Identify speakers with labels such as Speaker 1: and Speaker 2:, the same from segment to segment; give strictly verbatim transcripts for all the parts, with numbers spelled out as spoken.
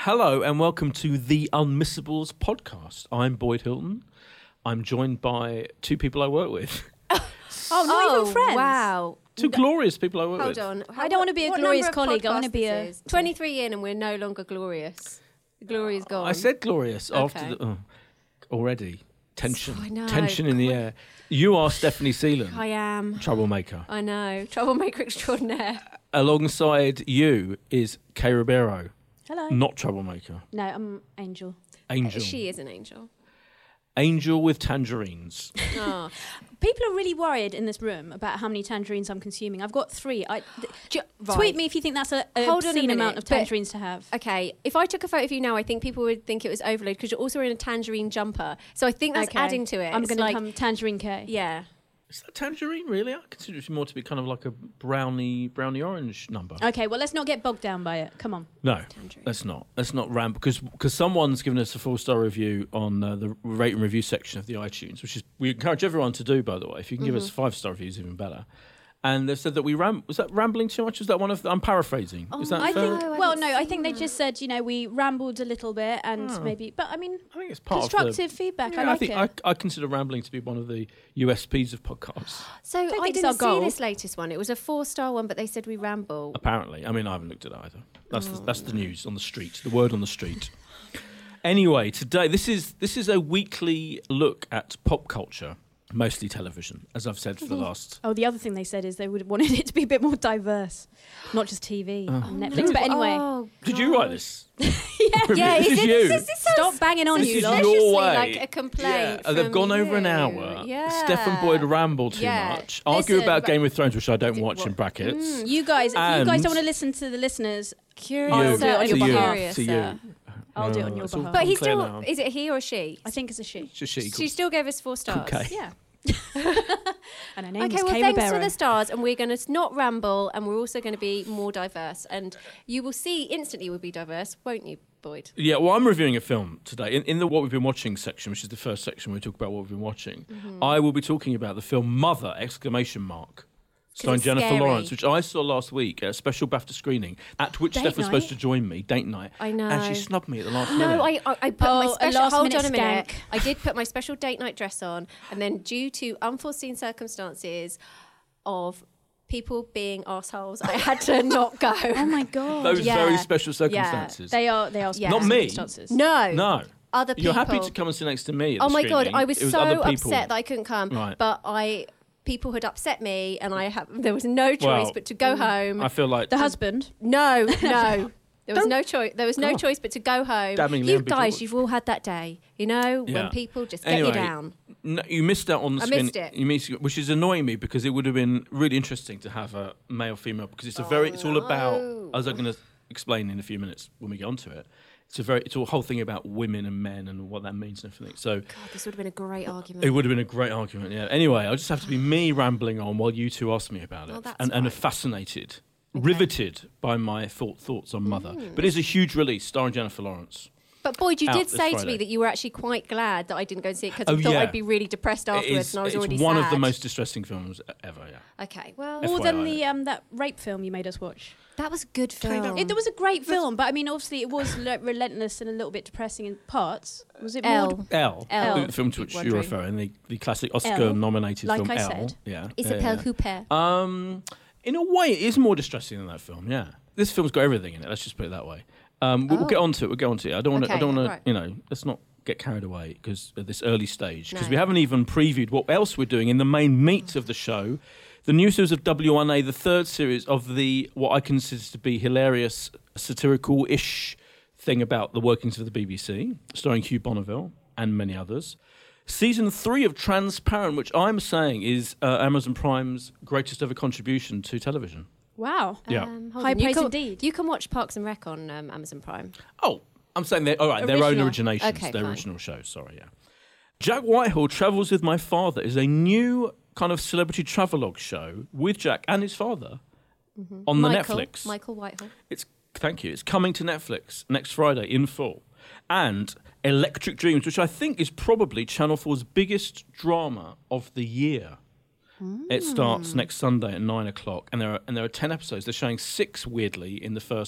Speaker 1: Hello and welcome to the Unmissables podcast. I'm Boyd Hilton. I'm joined by two people I work with.
Speaker 2: Oh, not
Speaker 3: oh,
Speaker 2: even friends.
Speaker 3: Wow.
Speaker 1: Two glorious people I work
Speaker 3: Hold
Speaker 1: with.
Speaker 3: on.
Speaker 2: I don't want to be a
Speaker 3: what
Speaker 2: glorious
Speaker 3: number of
Speaker 2: colleague. I want to
Speaker 3: podcasts
Speaker 2: be a-
Speaker 3: this is? twenty-three in and we're no longer glorious. The glory is gone.
Speaker 1: I said glorious
Speaker 3: Okay.
Speaker 1: after the... Oh, already. Tension.
Speaker 3: I know.
Speaker 1: Tension in the air. You are Stephanie Seelan,
Speaker 3: I am.
Speaker 1: troublemaker.
Speaker 3: I know. Troublemaker extraordinaire.
Speaker 1: Alongside you is Kay Ribeiro,
Speaker 2: Hello.
Speaker 1: not troublemaker.
Speaker 2: No, I'm Angel.
Speaker 1: Angel.
Speaker 3: She is an angel.
Speaker 1: Angel with tangerines.
Speaker 3: Oh.
Speaker 2: People are really worried in this room about how many tangerines I'm consuming. I've got three. I, th-
Speaker 3: Ju-
Speaker 2: Tweet
Speaker 3: right.
Speaker 2: me if you think that's a, a
Speaker 3: Hold on a
Speaker 2: obscene
Speaker 3: minute,
Speaker 2: amount of
Speaker 3: but-
Speaker 2: tangerines to have.
Speaker 3: Okay, if I took a photo of you now, I think people would think it was overload because you're also wearing a tangerine jumper. So I think that's
Speaker 2: Okay.
Speaker 3: adding to it.
Speaker 2: I'm
Speaker 3: It's
Speaker 2: going to
Speaker 3: like,
Speaker 2: come Tangerine K.
Speaker 3: Yeah.
Speaker 1: Is that tangerine, really? I consider it more to be kind of like a brownie, brownie orange number.
Speaker 2: Okay, well, let's not get bogged down by it. Come on.
Speaker 1: No,
Speaker 3: Tangerine.
Speaker 1: let's not. Let's not ramble because because someone's given us a four star review on uh, the rate and review section of the iTunes, which is we encourage everyone to do. By the way, if you can give us five star reviews, even better. And they've said that we ram. Was that rambling too much? Was that one of? The, I'm paraphrasing.
Speaker 3: Oh,
Speaker 1: is that
Speaker 2: I
Speaker 1: fair?
Speaker 2: think,
Speaker 3: No, I
Speaker 2: well,
Speaker 3: haven't
Speaker 2: no, I
Speaker 3: seen
Speaker 2: think they
Speaker 3: that.
Speaker 2: just said, you know, we rambled a little bit and
Speaker 1: Oh.
Speaker 2: maybe, but I mean,
Speaker 1: I think it's part
Speaker 2: constructive
Speaker 1: of the.
Speaker 2: feedback.
Speaker 1: Yeah,
Speaker 2: I like
Speaker 1: think
Speaker 2: it.
Speaker 1: I, I consider rambling to be one of the U S Ps of podcasts.
Speaker 3: So
Speaker 2: don't
Speaker 3: I
Speaker 2: think it's
Speaker 3: didn't
Speaker 2: our
Speaker 3: see
Speaker 2: goal.
Speaker 3: this latest one. It was a four-star one, but they said we ramble.
Speaker 1: Apparently, I mean, I haven't looked at it either. That's the, that's the news on the street. The word on the street. Anyway, today this is this is a weekly look at pop culture, mostly television, as I've said for the last.
Speaker 2: Oh, the other thing they said is they would have wanted it to be a bit more diverse, not just T V
Speaker 1: Oh.
Speaker 2: and Netflix. But anyway,
Speaker 3: Oh,
Speaker 1: Did you write this?
Speaker 2: yeah,
Speaker 3: Yeah,
Speaker 1: this
Speaker 3: is
Speaker 1: is
Speaker 3: it-
Speaker 1: you.
Speaker 3: This, this
Speaker 2: stop banging on
Speaker 1: This
Speaker 2: you,
Speaker 1: is
Speaker 2: lot.
Speaker 1: your
Speaker 3: Viciously,
Speaker 1: way.
Speaker 3: like a complaint.
Speaker 1: Uh, they've
Speaker 3: from
Speaker 1: gone over an
Speaker 3: you.
Speaker 1: hour.
Speaker 3: Yeah.
Speaker 1: Steph and Boyd ramble too
Speaker 3: Yeah.
Speaker 1: much. Argue
Speaker 2: Listen,
Speaker 1: about
Speaker 2: but-
Speaker 1: Game of Thrones, which I don't watch in
Speaker 3: what-
Speaker 1: brackets.
Speaker 3: Mm.
Speaker 2: You guys, if you
Speaker 1: And-
Speaker 2: guys don't want to listen to the listeners,
Speaker 3: Curious.
Speaker 2: I'll do it on
Speaker 1: to
Speaker 2: your
Speaker 1: you,
Speaker 2: behalf.
Speaker 1: to you.
Speaker 2: sir. I'll do it on
Speaker 1: Oh,
Speaker 2: your
Speaker 1: it's all
Speaker 2: behalf.
Speaker 3: But he
Speaker 1: unclear
Speaker 3: still,
Speaker 1: now.
Speaker 3: is it he or she?
Speaker 2: I think it's a she.
Speaker 1: It's a she.
Speaker 3: She
Speaker 1: called-
Speaker 3: still gave us four stars.
Speaker 1: Okay.
Speaker 2: Yeah. And her name
Speaker 3: Okay,
Speaker 2: is
Speaker 3: well,
Speaker 2: Kay
Speaker 3: thanks
Speaker 2: Ribeiro.
Speaker 3: for the stars, and we're going to not ramble, and we're also going to be more diverse, and you will see instantly we'll be diverse, won't you, Boyd?
Speaker 1: Yeah, well, I'm reviewing a film today. In, in the What We've Been Watching section, which is the first section where we talk about what we've been watching,
Speaker 3: Mm-hmm.
Speaker 1: I will be talking about the film Mother! Exclamation mark, starring
Speaker 3: it's
Speaker 1: Jennifer
Speaker 3: scary.
Speaker 1: Lawrence, which I saw last week at a special BAFTA screening, at which
Speaker 2: Date
Speaker 1: Steph was supposed
Speaker 2: night?
Speaker 1: to join me, date night.
Speaker 3: I know.
Speaker 1: And she snubbed me at the last minute.
Speaker 3: No, I, I, I put
Speaker 2: Oh,
Speaker 3: my
Speaker 2: a
Speaker 3: special.
Speaker 2: last
Speaker 3: Hold
Speaker 2: minute
Speaker 3: on a minute.
Speaker 2: skank.
Speaker 3: I did put my special date night dress on, and then due to unforeseen circumstances of people being assholes, I had to not go.
Speaker 2: Oh my god.
Speaker 1: Those
Speaker 3: yeah.
Speaker 1: very special circumstances.
Speaker 2: They are. They are.
Speaker 3: Yeah.
Speaker 1: Not me.
Speaker 2: circumstances.
Speaker 3: No,
Speaker 1: No.
Speaker 3: other people.
Speaker 1: You're happy to come and sit next to me at the
Speaker 3: Oh my god,
Speaker 1: screening.
Speaker 3: I was,
Speaker 1: It
Speaker 3: so
Speaker 1: other people.
Speaker 3: upset that I couldn't come.
Speaker 1: Right.
Speaker 3: But I, people had upset me, and I have. There was no choice
Speaker 1: Well,
Speaker 3: but to go home.
Speaker 1: I feel like...
Speaker 2: The husband.
Speaker 3: No, no. There was
Speaker 1: Don't-
Speaker 3: no choice. There was no
Speaker 1: God.
Speaker 3: choice but to go home.
Speaker 1: Damningly
Speaker 3: you
Speaker 1: ambiguous.
Speaker 3: guys, you've all had that day, you know,
Speaker 1: Yeah.
Speaker 3: when people just get
Speaker 1: Anyway,
Speaker 3: you down.
Speaker 1: No, you missed out on the
Speaker 3: I
Speaker 1: screen.
Speaker 3: missed it.
Speaker 1: You missed, which is annoying me because it would have been really interesting to have a male female because it's a very it's all about,
Speaker 3: no.
Speaker 1: as I'm going to explain in a few minutes when we get onto it. It's a very it's a whole thing about women and men and what that means and everything. So
Speaker 3: God, this would have been a great argument.
Speaker 1: it would have been a great argument. Yeah. Anyway, I'll just have to be me rambling on while you two ask me about it
Speaker 3: Oh, that's
Speaker 1: and, and are
Speaker 3: fine.
Speaker 1: fascinated,
Speaker 3: Okay.
Speaker 1: riveted by my thought, thoughts on Mother.
Speaker 3: Mm.
Speaker 1: But it's a huge release starring Jennifer Lawrence.
Speaker 3: But Boyd, you
Speaker 1: Out
Speaker 3: did
Speaker 1: this
Speaker 3: say to
Speaker 1: Friday.
Speaker 3: me that you were actually quite glad that I didn't go and see it because
Speaker 1: Oh,
Speaker 3: you thought
Speaker 1: yeah.
Speaker 3: I'd be really depressed
Speaker 1: It
Speaker 3: afterwards,
Speaker 1: is,
Speaker 3: and I was
Speaker 1: it's
Speaker 3: already
Speaker 1: one
Speaker 3: sad.
Speaker 1: of the most distressing films ever. Yeah.
Speaker 3: Okay, well,
Speaker 1: F
Speaker 2: More
Speaker 1: Y I.
Speaker 2: than the um that rape film you made us watch.
Speaker 3: that was a good film.
Speaker 2: It, it was a great film, but I mean, obviously, it was le- relentless and a little bit depressing in parts. Was it
Speaker 3: Elle.
Speaker 2: more?
Speaker 1: Elle,
Speaker 3: Elle.
Speaker 1: the film to which
Speaker 3: Keep
Speaker 1: you're
Speaker 3: wondering.
Speaker 1: referring, the, the classic
Speaker 2: Elle,
Speaker 1: Oscar-nominated
Speaker 2: like
Speaker 1: film
Speaker 2: I
Speaker 1: Elle.
Speaker 2: said.
Speaker 1: Yeah,
Speaker 3: Isabelle
Speaker 1: yeah, yeah.
Speaker 3: Huppert.
Speaker 1: Um, in a way, it is more distressing than that film. Yeah, this film's got everything in it. Let's just put it that way. Um, we'll, we'll
Speaker 3: Oh.
Speaker 1: get onto it. We'll get onto it. I don't want to. I
Speaker 3: Okay,
Speaker 1: don't want
Speaker 3: right.
Speaker 1: to. You know, let's not get carried away because at this early stage, because
Speaker 3: No.
Speaker 1: we haven't even previewed what else we're doing in the main meat of the show. The new series of W one A, the third series of the what I consider to be hilarious, satirical-ish thing about the workings of the B B C, starring Hugh Bonneville and many others. Season three of Transparent, which I'm saying is uh, Amazon Prime's greatest ever contribution to television.
Speaker 2: Wow.
Speaker 1: Yeah.
Speaker 3: Um, hold
Speaker 2: High
Speaker 3: on, you
Speaker 2: praise
Speaker 3: can,
Speaker 2: indeed.
Speaker 3: You can watch Parks and Rec on um, Amazon Prime.
Speaker 1: Oh, I'm saying they're all right. Their own
Speaker 2: Original.
Speaker 1: originations,
Speaker 3: Okay,
Speaker 1: their
Speaker 3: fine.
Speaker 1: original shows. Sorry, yeah. Jack Whitehall Travels with My Father is a new kind of celebrity travelogue show with Jack and his father on the
Speaker 3: Michael,
Speaker 1: Netflix.
Speaker 3: Michael Whitehall.
Speaker 1: It's thank you. It's coming to Netflix next Friday in full, and Electric Dreams, which I think is probably Channel four's biggest drama of the year. It starts next Sunday at nine o'clock, and there are and there are ten episodes. They're showing six weirdly in the first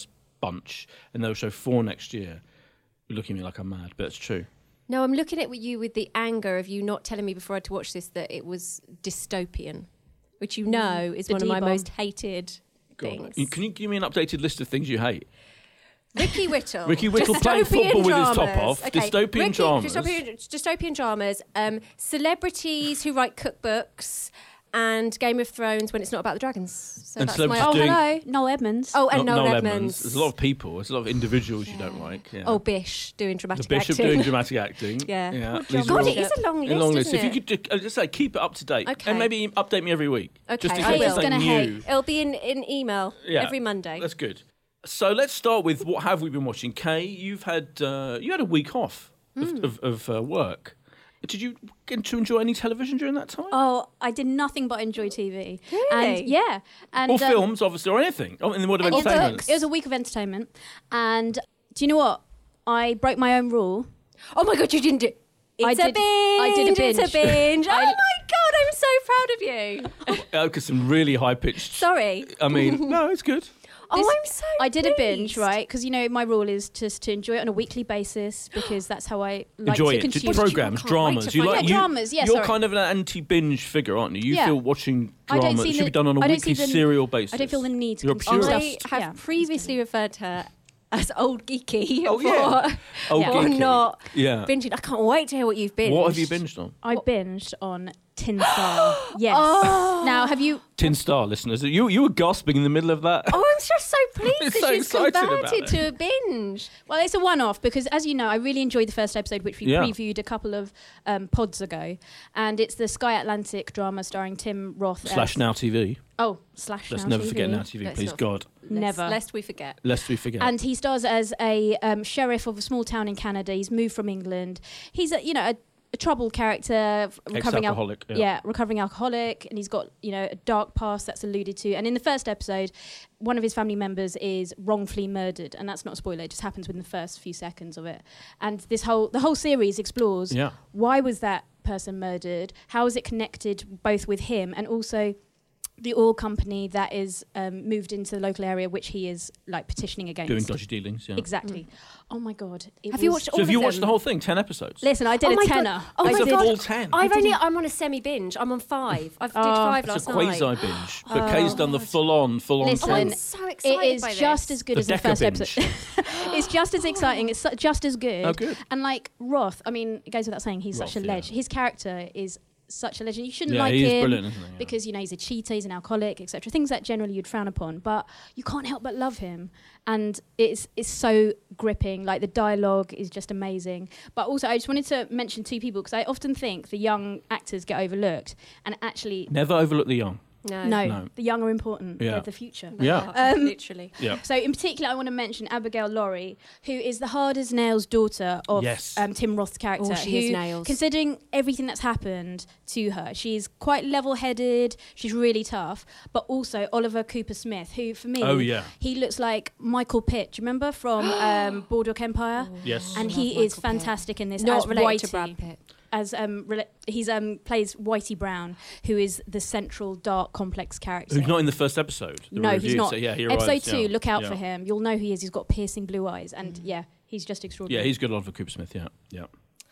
Speaker 1: bunch, and they'll show four next year. You're looking at me like I'm mad, but it's true.
Speaker 3: No, I'm looking at you with the anger of you not telling me before I had to watch this that it was dystopian, which you know is
Speaker 2: The
Speaker 3: one of my
Speaker 2: D-bomb.
Speaker 3: most hated
Speaker 1: God.
Speaker 3: things.
Speaker 1: Can you give me an updated list of things you hate?
Speaker 3: Ricky Whittle.
Speaker 1: Ricky Whittle playing
Speaker 3: Dystopian
Speaker 1: football with his top
Speaker 3: dramas.
Speaker 1: off.
Speaker 3: Okay.
Speaker 1: Dystopian
Speaker 3: Ricky,
Speaker 1: dramas.
Speaker 3: Dystopian, dystopian dramas. Um, celebrities who write cookbooks. And Game of Thrones when it's not about the dragons. So
Speaker 1: And
Speaker 3: that's my.
Speaker 1: celebrities
Speaker 2: Oh,
Speaker 1: doing-
Speaker 2: hello, Noel Edmonds.
Speaker 3: Oh, and
Speaker 1: Not
Speaker 3: Noel,
Speaker 1: Noel
Speaker 3: Edmonds.
Speaker 1: There's a lot of people. There's a lot of individuals you don't like. Yeah.
Speaker 3: Oh, Bish doing
Speaker 1: the
Speaker 3: dramatic
Speaker 1: Bishop
Speaker 3: acting.
Speaker 1: doing dramatic acting.
Speaker 3: Yeah.
Speaker 1: yeah.
Speaker 3: God,
Speaker 1: These are all-
Speaker 3: it is a long list,
Speaker 1: a long list.
Speaker 3: isn't
Speaker 1: If you
Speaker 3: it?
Speaker 1: could just, uh, just say keep it up to date,
Speaker 3: Okay.
Speaker 1: and maybe update me every week.
Speaker 3: Okay,
Speaker 1: just in
Speaker 3: I
Speaker 1: case
Speaker 3: will.
Speaker 1: there's something
Speaker 2: Gonna
Speaker 1: new.
Speaker 2: hate.
Speaker 3: It'll be in, in email
Speaker 1: Yeah.
Speaker 3: every Monday.
Speaker 1: That's good. So let's start with what have we been watching. Kay, you've had uh, you had a week off of,
Speaker 3: Hmm.
Speaker 1: of, of uh, work. Did you get to enjoy any television during that time?
Speaker 2: Oh, I did nothing but enjoy T V.
Speaker 3: Really?
Speaker 2: And yeah, and
Speaker 1: or
Speaker 2: um,
Speaker 1: films, obviously, or anything oh, in the world of
Speaker 2: It was,
Speaker 1: entertainment.
Speaker 2: a, it was a week of entertainment, and do you know what? I broke my own rule.
Speaker 3: Oh my God, you didn't do. It's
Speaker 2: I
Speaker 3: a
Speaker 2: did-
Speaker 3: binge.
Speaker 2: I did a
Speaker 3: It's a
Speaker 2: binge.
Speaker 3: binge. Oh
Speaker 2: I-
Speaker 3: my God, I'm so proud of you.
Speaker 1: Oh, because some really high pitched.
Speaker 3: Sorry.
Speaker 1: I mean, no, it's good.
Speaker 3: Oh,
Speaker 2: This-
Speaker 3: I'm so.
Speaker 2: I did a binge,
Speaker 3: pleased.
Speaker 2: right? Because you know my rule is just to enjoy it on a weekly basis because that's how I like
Speaker 1: Enjoy
Speaker 2: to
Speaker 1: it.
Speaker 2: consume.
Speaker 1: Just programs,
Speaker 3: can't wait
Speaker 1: dramas.
Speaker 3: to
Speaker 1: You
Speaker 3: find
Speaker 1: like
Speaker 2: out.
Speaker 1: you,
Speaker 2: Yeah, dramas, yeah,
Speaker 1: You're
Speaker 2: sorry.
Speaker 1: kind of an anti-binge figure, aren't you? You
Speaker 2: Yeah.
Speaker 1: feel watching
Speaker 2: I don't
Speaker 1: drama
Speaker 2: see
Speaker 1: that should
Speaker 2: the-
Speaker 1: be done on a
Speaker 2: I don't see
Speaker 1: weekly
Speaker 2: the-
Speaker 1: serial basis.
Speaker 2: I don't feel the need to
Speaker 1: You're a
Speaker 2: consume
Speaker 1: purist.
Speaker 2: stuff.
Speaker 3: I have
Speaker 2: Yeah.
Speaker 3: previously referred to her as old geeky
Speaker 1: Oh,
Speaker 3: for,
Speaker 1: yeah. Oh,
Speaker 2: Yeah.
Speaker 3: for
Speaker 1: geeky.
Speaker 3: not
Speaker 1: Yeah.
Speaker 3: binging. I can't wait to hear what you've binged.
Speaker 1: What have you binged on?
Speaker 2: I binged on Tin Star. Yes.
Speaker 3: Oh.
Speaker 2: Now, have you?
Speaker 1: Tin Star, listeners. You you were gasping in the middle of that.
Speaker 3: Oh, I'm just so pleased
Speaker 1: I'm
Speaker 3: that
Speaker 1: so
Speaker 3: she's
Speaker 1: excited about
Speaker 3: converted
Speaker 1: it.
Speaker 3: to a binge.
Speaker 2: Well, it's a one-off because, as you know, I really enjoyed the first episode, which we
Speaker 1: Yeah.
Speaker 2: previewed a couple of um, pods ago, and it's the Sky Atlantic drama starring Tim Roth
Speaker 1: Slash
Speaker 2: as,
Speaker 1: Now T V.
Speaker 2: Oh, slash
Speaker 1: Let's
Speaker 2: Now
Speaker 1: never
Speaker 2: T V.
Speaker 1: forget Now T V,
Speaker 3: Let's
Speaker 1: please
Speaker 3: not-
Speaker 1: God.
Speaker 2: Never.
Speaker 3: Lest, lest we forget.
Speaker 1: Lest we forget.
Speaker 2: And he stars as a um, sheriff of a small town in Canada. He's moved from England. He's a, you know a, a troubled character, f- recovering al-
Speaker 1: Ex-alcoholic.
Speaker 2: yeah.
Speaker 1: Yeah.
Speaker 2: recovering alcoholic, and he's got you know a dark past that's alluded to. And in the first episode, one of his family members is wrongfully murdered, and that's not a spoiler. It just happens within the first few seconds of it. And this whole the whole series explores
Speaker 1: Yeah.
Speaker 2: why was that person murdered? How is it connected both with him and also the oil company that is um, moved into the local area, which he is like petitioning against.
Speaker 1: Doing dodgy dealings, yeah.
Speaker 2: Exactly. Oh my god! It
Speaker 3: Have you
Speaker 2: was-
Speaker 3: watched
Speaker 1: So
Speaker 3: all
Speaker 1: have you
Speaker 3: of
Speaker 1: watched
Speaker 3: them?
Speaker 1: the whole thing? Ten episodes?
Speaker 2: Listen, I did
Speaker 3: Oh
Speaker 2: a
Speaker 3: my God.
Speaker 2: tenner.
Speaker 3: Oh
Speaker 2: I
Speaker 1: It's
Speaker 3: my
Speaker 1: a
Speaker 2: did.
Speaker 1: full ten.
Speaker 3: I've
Speaker 2: I
Speaker 3: only.
Speaker 2: didn't-
Speaker 3: I'm on a semi binge. I'm on five. I've did
Speaker 2: Oh.
Speaker 3: five
Speaker 1: It's
Speaker 3: last
Speaker 1: a
Speaker 3: night.
Speaker 1: quasi binge. But Kay's done the full on, full on
Speaker 2: Listen,
Speaker 3: Oh, I'm
Speaker 1: thing.
Speaker 3: so excited
Speaker 2: It is
Speaker 3: by
Speaker 2: just
Speaker 3: this.
Speaker 2: as good
Speaker 1: The
Speaker 2: as the
Speaker 1: Decker
Speaker 2: first
Speaker 1: binge.
Speaker 2: episode. It's just as exciting. It's su- just as good.
Speaker 1: Oh, good.
Speaker 2: And like Roth, I mean, it goes without saying, he's
Speaker 1: Roth,
Speaker 2: such a
Speaker 1: yeah.
Speaker 2: legend. His character is such a legend. You shouldn't
Speaker 1: Yeah,
Speaker 2: like
Speaker 1: he is
Speaker 2: him
Speaker 1: brilliant, isn't he? Yeah.
Speaker 2: because you know he's a cheater, he's an alcoholic, et cetera. Things that generally you'd frown upon, but you can't help but love him, and it's it's so gripping. Like the dialogue is just amazing. But also, I just wanted to mention two people because I often think the young actors get overlooked, and actually,
Speaker 1: Never overlook the young.
Speaker 3: No.
Speaker 2: no,
Speaker 1: No.
Speaker 2: the young are important.
Speaker 1: Yeah.
Speaker 2: They're the future.
Speaker 1: Yeah.
Speaker 2: Um,
Speaker 3: literally.
Speaker 1: Yeah.
Speaker 2: So in particular, I want to mention Abigail Laurie, who is the hard as nails daughter of
Speaker 1: Yes.
Speaker 2: um, Tim Roth's character.
Speaker 3: Oh, she
Speaker 2: who,
Speaker 3: is nails.
Speaker 2: Considering everything that's happened to her, she's quite level-headed. She's really tough. But also Oliver Cooper Smith, who for me,
Speaker 1: Oh, yeah.
Speaker 2: he looks like Michael Pitt. Do you remember from um, Boardwalk Empire?
Speaker 1: Yes.
Speaker 2: And
Speaker 3: love
Speaker 2: he
Speaker 3: Michael
Speaker 2: is
Speaker 3: Pitt.
Speaker 2: fantastic in this.
Speaker 3: Not
Speaker 2: as
Speaker 3: related
Speaker 2: Whitey,
Speaker 3: to Brad Pitt.
Speaker 2: As um, rela- he's um plays Whitey Brown, who is the central dark complex character.
Speaker 1: Who's not in the first episode? The
Speaker 2: No,
Speaker 1: review,
Speaker 2: he's not.
Speaker 1: So yeah, he
Speaker 2: Episode
Speaker 1: arrives,
Speaker 2: two,
Speaker 1: yeah.
Speaker 2: look out
Speaker 1: Yeah.
Speaker 2: for him. You'll know who he is. He's got piercing blue eyes, and
Speaker 3: Mm.
Speaker 2: yeah, he's just
Speaker 1: Yeah,
Speaker 2: extraordinary.
Speaker 1: he's good, Oliver Cooper Smith. Yeah, yeah.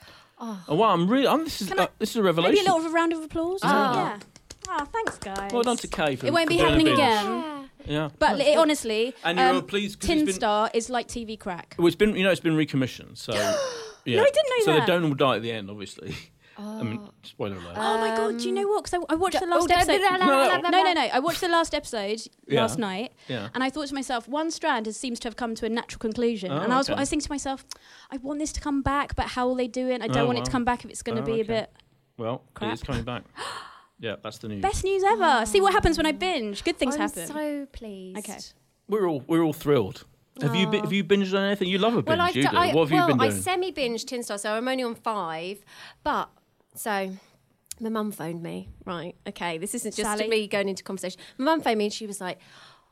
Speaker 3: Oh.
Speaker 1: Oh wow, I'm really. I'm, this is
Speaker 2: Can I-
Speaker 1: uh, this is a revelation.
Speaker 2: Maybe a little round of applause.
Speaker 3: Ah.
Speaker 2: Yeah. Ah, thanks, guys.
Speaker 1: Well done to Kay for
Speaker 2: It won't
Speaker 1: for
Speaker 2: be
Speaker 1: doing a
Speaker 2: happening
Speaker 1: binge.
Speaker 2: again.
Speaker 1: Yeah,
Speaker 2: But
Speaker 1: No,
Speaker 2: it, honestly,
Speaker 1: and you're
Speaker 2: um,
Speaker 1: pleased 'cause
Speaker 2: Tin
Speaker 1: it's been,
Speaker 2: Star is like T V crack.
Speaker 1: well, it's been you know it's been recommissioned. So yeah.
Speaker 2: I didn't know
Speaker 1: so
Speaker 2: that.
Speaker 1: they don't all die at the end, obviously.
Speaker 3: Oh.
Speaker 1: I mean, spoiler alert.
Speaker 2: Oh my god! Do you know what? Because I, I watched the
Speaker 3: Oh,
Speaker 2: last
Speaker 3: da-
Speaker 2: episode.
Speaker 3: da- da- da-
Speaker 1: No,
Speaker 3: da- da-
Speaker 2: No, no, no. I watched the last episode
Speaker 1: Yeah.
Speaker 2: last night,
Speaker 1: yeah.
Speaker 2: and I thought to myself, one strand has, seems to have come to a natural conclusion.
Speaker 1: Oh,
Speaker 2: and I was,
Speaker 1: okay.
Speaker 2: I was thinking to myself, I want this to come back, but how will they do it? I don't
Speaker 1: Oh,
Speaker 2: want it
Speaker 1: wow.
Speaker 2: to come back if it's going to
Speaker 1: Oh,
Speaker 2: be a
Speaker 1: okay.
Speaker 2: bit
Speaker 1: Well,
Speaker 2: Crap.
Speaker 1: it's coming back. Yeah, that's the news.
Speaker 2: best news ever. See what happens when I binge. Good things
Speaker 3: I'm
Speaker 2: happen.
Speaker 3: so pleased.
Speaker 2: Okay.
Speaker 1: We're all we're all thrilled. Have you
Speaker 3: Aw.
Speaker 1: been, have you binged on anything? You love a binge,
Speaker 3: Well, I've
Speaker 1: you
Speaker 3: do-
Speaker 1: do.
Speaker 3: I,
Speaker 1: What have
Speaker 3: well,
Speaker 1: you been
Speaker 3: I
Speaker 1: doing?
Speaker 3: semi-binged Tin Star, so I'm only on five. But, so, my mum phoned me. Right, okay, this isn't just
Speaker 2: Sally?
Speaker 3: me going into conversation. My mum phoned me and she was like,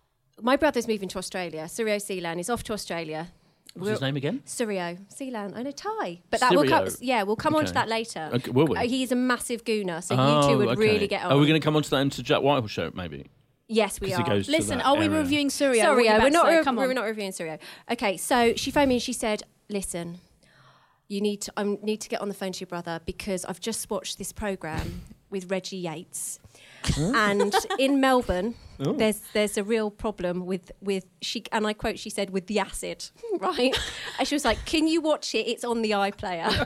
Speaker 3: my brother's moving to Australia. Suryo Sealan is off to Australia.
Speaker 1: What's his name again?
Speaker 3: Suryo Sealan. I know, Thai. But that will come,
Speaker 1: Suryo.
Speaker 3: yeah, we'll come on to
Speaker 1: Okay.
Speaker 3: that later.
Speaker 1: Okay, will we?
Speaker 3: Uh, he's a massive gooner, so
Speaker 1: Oh,
Speaker 3: you two would
Speaker 1: okay.
Speaker 3: really get on.
Speaker 1: Are we going to come on to that into Jack Whitehall show, maybe?
Speaker 3: Yes, we
Speaker 1: 'Cause he
Speaker 3: are.
Speaker 1: goes to
Speaker 2: Listen,
Speaker 1: that
Speaker 2: are we
Speaker 1: area.
Speaker 2: reviewing Surya?
Speaker 3: Sorry,
Speaker 2: What are you
Speaker 3: we're
Speaker 2: about
Speaker 3: not.
Speaker 2: to say?
Speaker 3: Re-
Speaker 2: Come on.
Speaker 3: we're not reviewing Surya. Okay, so she phoned me and she said, "Listen, you need to. I need to get on the phone to your brother because I've just watched this program with Reggie Yates, and in Melbourne,
Speaker 1: Oh.
Speaker 3: there's there's a real problem with with she and I quote she said with the acid, right? And she was like, "Can you watch it? It's on the iPlayer."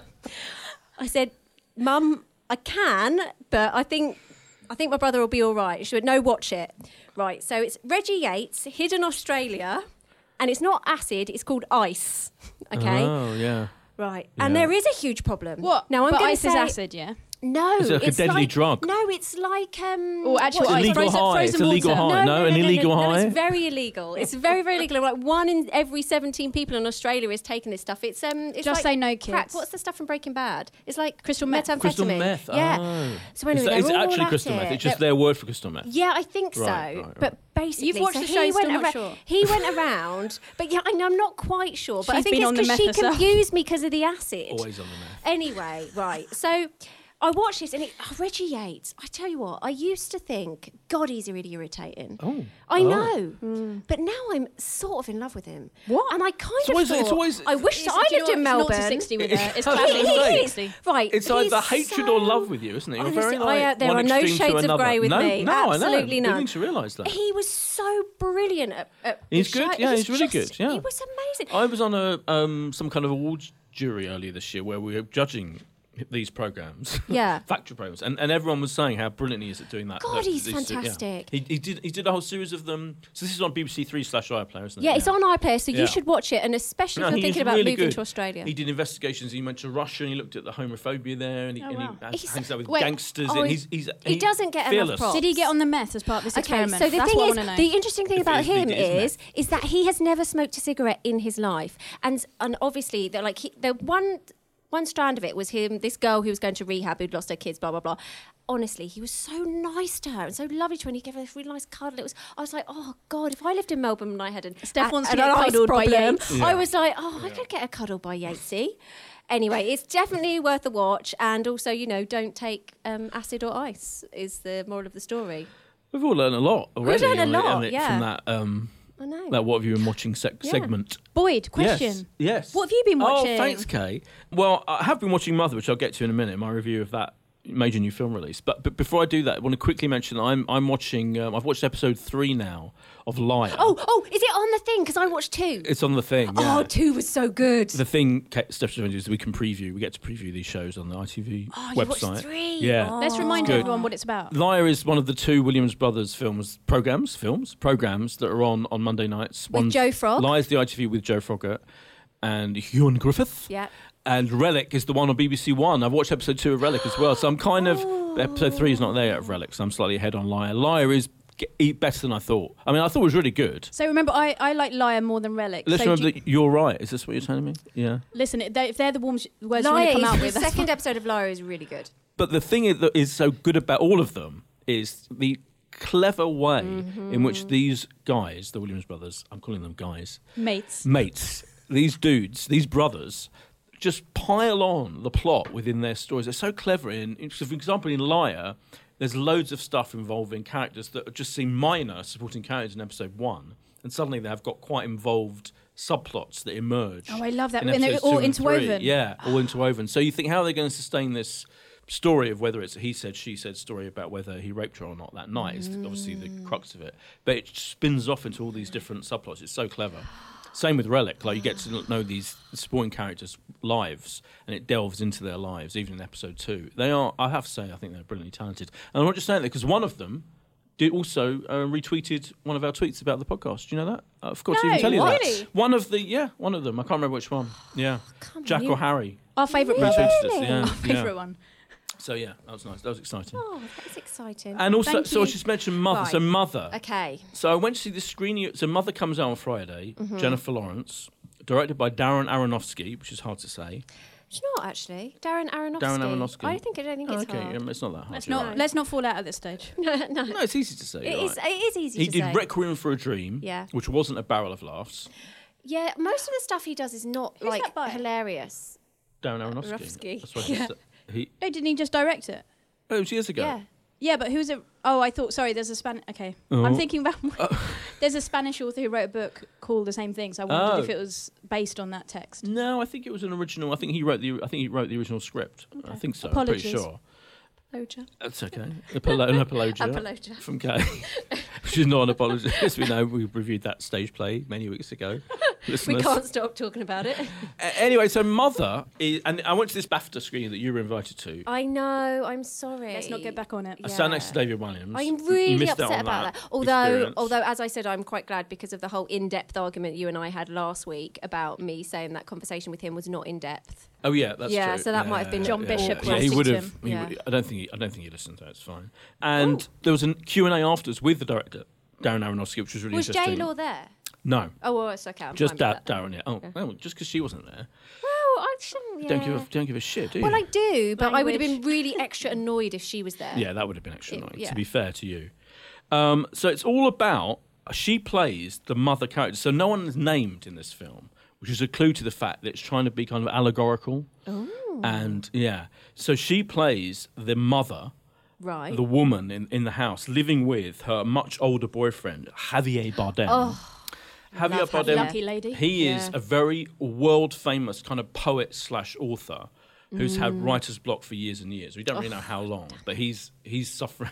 Speaker 3: I said, "Mum, I can, but I think." I think my brother will be all right. She went, no, watch it. Right, so it's Reggie Yates, Hidden Australia, and it's not acid, it's called ice. Okay?
Speaker 1: Oh, yeah.
Speaker 3: Right. And
Speaker 1: Yeah.
Speaker 3: there is a huge problem.
Speaker 2: What?
Speaker 3: Now, I'm
Speaker 2: but
Speaker 3: going to
Speaker 2: ice
Speaker 3: say...
Speaker 2: is acid, yeah?
Speaker 3: No.
Speaker 1: Is it like a
Speaker 3: it's
Speaker 1: deadly
Speaker 3: like,
Speaker 1: drug?
Speaker 3: No, it's like... Um,
Speaker 2: Or actual
Speaker 1: It's
Speaker 2: ice.
Speaker 1: illegal
Speaker 2: frozen,
Speaker 1: high.
Speaker 2: frozen
Speaker 1: It's illegal
Speaker 2: water.
Speaker 1: high. No, an illegal
Speaker 3: no,
Speaker 1: high?
Speaker 3: it's very illegal. It's very, very illegal. Like one in every seventeen people in Australia is taking this stuff. It's um, it's
Speaker 2: Just
Speaker 3: like
Speaker 2: say no,
Speaker 3: crack.
Speaker 2: kids.
Speaker 3: What's the stuff from Breaking Bad? It's like
Speaker 2: Crystal meth.
Speaker 3: methamphetamine.
Speaker 1: Crystal meth.
Speaker 3: Yeah.
Speaker 1: Oh.
Speaker 3: So anyway,
Speaker 1: Is, that,
Speaker 3: they're
Speaker 1: is it
Speaker 3: all
Speaker 1: actually
Speaker 3: at
Speaker 1: crystal
Speaker 3: it.
Speaker 1: meth? It's just
Speaker 3: They're-
Speaker 1: their word for crystal meth.
Speaker 3: Yeah, I think so.
Speaker 1: Right, right, right.
Speaker 3: But basically,
Speaker 2: You've watched
Speaker 3: so
Speaker 2: the
Speaker 3: he
Speaker 2: show,
Speaker 3: went
Speaker 2: still not
Speaker 3: around,
Speaker 2: sure.
Speaker 3: He went around, but yeah, I know, I'm not quite sure. But I
Speaker 2: She's
Speaker 3: think
Speaker 2: been
Speaker 3: it's
Speaker 2: on the
Speaker 3: because
Speaker 2: meth
Speaker 3: she
Speaker 2: herself.
Speaker 3: confused me because of the acid.
Speaker 1: Always on the meth.
Speaker 3: Anyway, right. So I watched this and it, oh, Reggie Yates, I tell you what, I used to think, God, he's really irritating.
Speaker 1: Oh.
Speaker 3: I
Speaker 1: Oh.
Speaker 3: know. But now I'm sort of in love with him.
Speaker 2: What?
Speaker 3: And I kind
Speaker 1: It's
Speaker 3: of
Speaker 1: always-
Speaker 3: thought,
Speaker 1: it's always-
Speaker 3: I wish
Speaker 2: It's-
Speaker 3: that I
Speaker 2: do you
Speaker 3: lived
Speaker 2: know
Speaker 3: in
Speaker 2: what? It's
Speaker 3: Melbourne.
Speaker 2: naught to sixty with her. It's
Speaker 1: I was
Speaker 2: classic
Speaker 1: gonna
Speaker 2: naught
Speaker 1: say,
Speaker 2: to sixty.
Speaker 3: Right.
Speaker 1: It's
Speaker 3: he's
Speaker 1: either hatred or
Speaker 3: so-
Speaker 1: love with you, isn't it? You're
Speaker 3: Honestly,
Speaker 1: very
Speaker 3: I,
Speaker 1: like
Speaker 3: uh, there
Speaker 1: one
Speaker 3: are no
Speaker 1: extreme to
Speaker 3: shades of
Speaker 1: another.
Speaker 3: grey with
Speaker 1: no,
Speaker 3: me.
Speaker 1: No, I know.
Speaker 3: Absolutely none.
Speaker 1: Beginning to realise that.
Speaker 3: He was so brilliant. At, at
Speaker 1: He's
Speaker 3: the
Speaker 1: good.
Speaker 3: show.
Speaker 1: Yeah,
Speaker 3: It
Speaker 1: he's
Speaker 3: was
Speaker 1: really
Speaker 3: just-
Speaker 1: good. Yeah.
Speaker 3: He was amazing.
Speaker 1: I was on a um, some kind of awards jury earlier this year where we were judging these programs,
Speaker 3: Yeah.
Speaker 1: factory programs, and, and everyone was saying how brilliant he is at doing that.
Speaker 3: God,
Speaker 1: that-
Speaker 3: he's
Speaker 1: these- yeah.
Speaker 3: fantastic.
Speaker 1: He, he did he did a whole series of them. So this is on B B C Three slash iPlayer, isn't it?
Speaker 3: Yeah, it's on iPlayer, so
Speaker 1: Yeah.
Speaker 3: you should watch it, and especially
Speaker 1: No,
Speaker 3: if you're
Speaker 1: he is
Speaker 3: thinking about
Speaker 1: really
Speaker 3: moving
Speaker 1: good.
Speaker 3: to Australia.
Speaker 1: He did investigations. He went to Russia and he looked at the homophobia there, and he,
Speaker 2: Oh,
Speaker 1: and he
Speaker 2: wow.
Speaker 1: has-
Speaker 3: He's-
Speaker 1: hangs out with
Speaker 2: wait,
Speaker 1: gangsters.
Speaker 3: oh,
Speaker 1: and
Speaker 3: he-
Speaker 1: he's, he's
Speaker 3: he doesn't get enough
Speaker 1: fearless.
Speaker 3: props.
Speaker 2: Did he get on the meth as part of this
Speaker 3: Okay,
Speaker 2: experiment?
Speaker 3: so the
Speaker 2: That's
Speaker 3: thing
Speaker 2: what
Speaker 3: is,
Speaker 2: I want to know.
Speaker 3: the interesting thing
Speaker 1: If
Speaker 3: about
Speaker 1: it is,
Speaker 3: him
Speaker 1: it is
Speaker 3: is, is that he has never smoked a cigarette in his life, and and obviously, they're like he, the one one strand of it was him, this girl who was going to rehab who'd lost her kids, blah blah blah. Honestly, he was so nice to her and so lovely to her, and he gave her this really nice cuddle. It was, I was like, oh God, if I lived in Melbourne and I had an,
Speaker 2: Steph
Speaker 3: a-
Speaker 2: wants to
Speaker 3: an
Speaker 2: get
Speaker 3: ice
Speaker 2: cuddled by
Speaker 3: problem,
Speaker 2: Yates.
Speaker 1: Yeah.
Speaker 3: I was like, oh, I could get a cuddle by Yatesy. Anyway, it's definitely worth a watch, and also, you know, don't take um, acid or ice is the moral of the story.
Speaker 1: We've all learned a lot already.
Speaker 3: learned a
Speaker 1: on it,
Speaker 3: lot,
Speaker 1: haven't it,
Speaker 3: yeah.
Speaker 1: From that, um,
Speaker 3: I know.
Speaker 1: that what have you been watching seg-
Speaker 3: Yeah.
Speaker 1: segment.
Speaker 2: Boyd, question.
Speaker 1: Yes. Yes.
Speaker 2: What have you been watching?
Speaker 1: Oh, thanks, Kay. Well, I have been watching Mother, which I'll get to in a minute. My review of that major new film release. But, but before I do that, I want to quickly mention that I'm I'm watching. Um, I've watched episode three now of Liar.
Speaker 3: Oh, oh, is it on the thing? Because I watched two.
Speaker 1: It's on the thing. Yeah.
Speaker 3: Oh, two was so good.
Speaker 1: The thing, Kate, Steph Stevens, is we can preview. We get to preview these shows on the I T V
Speaker 3: oh, you
Speaker 1: website.
Speaker 3: watched three.
Speaker 1: Yeah.
Speaker 3: Oh.
Speaker 2: Let's remind
Speaker 1: Good.
Speaker 2: everyone what it's about.
Speaker 1: Liar is one of the two Williams Brothers films, programs, films, programs that are on on Monday nights.
Speaker 3: With Joe Frog.
Speaker 1: Liar's the I T V with Joe Froggatt and Ewan Griffith.
Speaker 3: Yeah.
Speaker 1: And Relic is the one on B B C One. I've watched episode two of Relic as well, so I'm kind of episode three is not there yet of Relic, so I'm slightly ahead on Liar. Liar is g- better than I thought. I mean, I thought it was really good.
Speaker 2: So remember, I, I like Liar more than Relic.
Speaker 1: Let's
Speaker 2: so
Speaker 1: remember
Speaker 2: do you-
Speaker 1: that you're right. Is this what you're telling me? Yeah.
Speaker 2: Listen, if they- if they're the warm sh- words you
Speaker 3: Liar
Speaker 2: want to come
Speaker 3: is,
Speaker 2: out
Speaker 3: the
Speaker 2: with, that's
Speaker 3: second episode of Liar is really good.
Speaker 1: But the thing is, that is so good about all of them is the clever way in which these guys, the Williams brothers, I'm calling them guys,
Speaker 2: mates.
Speaker 1: mates, these dudes, these brothers, just pile on the plot within their stories. They're so clever. In, in so for example, in Liar, there's loads of stuff involving characters that just seem minor supporting characters in episode one, and suddenly they have got quite involved subplots that emerge.
Speaker 2: Oh, I love that.
Speaker 1: in
Speaker 2: And they're
Speaker 1: episodes
Speaker 2: all
Speaker 1: two and three.
Speaker 2: interwoven.
Speaker 1: Yeah, all interwoven. So you think, how are they going to sustain this story of whether it's a he said, she said story about whether he raped her or not that night? Is obviously the crux of it. But it spins off into all these different subplots. It's so clever. Same with Relic. Like, you get to know these supporting characters' lives, and it delves into their lives, even in episode two. They are, I have to say, I think they're brilliantly talented. And I'm not just saying that because one of them did also uh, retweeted one of our tweets about the podcast. Do you know that? I forgot to
Speaker 2: No,
Speaker 1: even tell you
Speaker 2: what?
Speaker 1: that.
Speaker 2: Really?
Speaker 1: One of the, yeah, one of them. I can't remember which one. Yeah.
Speaker 3: Come
Speaker 1: Jack
Speaker 3: on,
Speaker 1: or
Speaker 3: you-
Speaker 1: Harry.
Speaker 2: Our favourite
Speaker 3: Really?
Speaker 2: person.
Speaker 1: Retweeted us, yeah,
Speaker 2: Our
Speaker 1: yeah.
Speaker 2: favourite one.
Speaker 1: So, yeah, that was nice. That was exciting.
Speaker 3: Oh, that's exciting.
Speaker 1: And also,
Speaker 2: Thank
Speaker 1: so I
Speaker 2: you.
Speaker 1: just mentioned Mother.
Speaker 3: Right.
Speaker 1: So Mother.
Speaker 3: okay.
Speaker 1: So I went to see the screening. So Mother comes out on Friday.
Speaker 3: Mm-hmm.
Speaker 1: Jennifer Lawrence, directed by Darren Aronofsky, which is hard to say.
Speaker 3: Do you know what, actually? Darren Aronofsky.
Speaker 1: Darren Aronofsky.
Speaker 3: I think, I don't think
Speaker 1: Oh,
Speaker 3: it's
Speaker 1: okay,
Speaker 3: hard.
Speaker 1: um, it's not that hard.
Speaker 2: Let's
Speaker 1: you're
Speaker 2: not
Speaker 1: right.
Speaker 2: let's not fall out at this stage.
Speaker 3: no, no.
Speaker 1: No, it's easy to say.
Speaker 3: It
Speaker 1: you're
Speaker 3: is,
Speaker 1: right.
Speaker 3: it is easy
Speaker 1: He
Speaker 3: to
Speaker 1: did
Speaker 3: say.
Speaker 1: Requiem for a Dream,
Speaker 3: Yeah.
Speaker 1: which wasn't a barrel of laughs.
Speaker 3: Yeah, most of the stuff he does is not,
Speaker 2: Who's
Speaker 3: like,
Speaker 2: that by?
Speaker 3: hilarious.
Speaker 1: Darren Aronofsky.
Speaker 3: Aronofsky.
Speaker 1: That's what I
Speaker 2: Yeah.
Speaker 1: said. He,
Speaker 2: Oh, didn't he just direct it?
Speaker 1: oh, it was years ago.
Speaker 3: Yeah.
Speaker 2: Yeah, but who's it? Oh, I thought. Sorry, there's a Spanish. Okay,
Speaker 1: Oh.
Speaker 2: I'm thinking about. There's a Spanish author who wrote a book called the same thing. So I wondered
Speaker 1: Oh.
Speaker 2: if it was based on that text.
Speaker 1: No, I think it was an original. I think he wrote the. I think he wrote the original script.
Speaker 2: Okay.
Speaker 1: I think so.
Speaker 2: Apologies.
Speaker 1: I'm pretty sure.
Speaker 3: Apologia.
Speaker 1: That's okay. Apolo- an apologia
Speaker 3: Apologia.
Speaker 1: from Kay. She's not an apologist. As we know, we reviewed that stage play many weeks ago.
Speaker 3: We
Speaker 1: Listeners.
Speaker 3: can't stop talking about it.
Speaker 1: A- Anyway, so Mother is, and I went to this BAFTA screening that you were invited to.
Speaker 3: I know. I'm sorry.
Speaker 2: Let's not get back on it.
Speaker 1: I sat next to David Williams.
Speaker 3: I'm
Speaker 1: You
Speaker 3: really
Speaker 1: missed out
Speaker 3: upset
Speaker 1: on
Speaker 3: about that. Although,
Speaker 1: experience.
Speaker 3: although, as I said, I'm quite glad because of the whole in-depth argument you and I had last week about me saying that conversation with him was not in-depth.
Speaker 1: Oh yeah, that's
Speaker 3: Yeah,
Speaker 1: true.
Speaker 3: so that might have been
Speaker 2: John
Speaker 1: yeah,
Speaker 2: Bishop
Speaker 1: Yeah, yeah, he
Speaker 2: roasted
Speaker 1: would have.
Speaker 2: him.
Speaker 1: he
Speaker 3: Yeah.
Speaker 1: would- I don't think. He, I don't think he listened to it. It's fine. And there was a Q and A afterwards with the director, Darren Aronofsky, which was really
Speaker 3: Was
Speaker 1: interesting.
Speaker 3: J Law there?
Speaker 1: No,
Speaker 3: Oh, well, it's okay. I'm
Speaker 1: just
Speaker 3: fine
Speaker 1: da-
Speaker 3: with that.
Speaker 1: Darren. Yeah. Oh,
Speaker 3: Yeah.
Speaker 1: well, just because she wasn't there,
Speaker 3: Well, I shouldn't. Yeah.
Speaker 1: don't give a don't give a shit, do you?
Speaker 3: Well, I do, but I would have been
Speaker 2: Language.
Speaker 3: really extra annoyed if she was there.
Speaker 1: Yeah, that would have been extra
Speaker 3: It-
Speaker 1: annoying,
Speaker 3: yeah.
Speaker 1: to be fair to you. Um, so it's all about, she plays the mother character. So no one is named in this film, which is a clue to the fact that it's trying to be kind of allegorical.
Speaker 3: Oh.
Speaker 1: And yeah, so she plays the mother,
Speaker 3: Right.
Speaker 1: the woman in, in the house, living with her much older boyfriend, Javier Bardem.
Speaker 3: Oh,
Speaker 1: Javier
Speaker 3: love
Speaker 1: Bardem,
Speaker 3: Javier.
Speaker 2: Lucky lady.
Speaker 1: he is
Speaker 3: Yeah.
Speaker 1: a very world famous kind of poet slash author who's had writer's block for years and years. We don't really know how long, but he's he's suffering.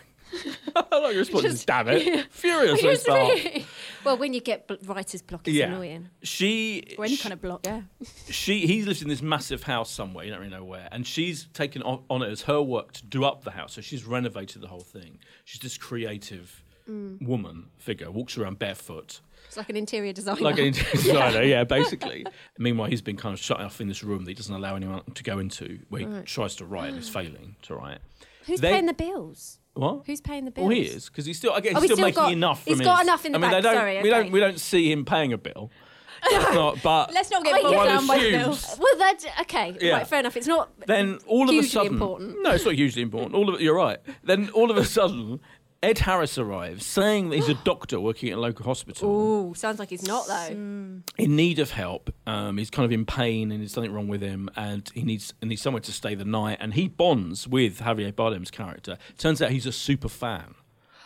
Speaker 1: I like your response.
Speaker 3: Just-
Speaker 1: Damn it, furious
Speaker 3: You're
Speaker 1: and stuff.
Speaker 3: really- Well, when you get bl- writer's block, it's
Speaker 1: Yeah.
Speaker 3: annoying.
Speaker 1: She,
Speaker 2: Or any kind of block.
Speaker 3: Yeah.
Speaker 1: she, he lives in this massive house somewhere. You don't really know where, and she's taken on, on it as her work to do up the house. So she's renovated the whole thing. She's this creative woman figure, walks around barefoot.
Speaker 3: It's like an interior designer.
Speaker 1: Like an interior designer, yeah, basically. Meanwhile, he's been kind of shut off in this room that he doesn't allow anyone to go into, where he
Speaker 3: Right.
Speaker 1: tries to write and is failing to write.
Speaker 3: Who's
Speaker 1: They-
Speaker 3: paying the bills?
Speaker 1: What?
Speaker 3: Who's paying the bills?
Speaker 1: Well, he is because he's still. I guess
Speaker 3: Oh,
Speaker 1: he's
Speaker 3: he's
Speaker 1: still
Speaker 3: still
Speaker 1: making
Speaker 3: got-
Speaker 1: enough.
Speaker 3: he's
Speaker 1: from
Speaker 3: got
Speaker 1: his-
Speaker 3: enough in the
Speaker 1: I mean,
Speaker 3: bank,
Speaker 1: they don't.
Speaker 3: sorry,
Speaker 1: we don't.
Speaker 3: okay.
Speaker 1: We don't see him paying a bill. It's not. But
Speaker 2: Let's not get
Speaker 3: Oh,
Speaker 2: bogged
Speaker 3: yeah.
Speaker 2: down by
Speaker 1: One
Speaker 2: bills.
Speaker 1: assumes-
Speaker 3: Well, that's okay.
Speaker 1: Yeah.
Speaker 3: Right, fair enough. It's not.
Speaker 1: then all of a
Speaker 3: hugely
Speaker 1: sudden,
Speaker 3: important.
Speaker 1: no, it's not hugely important. All of it, you're right. Then all of a sudden, Ed Harris arrives, saying that he's a doctor working at a local hospital.
Speaker 3: Ooh, sounds like he's not though.
Speaker 1: In need of help. Um, he's kind of in pain and there's something wrong with him and he needs and needs somewhere to stay the night. And he bonds with Javier Bardem's character. Turns out he's a super fan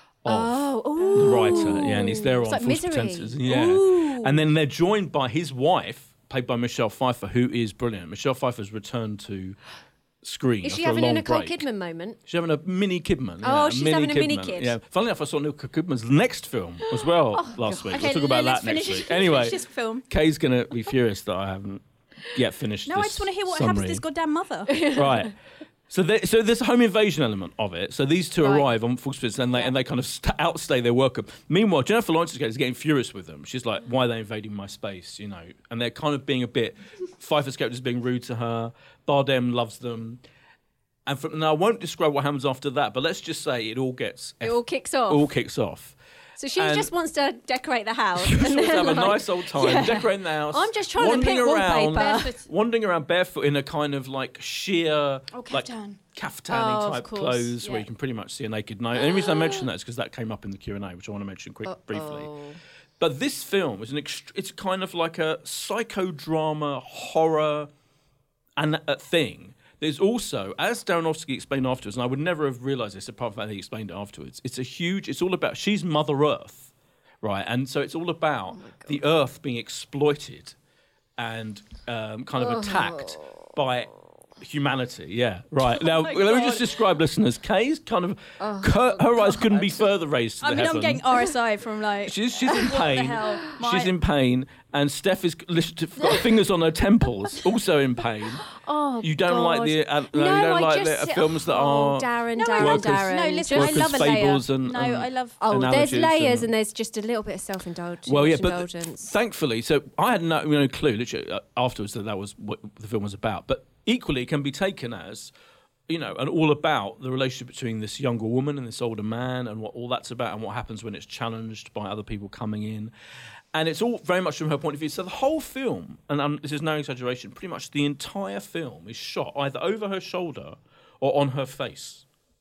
Speaker 1: of
Speaker 3: Oh, ooh.
Speaker 1: the writer. Yeah, and he's there
Speaker 3: It's
Speaker 1: on
Speaker 3: like
Speaker 1: false
Speaker 3: Misery.
Speaker 1: pretenses. Yeah.
Speaker 3: Ooh.
Speaker 1: And then they're joined by his wife, played by Michelle Pfeiffer, who is brilliant. Michelle Pfeiffer's returned to screen
Speaker 3: Is she
Speaker 1: after
Speaker 3: having
Speaker 1: a
Speaker 3: a
Speaker 1: long
Speaker 3: Nicole
Speaker 1: break.
Speaker 3: Kidman moment?
Speaker 1: She's having a mini Kidman.
Speaker 3: Oh,
Speaker 1: yeah, a
Speaker 3: she's
Speaker 1: mini
Speaker 3: having a mini
Speaker 1: Kidman.
Speaker 3: kid.
Speaker 1: Yeah. Funnily enough, I saw Nicole Kidman's next film as well last week.
Speaker 2: Okay,
Speaker 1: we'll talk about
Speaker 2: let's
Speaker 1: that next
Speaker 2: finish,
Speaker 1: week.
Speaker 2: let's
Speaker 1: Anyway,
Speaker 2: finish this film.
Speaker 1: Kay's going to be furious that I haven't yet finished
Speaker 2: No,
Speaker 1: this
Speaker 2: I just want to hear what
Speaker 1: summary.
Speaker 2: happens to this goddamn mother.
Speaker 1: Right. So, there, so there's a home invasion element of it. So these two
Speaker 3: Right.
Speaker 1: arrive on false pretenses and they, and they kind of st- outstay their welcome. Meanwhile, Jennifer Lawrence is getting furious with them. She's like, why are they invading my space, you know? And they're kind of being a bit... Pfeiffer's character is being rude to her. Bardem loves them. And from, now, I won't describe what happens after that, but let's just say it all gets...
Speaker 3: It
Speaker 1: F-
Speaker 3: all kicks off.
Speaker 1: all kicks off.
Speaker 3: So she
Speaker 1: and-
Speaker 3: just wants to decorate the house.
Speaker 1: She just
Speaker 3: and
Speaker 1: wants to
Speaker 3: then,
Speaker 1: have a
Speaker 3: like-
Speaker 1: nice old time,
Speaker 3: Yeah.
Speaker 1: decorating the house.
Speaker 3: I'm just trying to
Speaker 1: wandering
Speaker 3: pick
Speaker 1: around,
Speaker 3: wallpaper.
Speaker 1: wandering around barefoot in a kind of like sheer,
Speaker 2: Oh,
Speaker 1: like
Speaker 2: kaftan.
Speaker 1: kaftani
Speaker 3: Oh, of
Speaker 1: type
Speaker 3: course,
Speaker 1: clothes
Speaker 2: yeah.
Speaker 1: where you can pretty much see a naked night. The only reason I mention that is because that came up in the Q and A, which I want to mention quick briefly.
Speaker 3: Uh-oh.
Speaker 1: But this film is an ext- it's kind of like a psychodrama horror and a thing. There's also, as Aronofsky explained afterwards, and I would never have realised this apart from that he explained it afterwards. It's a huge. It's all about. She's Mother Earth, right? And so it's all about the Earth being exploited and um, kind of attacked by humanity. Yeah, right. Now let me just describe, listeners. Kay's kind of her, her eyes couldn't be further raised to
Speaker 2: I
Speaker 1: the
Speaker 2: mean,
Speaker 1: heaven.
Speaker 2: I'm getting R S I from like.
Speaker 1: She's she's in
Speaker 2: What the
Speaker 1: pain.
Speaker 2: hell?
Speaker 1: She's
Speaker 2: My-
Speaker 1: in pain, and Steph is got fingers on her temples, also in pain.
Speaker 3: Oh,
Speaker 1: You don't
Speaker 3: God.
Speaker 1: like the uh, no,
Speaker 3: No,
Speaker 1: you don't
Speaker 3: I
Speaker 1: like
Speaker 3: just,
Speaker 1: the uh, films that
Speaker 3: oh,
Speaker 1: are
Speaker 3: Darren,
Speaker 2: No, I
Speaker 3: Darren,
Speaker 2: love
Speaker 1: Workers-
Speaker 3: Darren.
Speaker 2: No, listen,
Speaker 1: Workers'
Speaker 2: I love a layer.
Speaker 1: fables and-
Speaker 2: no,
Speaker 1: and
Speaker 2: I love.
Speaker 3: Oh, there's
Speaker 1: analogies
Speaker 3: layers
Speaker 1: and-
Speaker 3: and there's just a little bit of self-indulgence.
Speaker 1: well, yeah, but
Speaker 3: indulgence.
Speaker 1: thankfully, so I had no, no clue literally uh, afterwards that that was what the film was about. But equally, it can be taken as, you know, and all about the relationship between this younger woman and this older man, and what all that's about, and what happens when it's challenged by other people coming in. And it's all very much from her point of view. So the whole film, and um, this is no exaggeration, pretty much the entire film is shot either over her shoulder or on her face.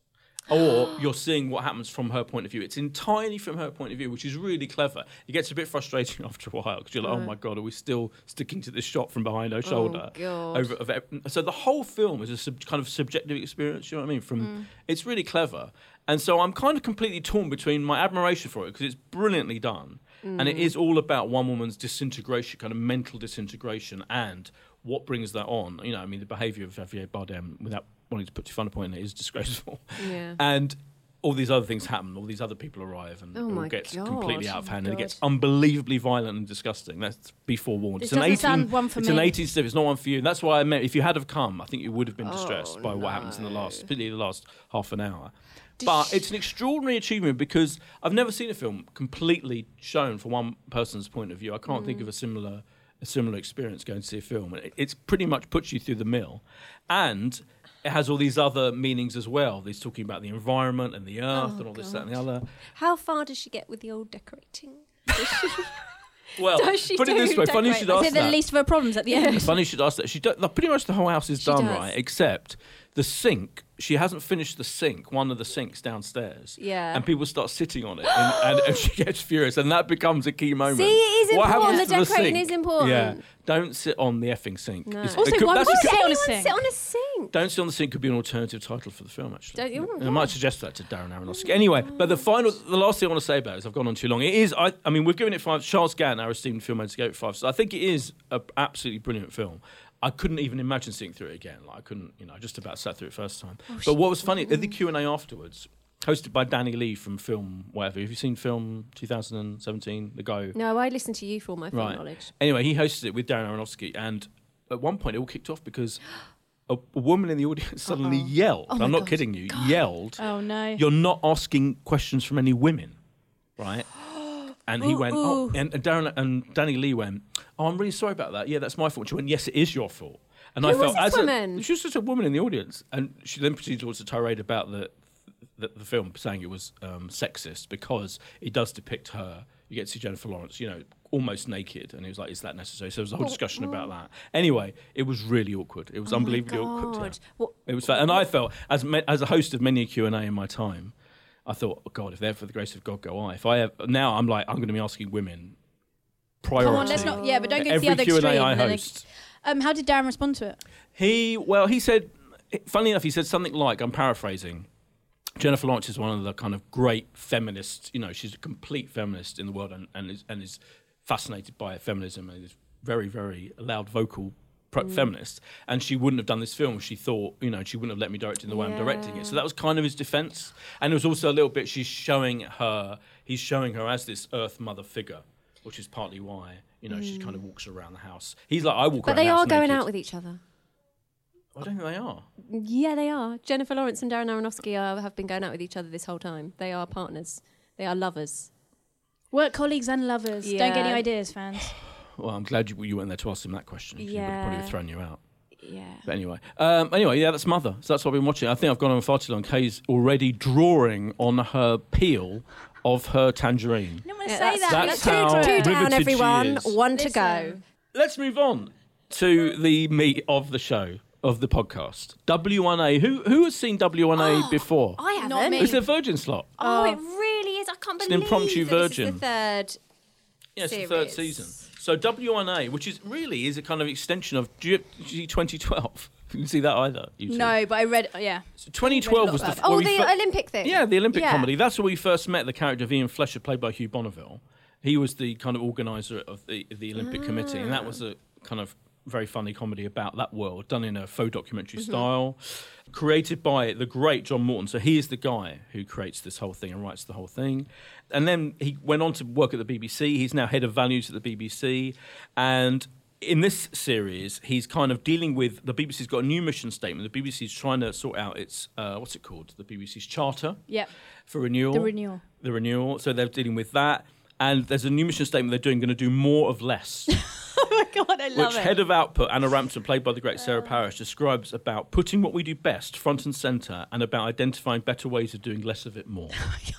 Speaker 1: or you're seeing what happens from her point of view. It's entirely from her point of view, which is really clever. It gets a bit frustrating after a while because you're like, oh my God, are we still sticking to this shot from behind her shoulder?
Speaker 3: Oh, God.
Speaker 1: Over, over, so the whole film is a sub, kind of subjective experience, you know what I mean? From mm. It's really clever. And so I'm kind of completely torn between my admiration for it because it's brilliantly done. Mm. And it is all about one woman's disintegration, kind of mental disintegration, and what brings that on. You know, I mean, the behaviour of Javier Bardem, without wanting to put too fun a point in it, is disgraceful.
Speaker 3: Yeah.
Speaker 1: And all these other things happen. All these other people arrive, and
Speaker 3: oh
Speaker 1: it all
Speaker 3: my
Speaker 1: gets
Speaker 3: God.
Speaker 1: completely out of hand,
Speaker 2: Oh
Speaker 1: and it gets unbelievably violent and disgusting. Let's be forewarned.
Speaker 2: This
Speaker 1: It's an
Speaker 2: doesn't
Speaker 1: eighteen.
Speaker 2: sound one for
Speaker 1: it's
Speaker 2: me.
Speaker 1: an eighteen stiff. It's not one for you. And that's why I meant if you had have come, I think you would have been distressed
Speaker 3: Oh,
Speaker 1: by
Speaker 3: no.
Speaker 1: what happens in the last, particularly the last half an hour.
Speaker 3: Did
Speaker 1: But
Speaker 3: sh-
Speaker 1: it's an extraordinary achievement because I've never seen a film completely shown from one person's point of view. I can't mm. think of a similar a similar experience going to see a film. It, it's pretty much puts you through the mill. And it has all these other meanings as well. He's talking about the environment and the earth
Speaker 3: Oh,
Speaker 1: and all this,
Speaker 3: God.
Speaker 1: that and the other.
Speaker 3: How far does she get with the old decorating? Does she-
Speaker 1: Well,
Speaker 3: Does she
Speaker 1: put it
Speaker 3: do
Speaker 1: this way, funny you
Speaker 3: decorate?
Speaker 1: should
Speaker 2: Is
Speaker 1: ask
Speaker 2: it the
Speaker 1: that.
Speaker 2: least of her problems at the end?
Speaker 1: Funny you should ask that. She do, like, pretty much the whole house is
Speaker 3: She
Speaker 1: done
Speaker 3: does.
Speaker 1: right, except the sink. She hasn't finished the sink, one of the sinks downstairs.
Speaker 3: Yeah.
Speaker 1: And people start sitting on it, and, and, and she gets furious, and that becomes a key moment.
Speaker 3: See, it is
Speaker 1: What
Speaker 3: important.
Speaker 1: happens
Speaker 3: The
Speaker 1: to
Speaker 3: decorating
Speaker 1: sink?
Speaker 3: is important.
Speaker 1: Yeah, don't sit on the effing sink.
Speaker 3: No.
Speaker 1: It's-
Speaker 2: Also,
Speaker 1: it could-
Speaker 2: why
Speaker 1: that's
Speaker 2: would
Speaker 1: a
Speaker 2: you
Speaker 1: good-
Speaker 2: sit on a
Speaker 3: Anyone
Speaker 2: sink?
Speaker 3: sit on a sink?
Speaker 1: Don't sit on the sink could be an alternative title for the film, actually.
Speaker 3: Don't you?
Speaker 1: I might suggest that to Darren Aronofsky. Anyway, but the final, the last thing I want to say about it is I've gone on too long. It is, I, I mean, we've given it five. Charles Gant, our esteemed filmmaker, gave it five. So I think it is an absolutely brilliant film. I couldn't even imagine seeing through it again. Like I couldn't, you know, I just about sat through it first time.
Speaker 3: Oh,
Speaker 1: but what was funny at the Q and A afterwards, hosted by Danny Lee from Film Whatever. Have you seen Film twenty seventeen? The guy.
Speaker 3: No, I listen to you for all my film
Speaker 1: Right.
Speaker 3: knowledge.
Speaker 1: Anyway, he hosted it with Darren Aronofsky, and at one point it all kicked off because a, a woman in the audience suddenly
Speaker 3: Uh-oh.
Speaker 1: yelled.
Speaker 3: Oh
Speaker 1: I'm
Speaker 3: my
Speaker 1: not
Speaker 3: God.
Speaker 1: kidding you. Yelled.
Speaker 2: Oh no.
Speaker 1: You're not asking questions from any women, right? And he
Speaker 3: Ooh,
Speaker 1: went,
Speaker 3: ooh.
Speaker 1: oh, and, and Darren and Danny Lee went, oh, I'm really sorry about that. Yeah, that's my fault. She went, yes, it is your fault. And
Speaker 3: Who
Speaker 1: I
Speaker 3: was
Speaker 1: felt
Speaker 3: this
Speaker 1: as
Speaker 3: woman?
Speaker 1: a she was just a woman in the audience, and she then proceeded towards a tirade about the the, the film, saying it was um, sexist because it does depict her. You get to see Jennifer Lawrence, you know, almost naked, and he was like, "Is that necessary?" So there was a whole
Speaker 3: Oh,
Speaker 1: discussion
Speaker 3: oh.
Speaker 1: about that. Anyway, it was really awkward. It was
Speaker 3: Oh my
Speaker 1: unbelievably awkward. Yeah.
Speaker 3: God. What-
Speaker 1: It was, fa- and I felt as me, as a host of many a Q and A in my time, I thought, oh God, if there for the grace of God go I. If I have, now I'm like, I'm going to be asking women. Priority.
Speaker 2: Come on, let's not. Yeah, but don't go to
Speaker 1: Every
Speaker 2: the other
Speaker 1: Q and A
Speaker 2: extreme.
Speaker 1: I
Speaker 2: and then
Speaker 1: host.
Speaker 2: it- um, how did Darren respond to it?
Speaker 1: He, well, he said, funny enough, he said something like, I'm paraphrasing, Jennifer Lawrence is one of the kind of great feminists, you know, she's a complete feminist in the world and, and, is, and is fascinated by feminism and is very, very loud vocal pro-
Speaker 3: Mm.
Speaker 1: feminist. And she wouldn't have done this film if she thought, you know, she wouldn't have let me direct it in the way I'm directing it. So that was kind of his defence. And it was also a little bit, she's showing her, he's showing her as this Earth Mother figure, which is partly why, you know, she kind of walks around the house. He's like, I walk
Speaker 3: But
Speaker 1: around
Speaker 3: they
Speaker 1: the house
Speaker 3: are going
Speaker 1: naked.
Speaker 3: out with each other.
Speaker 1: I don't think they are.
Speaker 3: Yeah, they are. Jennifer Lawrence and Darren Aronofsky are, have been going out with each other this whole time. They are partners. They are lovers.
Speaker 2: Work colleagues and lovers. Don't get any
Speaker 3: Yeah.
Speaker 2: ideas, fans.
Speaker 1: Well, I'm glad you, you went there to ask him that question. 'Cause He would have probably
Speaker 3: Yeah.
Speaker 1: have thrown you out.
Speaker 3: Yeah.
Speaker 1: But anyway, um, anyway, yeah, that's Mother. So that's what I've been watching. I think I've gone on far too long. Kay's already drawing on her peel of her tangerine.
Speaker 2: I don't want to
Speaker 3: Yeah,
Speaker 2: say
Speaker 3: that's-
Speaker 2: that.
Speaker 1: that's
Speaker 2: Let's
Speaker 1: how-
Speaker 2: go
Speaker 3: Two
Speaker 2: for it.
Speaker 3: down,
Speaker 1: riveted she
Speaker 3: everyone.
Speaker 1: is.
Speaker 3: One to go.
Speaker 2: Listen.
Speaker 1: Let's move on to the meat of the show, of the podcast. W one A. Who who has seen W one A before?
Speaker 3: I haven't.
Speaker 2: Not me.
Speaker 1: It's a virgin slot.
Speaker 3: Oh,
Speaker 2: Oh.
Speaker 3: it really is. I can't
Speaker 1: It's an
Speaker 3: believe
Speaker 1: impromptu
Speaker 3: that
Speaker 1: virgin.
Speaker 3: This is the third.
Speaker 1: Yeah, it's the third
Speaker 3: series.
Speaker 1: season. So W one A, which is really is a kind of extension of G- G twenty twelve. You can see that either. You two.
Speaker 2: No, but I read. Yeah.
Speaker 1: So twenty twelve was the
Speaker 2: about
Speaker 1: f-
Speaker 3: Oh,
Speaker 1: where
Speaker 3: the
Speaker 1: we fir-
Speaker 3: Olympic thing.
Speaker 1: Yeah, the Olympic
Speaker 3: Yeah.
Speaker 1: comedy. That's where we first met the character of Ian Fletcher, played by Hugh Bonneville. He was the kind of organizer of the the Olympic committee, and that was a kind of very funny comedy about that world, done in a faux documentary
Speaker 3: Mm-hmm.
Speaker 1: style, created by the great John Morton. So he is the guy who creates this whole thing and writes the whole thing. And then he went on to work at the B B C. He's now head of values at the B B C, and in this series, he's kind of dealing with the B B C's got a new mission statement. The B B C's trying to sort out its uh, what's it called? The B B C's charter
Speaker 2: Yep.
Speaker 1: for renewal.
Speaker 2: The renewal.
Speaker 1: The renewal. So they're dealing with that. And there's a new mission statement they're doing, going to do more of less.
Speaker 2: Oh my god, I love
Speaker 1: which
Speaker 2: it.
Speaker 1: head of output, Anna Rampton, played by the great Sarah Parish, describes about putting what we do best front and centre and about identifying better ways of doing less of it more.
Speaker 2: Oh my god.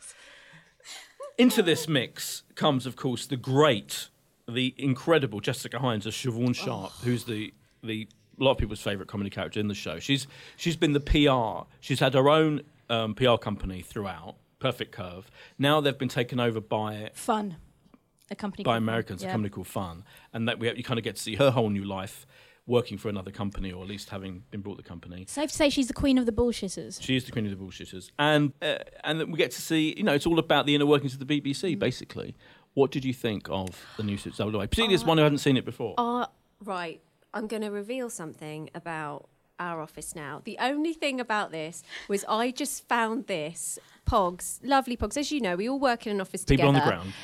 Speaker 1: Into this mix comes, of course, the great, the incredible Jessica Hines as Siobhan Sharp,
Speaker 2: Oh.
Speaker 1: who's the the a lot of people's favourite comedy character in the show. She's she's been the P R. She's had her own um, P R company throughout, Perfect Curve. Now they've been taken over by
Speaker 2: Fun. A company
Speaker 1: by
Speaker 2: called Fun.
Speaker 1: Americans,
Speaker 2: Yeah.
Speaker 1: a company called Fun, and that we you kind of get to see her whole new life working for another company, or at least having been bought the company.
Speaker 2: Safe to say she's the queen of the bullshitters.
Speaker 1: She is the queen of the bullshitters, and uh, and then we get to see, you know, it's all about the inner workings of the B B C,
Speaker 2: Mm.
Speaker 1: basically. What did you think of the new Suits W A? Particularly this one who hadn't seen it before.
Speaker 3: Uh, right. I'm going to reveal something about our office now. The only thing about this was I just found this, Pogs, lovely Pogs. As you know, we all work in an office
Speaker 1: People
Speaker 3: together.
Speaker 1: on the ground.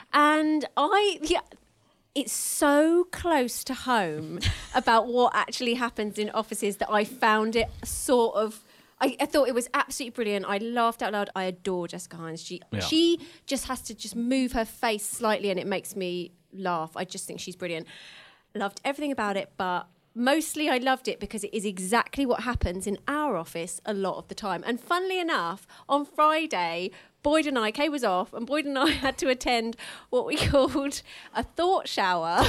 Speaker 3: And I, yeah, it's so close to home about what actually happens in offices that I found it sort of. I, I thought it was absolutely brilliant. I laughed out loud. I adore Jessica Hines. She
Speaker 1: Yeah.
Speaker 3: she just has to just move her face slightly, and it makes me laugh. I just think she's brilliant. Loved everything about it, but mostly I loved it because it is exactly what happens in our office a lot of the time. And funnily enough, on Friday, Boyd and I, Kay was off, and Boyd and I had to attend what we called a thought shower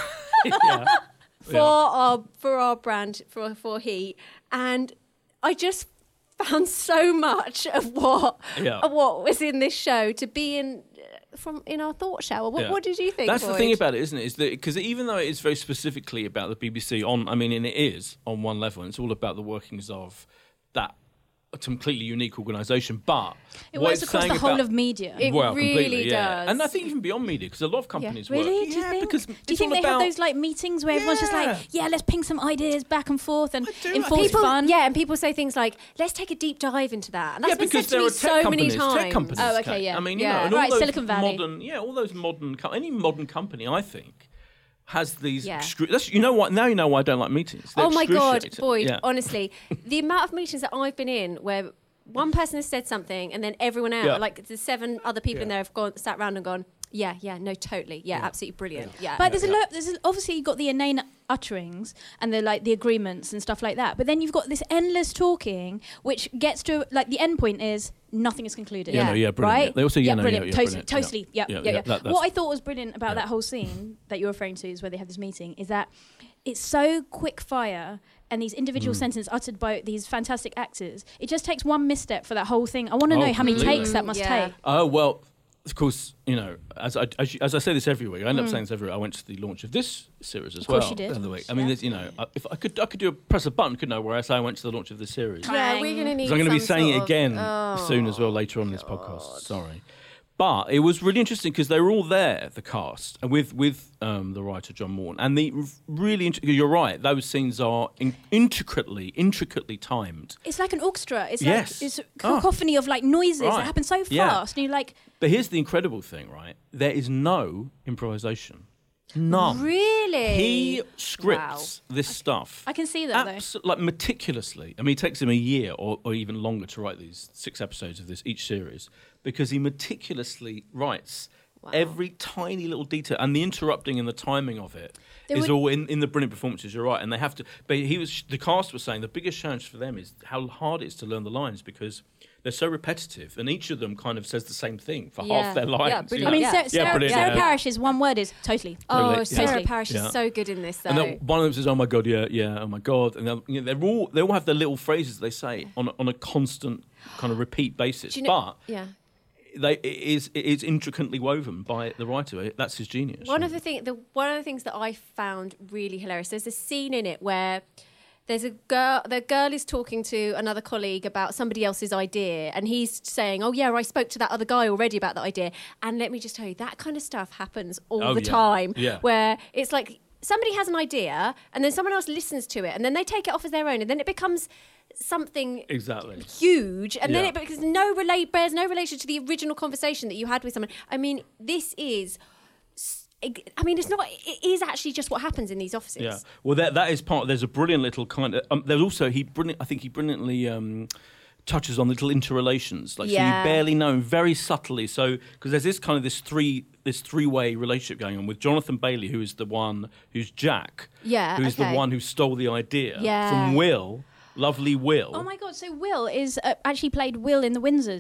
Speaker 1: yeah.
Speaker 3: for our for our brand for for Heat, and I just found so much of what
Speaker 1: Yeah.
Speaker 3: of what was in this show to be in uh, from in our thought shower. What,
Speaker 1: Yeah.
Speaker 3: what did you think?
Speaker 1: That's the
Speaker 3: Boyd?
Speaker 1: thing about it, isn't it? Is that because even though it is very specifically about the B B C, on I mean, and it is on one level, and it's all about the workings of that completely unique organisation. But
Speaker 2: It
Speaker 1: what
Speaker 2: works
Speaker 1: it's
Speaker 2: across the
Speaker 1: saying
Speaker 2: whole
Speaker 1: about-
Speaker 2: of media.
Speaker 3: It
Speaker 1: well,
Speaker 3: really
Speaker 1: completely, yeah.
Speaker 3: does.
Speaker 1: And I think even beyond media, because a lot of companies
Speaker 3: Really?
Speaker 1: work.
Speaker 3: Do you
Speaker 1: yeah,
Speaker 3: think?
Speaker 1: because
Speaker 2: Do you
Speaker 1: it's
Speaker 2: think
Speaker 1: all
Speaker 2: they
Speaker 1: about,
Speaker 2: have those like meetings where everyone's just
Speaker 1: Yeah.
Speaker 2: like, yeah, let's ping some ideas back and forth and
Speaker 1: I do, I
Speaker 2: enforce
Speaker 1: think-
Speaker 3: People,
Speaker 2: fun?
Speaker 3: yeah, and people say things like, "Let's take a deep dive into that." And that's
Speaker 1: yeah,
Speaker 3: been
Speaker 1: because
Speaker 3: said to
Speaker 1: there
Speaker 3: me
Speaker 1: are tech
Speaker 3: so
Speaker 1: companies,
Speaker 3: many times.
Speaker 1: tech companies.
Speaker 2: Oh, okay,
Speaker 1: Kate.
Speaker 2: yeah.
Speaker 1: I mean,
Speaker 3: Yeah.
Speaker 1: you know, and
Speaker 2: Right,
Speaker 1: all those
Speaker 2: Silicon Valley.
Speaker 1: modern, yeah, all those modern, co- any modern company, I think, has these.
Speaker 3: Yeah.
Speaker 1: Excru- that's, you know what? Now you know why I don't like meetings. They're
Speaker 3: Oh my God,
Speaker 1: excruciating.
Speaker 3: Boyd,
Speaker 1: Yeah.
Speaker 3: honestly, the amount of meetings that I've been in where one person has said something and then everyone else,
Speaker 1: Yeah.
Speaker 3: like the seven other people in
Speaker 1: Yeah.
Speaker 3: there have gone, sat around and gone, yeah, yeah, no, totally. Yeah, absolutely brilliant. Yeah.
Speaker 2: But there's a lot. There's obviously you've got the inane utterings and the like the agreements and stuff like that. But then you've got this endless talking, which gets to like the end point is nothing is concluded.
Speaker 1: Yeah, no, yeah, brilliant.
Speaker 2: Right?
Speaker 1: Yeah. They also, yeah,
Speaker 2: yeah,
Speaker 1: no,
Speaker 2: brilliant.
Speaker 1: yeah, yeah,
Speaker 2: totally,
Speaker 1: brilliant.
Speaker 2: totally. Yeah,
Speaker 1: Yeah,
Speaker 2: yeah,
Speaker 1: yeah,
Speaker 2: yeah.
Speaker 1: that- that's-
Speaker 2: what I thought was brilliant about
Speaker 1: Yeah.
Speaker 2: that whole scene that you're referring to is where they have this meeting is that it's so quick fire and these individual
Speaker 1: Mm.
Speaker 2: sentences uttered by these fantastic actors. It just takes one misstep for that whole thing. I want to
Speaker 1: Oh,
Speaker 2: know how many
Speaker 1: completely.
Speaker 2: takes that must
Speaker 3: Yeah.
Speaker 2: take.
Speaker 1: Oh, well, of course, you know, as I, as, you- as I say this every week, I end up
Speaker 2: Mm.
Speaker 1: saying this every week. I went to the launch of this series as
Speaker 2: Of course
Speaker 1: well
Speaker 2: you did.
Speaker 1: the other week. I mean,
Speaker 2: Yeah.
Speaker 1: there's, you know, I- if I could, I could do a press a button, couldn't I? Where I say I went to the launch of this series.
Speaker 3: Yeah, we're going to need
Speaker 1: Because I'm going to be
Speaker 3: some
Speaker 1: saying
Speaker 3: sort
Speaker 1: it
Speaker 3: of-
Speaker 1: again
Speaker 3: Oh,
Speaker 1: soon as well later on in this podcast. Sorry. But it was really interesting because they were all there, the cast, and with with um, the writer John Morton, and the r- really int- you're right. Those scenes are in- intricately, intricately timed.
Speaker 2: It's like an orchestra. It's
Speaker 1: Yes.
Speaker 2: like it's a
Speaker 1: Ah.
Speaker 2: cacophony of like noises
Speaker 1: Right.
Speaker 2: that happen so
Speaker 1: Yeah.
Speaker 2: fast, and you're like,
Speaker 1: But here's the incredible thing, right? There is no improvisation, none.
Speaker 3: Really?
Speaker 1: He scripts this stuff.
Speaker 2: I can see that though.
Speaker 1: Abs- like meticulously. I mean, it takes him a year or, or even longer to write these six episodes of this each series because he meticulously writes
Speaker 3: Wow.
Speaker 1: every tiny little detail, and the interrupting and the timing of it
Speaker 2: There
Speaker 1: is
Speaker 2: would-
Speaker 1: all in, in the brilliant performances. You're right, and they have to. But he was the cast was saying the biggest challenge for them is how hard it is to learn the lines because they're so repetitive, and each of them kind of says the same thing for
Speaker 3: Yeah.
Speaker 1: half their
Speaker 3: Yeah,
Speaker 1: lines. you
Speaker 3: brilliant.
Speaker 2: I mean,
Speaker 1: know?
Speaker 3: Yeah.
Speaker 2: Sarah,
Speaker 1: Yeah,
Speaker 2: Sarah,
Speaker 1: brilliant,
Speaker 2: Sarah
Speaker 1: yeah.
Speaker 2: Parrish's one word is totally.
Speaker 3: Oh,
Speaker 1: Totally.
Speaker 3: Sarah
Speaker 2: Totally.
Speaker 3: Parish
Speaker 1: Yeah.
Speaker 3: is so good in this, though.
Speaker 1: And then one of them says, "Oh my god, yeah, yeah, oh my god," and they're, you know, they're all they all have their little phrases they say on a, on a constant kind of repeat basis.
Speaker 3: Do you know-
Speaker 1: but
Speaker 3: yeah.
Speaker 1: they it is it is intricately woven by the writer. That's his genius.
Speaker 3: One of the thing, the one of the things that I found really hilarious. There's a scene in it where there's a girl. The girl is talking to another colleague about somebody else's idea, and he's saying, "Oh yeah, I spoke to that other guy already about that idea." And let me just tell you, that kind of stuff happens all
Speaker 1: Oh,
Speaker 3: the
Speaker 1: yeah.
Speaker 3: time.
Speaker 1: Yeah.
Speaker 3: Where it's like somebody has an idea, and then someone else listens to it, and then they take it off as their own, and then it becomes something
Speaker 1: exactly.
Speaker 3: huge, and then
Speaker 1: Yeah.
Speaker 3: it because no relate bears no relation to the original conversation that you had with someone. I mean, this is. s- I mean, it's not. It is actually just what happens in these offices.
Speaker 1: Yeah. Well, that that is part. There's a brilliant little kind of. Um, there's also he brilliant. I think he brilliantly. Um, touches on little interrelations, like so
Speaker 3: Yeah.
Speaker 1: you barely know him very subtly. So because there's this kind of this three this three way relationship going on with Jonathan Bailey, who is the one who's Jack,
Speaker 3: Yeah,
Speaker 1: who's
Speaker 3: okay.
Speaker 1: the one who stole the idea
Speaker 3: Yeah.
Speaker 1: from Will, lovely Will.
Speaker 2: Oh my god! So Will is uh, actually played Will in the Windsors.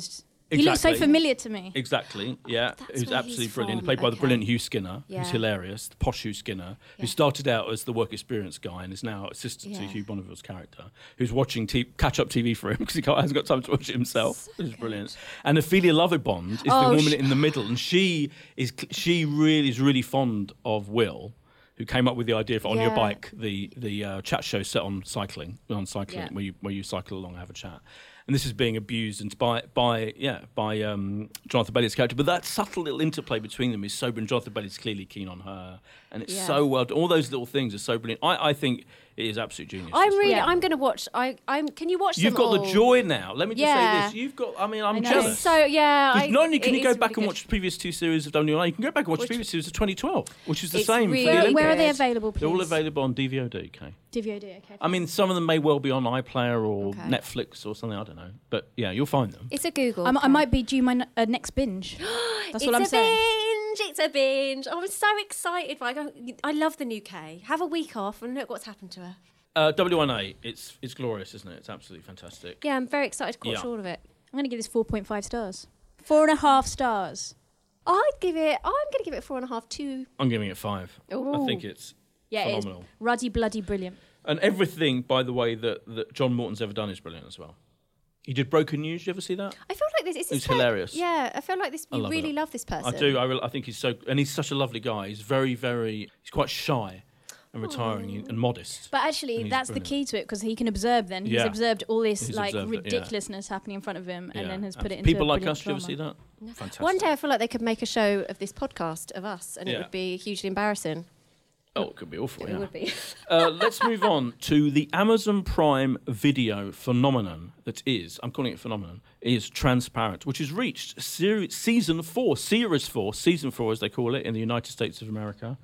Speaker 2: He looks so
Speaker 1: Exactly.
Speaker 2: familiar to me.
Speaker 1: Exactly, yeah.
Speaker 3: that's
Speaker 1: Who's
Speaker 3: where
Speaker 1: absolutely
Speaker 3: he's
Speaker 1: brilliant.
Speaker 3: from,
Speaker 1: Played by the
Speaker 3: okay.
Speaker 1: brilliant Hugh Skinner,
Speaker 3: Yeah.
Speaker 1: who's hilarious. The posh Hugh Skinner,
Speaker 3: Yeah.
Speaker 1: who started out as the work experience guy and is now assistant to
Speaker 3: Yeah.
Speaker 1: Hugh Bonneville's character, who's watching t- catch-up T V for him because he can't, hasn't got time to watch it himself, which is brilliant. And Ophelia Lovibond is the
Speaker 2: Oh,
Speaker 1: woman
Speaker 2: sh-
Speaker 1: in the middle, and she is cl- she really is really fond of Will, who came up with the idea for On Your
Speaker 3: Yeah.
Speaker 1: Bike, the the uh, chat show set on cycling, on cycling,
Speaker 3: Yeah.
Speaker 1: where you where you cycle along and have a chat. And this is being abused and by by yeah by um, Jonathan Bailey's character, but that subtle little interplay between them is so brilliant. Jonathan Bailey's clearly keen on her, and it's
Speaker 3: Yeah.
Speaker 1: so well. All those little things are so brilliant. I, I think it is absolute genius.
Speaker 3: I'm
Speaker 1: This
Speaker 3: really.
Speaker 2: Yeah.
Speaker 3: I'm going to watch. I. I'm. Can you watch?
Speaker 1: You've
Speaker 3: them
Speaker 1: got
Speaker 3: all?
Speaker 1: the joy now. Let me just
Speaker 3: Yeah.
Speaker 1: say this. You've got. I mean, I'm
Speaker 2: I know.
Speaker 1: jealous.
Speaker 3: So yeah.
Speaker 1: 'Cause
Speaker 3: I,
Speaker 1: not only can
Speaker 3: it
Speaker 1: you go
Speaker 3: is
Speaker 1: back
Speaker 3: really
Speaker 1: and
Speaker 3: good.
Speaker 1: watch the previous two series of W N A, you can go back and watch the
Speaker 3: Which-
Speaker 1: previous series of twenty twelve, which is the
Speaker 3: It's
Speaker 1: same
Speaker 3: really
Speaker 1: for the
Speaker 2: Where,
Speaker 1: Olympics.
Speaker 2: where are they
Speaker 3: good.
Speaker 2: available, please?
Speaker 1: They're all available on D V O D, okay?
Speaker 2: D V O D, okay.
Speaker 1: I mean, some of them may well be on iPlayer or
Speaker 3: Okay.
Speaker 1: Netflix or something, I don't know. But yeah, you'll find them.
Speaker 3: It's a Google.
Speaker 2: I'm, I
Speaker 3: okay.
Speaker 2: might be due my n- uh, next binge. That's
Speaker 3: it's
Speaker 2: all I'm
Speaker 3: a
Speaker 2: saying.
Speaker 3: binge. It's a binge. I'm so excited. I go. I love the new Kay. Have a week off and look what's happened to her.
Speaker 1: Uh, W one A, it's it's glorious, isn't it? It's absolutely fantastic.
Speaker 3: Yeah, I'm very excited to watch
Speaker 1: Yeah.
Speaker 3: all of it.
Speaker 2: I'm going to give this four point five stars. Four and a half stars.
Speaker 3: I'd give it. I'm going to give it four and a half. Two.
Speaker 1: I'm giving it five. I
Speaker 3: Ooh.
Speaker 1: think it's
Speaker 2: Yeah, it's
Speaker 1: phenomenal.
Speaker 2: ruddy, bloody, brilliant.
Speaker 1: And everything, by the way, that, that John Morton's ever done is brilliant as well. He did Broken News. Did you ever see that?
Speaker 3: I feel like this. It's
Speaker 1: It's
Speaker 3: like-
Speaker 1: hilarious.
Speaker 3: Yeah, I feel like this.
Speaker 1: I
Speaker 3: You
Speaker 1: love
Speaker 3: really
Speaker 1: it.
Speaker 3: love this person.
Speaker 1: I do. I, re- I think he's so, and he's such a lovely guy. He's very, very. He's quite shy and retiring and, and modest.
Speaker 2: But
Speaker 1: And
Speaker 2: actually,
Speaker 1: he's
Speaker 2: that's
Speaker 1: brilliant.
Speaker 2: the key to it because he can observe then. He's
Speaker 1: Yeah.
Speaker 2: observed all this
Speaker 1: He's
Speaker 2: like
Speaker 1: observed it, yeah.
Speaker 2: ridiculousnance happening in front of him and
Speaker 1: Yeah,
Speaker 2: then has put it
Speaker 1: absolutely.
Speaker 2: into
Speaker 1: People
Speaker 2: a
Speaker 1: like
Speaker 2: brilliant
Speaker 1: us. Did you ever
Speaker 2: drama.
Speaker 1: see that? Fantastic.
Speaker 3: One day I feel like they could make a show of this podcast of us, and
Speaker 1: Yeah.
Speaker 3: it would be hugely embarrassing.
Speaker 1: Oh, it could be awful.
Speaker 3: It
Speaker 1: Yeah.
Speaker 3: would be.
Speaker 1: Uh, let's move on to the Amazon Prime Video phenomenon that is, I'm calling it phenomenon, is Transparent, which has reached seri- season four, series four, season four as they call it in the United States of America.